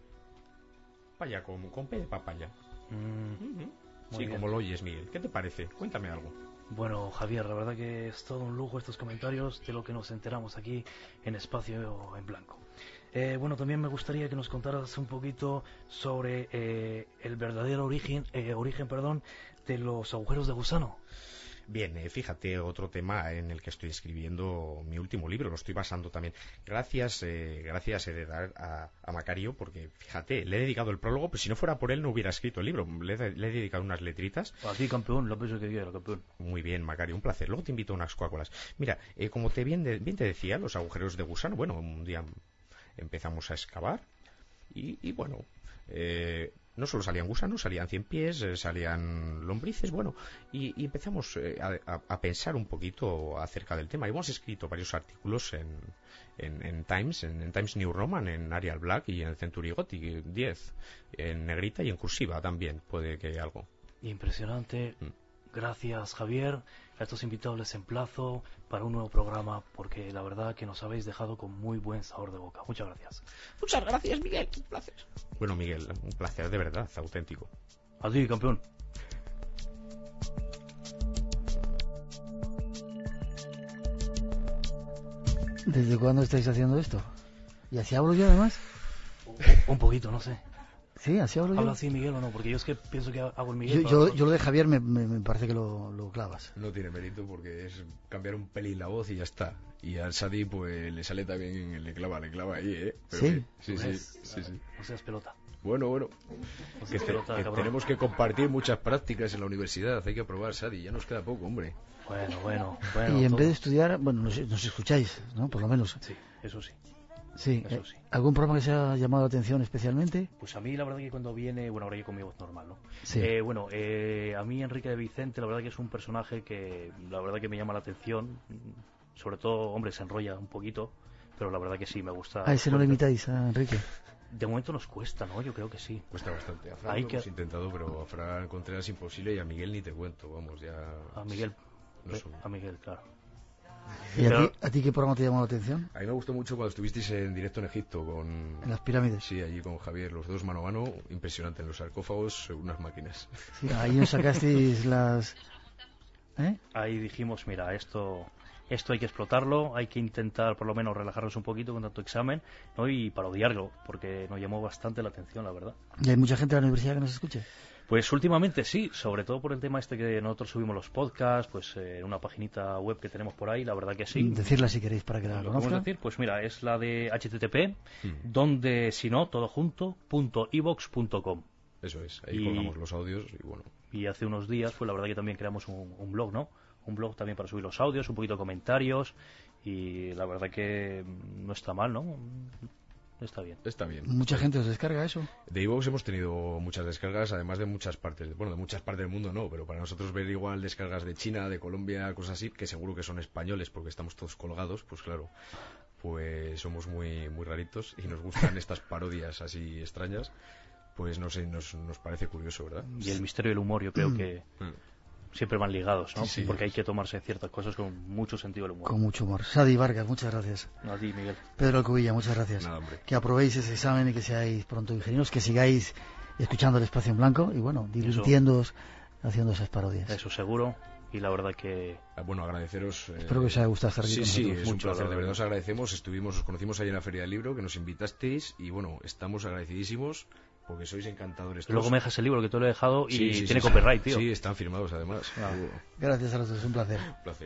Papaya con, con P de papaya. Mm, Uh-huh. Sí, bien. como lo oyes, Miguel. ¿Qué te parece? Cuéntame algo. Bueno, Javier, la verdad que es todo un lujo estos comentarios de lo que nos enteramos aquí en Espacio en Blanco. Eh, bueno, también me gustaría que nos contaras un poquito sobre eh, el verdadero origen, eh, origen, perdón, de los agujeros de gusano. Bien, eh, fíjate, otro tema en el que estoy escribiendo mi último libro, lo estoy basando también. Gracias, eh, gracias Heredar a, a Macario, porque fíjate, le he dedicado el prólogo, pues si no fuera por él no hubiera escrito el libro. Le, he- le he dedicado unas letritas. A ti, campeón, lo peso que quiera, campeón. Muy bien, Macario, un placer. Luego te invito a unas Coca-Colas. Mira, eh, como te bien, de- bien te decía, los agujeros de gusano, bueno, un día empezamos a excavar y, y bueno, eh, no solo salían gusanos, salían cien pies, eh, salían lombrices, bueno, y, y empezamos eh, a, a- a pensar un poquito acerca del tema. Y hemos escrito varios artículos en, en, en Times, en, en Times New Roman, en Arial Black y en Century Gothic diez, en negrita y en cursiva también, puede que algo. Impresionante. Gracias, Javier. A estos invitados les emplazo para un nuevo programa, porque la verdad que nos habéis dejado con muy buen sabor de boca. Muchas gracias. Muchas gracias, Miguel. Un placer. Bueno, Miguel, un placer de verdad, auténtico. A ti, campeón. ¿Desde cuándo estáis haciendo esto? ¿Y así hablo yo además? Un poquito, no sé. Sí, así hablo yo. ¿Habla así Miguel o no? Porque yo es que pienso que hago el Yo, Miguel. para yo, vosotros. yo lo de Javier me, me, me parece que lo, lo clavas. No tiene mérito porque es cambiar un pelín la voz y ya está. Y al Sadi pues le sale también, le clava, le clava ahí, ¿eh? Pero ¿Sí? bien, sí, sí, ¿Ves? sí, sí. No seas pelota. Bueno, bueno. No Que, seas te- pelota, que cabrón. tenemos que compartir muchas prácticas en la universidad. Hay que aprobar, Sadi. Ya nos queda poco, hombre. Bueno, bueno, bueno. y en todo- vez de estudiar, bueno, nos, nos escucháis, ¿no? Por lo menos. Sí, eso sí. Sí. Eso eh, sí. ¿Algún programa que se ha llamado la atención especialmente? Pues a mí la verdad que cuando viene, bueno, ahora yo con mi voz normal, ¿no? Sí. Eh, bueno, eh, a mí Enrique de Vicente la verdad que es un personaje que la verdad que me llama la atención, sobre todo, hombre, se enrolla un poquito, pero la verdad que sí, me gusta. A ese no le imitáis, a Enrique. De momento nos cuesta, ¿no? Yo creo que sí. Cuesta bastante. A Fran Hay lo que- hemos intentado, pero a Fran Contreras imposible y a Miguel ni te cuento. Vamos, ya... A Miguel, No son- a Miguel, claro. ¿Y a Pero- ti, a ti qué programa te llamó la atención? A mí me gustó mucho cuando estuvisteis en directo en Egipto con... En las pirámides. Sí, allí con Javier, los dos mano a mano. Impresionante. En los sarcófagos, unas máquinas. Sí, ahí nos sacasteis las... ¿Eh? Ahí dijimos, mira, esto esto hay que explotarlo, hay que intentar por lo menos relajarnos un poquito con tanto examen, ¿no? Y parodiarlo, porque nos llamó bastante la atención, la verdad. ¿Y hay mucha gente de la universidad que nos escuche? Pues últimamente sí, sobre todo por el tema este que nosotros subimos los podcasts, pues eh, en una paginita web que tenemos por ahí, la verdad que sí. Decirla si queréis para que la ¿Lo podemos conozcan. decir? Pues mira, es la de H T T P, Mm. donde si no, todo junto, punto ivox punto com. Eso es. Ahí Y- colgamos los audios y bueno. Y hace unos días, pues la verdad que también creamos un, un blog, ¿no? Un blog también para subir los audios, un poquito de comentarios, y la verdad que mm, no está mal, ¿no? Está bien. Está bien. ¿Mucha gente os descarga eso? De iVoox hemos tenido muchas descargas, además de muchas partes, bueno, de muchas partes del mundo no, pero para nosotros ver igual descargas de China, de Colombia, cosas así, que seguro que son españoles porque estamos todos colgados, pues claro, pues somos muy muy raritos y nos gustan estas parodias así extrañas, pues no sé, nos, nos parece curioso, ¿verdad? Y el misterio y el humor, yo creo que Mm. siempre van ligados, ¿no? Sí, sí. Porque hay que tomarse ciertas cosas con mucho sentido del humor. Con mucho humor. Sadi Vargas, muchas gracias. A ti, Miguel. Pedro Alcubilla, muchas gracias. Nada, hombre. Que aprobéis ese examen y que seáis pronto ingenieros, que sigáis escuchando el Espacio en Blanco y bueno, divirtiéndoos haciendo esas parodias. Eso seguro. Y la verdad que... Ah, Bueno, agradeceros. eh, Espero que os haya gustado estar aquí Sí, con sí, nosotros. es un Mucho, placer, la de verdad verdad. os agradecemos. Estuvimos, os conocimos ahí en la Feria del Libro, que nos invitasteis y bueno, estamos agradecidísimos porque sois encantadores todos. Luego me dejas el libro que te lo he dejado y Sí, sí, tiene sí, copyright, sí. tío. Sí, están firmados además. Ah. Uh, Gracias a los dos, un placer. Un placer.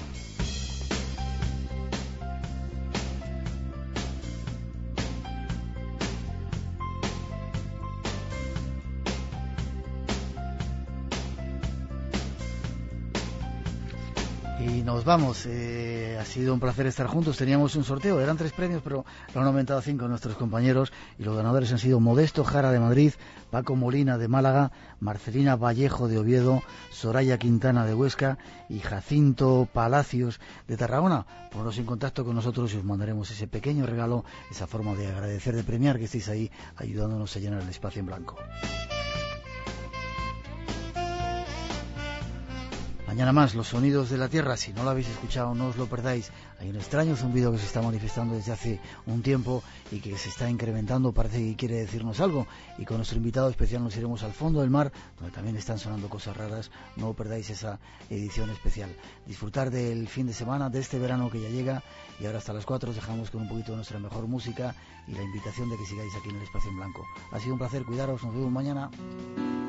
Y nos vamos. Eh, ha sido un placer estar juntos. Teníamos un sorteo, eran tres premios, pero lo han aumentado a cinco nuestros compañeros. Y los ganadores han sido Modesto Jara de Madrid, Paco Molina de Málaga, Marcelina Vallejo de Oviedo, Soraya Quintana de Huesca y Jacinto Palacios de Tarragona. Poneros en contacto con nosotros y os mandaremos ese pequeño regalo, esa forma de agradecer, de premiar que estéis ahí ayudándonos a llenar el espacio en blanco. Mañana más, los sonidos de la Tierra. Si no lo habéis escuchado, no os lo perdáis. Hay un extraño zumbido que se está manifestando desde hace un tiempo y que se está incrementando, parece que quiere decirnos algo. Y con nuestro invitado especial nos iremos al fondo del mar, donde también están sonando cosas raras. No perdáis esa edición especial. Disfrutar del fin de semana, de este verano que ya llega. Y ahora hasta las cuatro os dejamos con un poquito de nuestra mejor música y la invitación de que sigáis aquí en el Espacio en Blanco. Ha sido un placer, cuidaros, nos vemos mañana.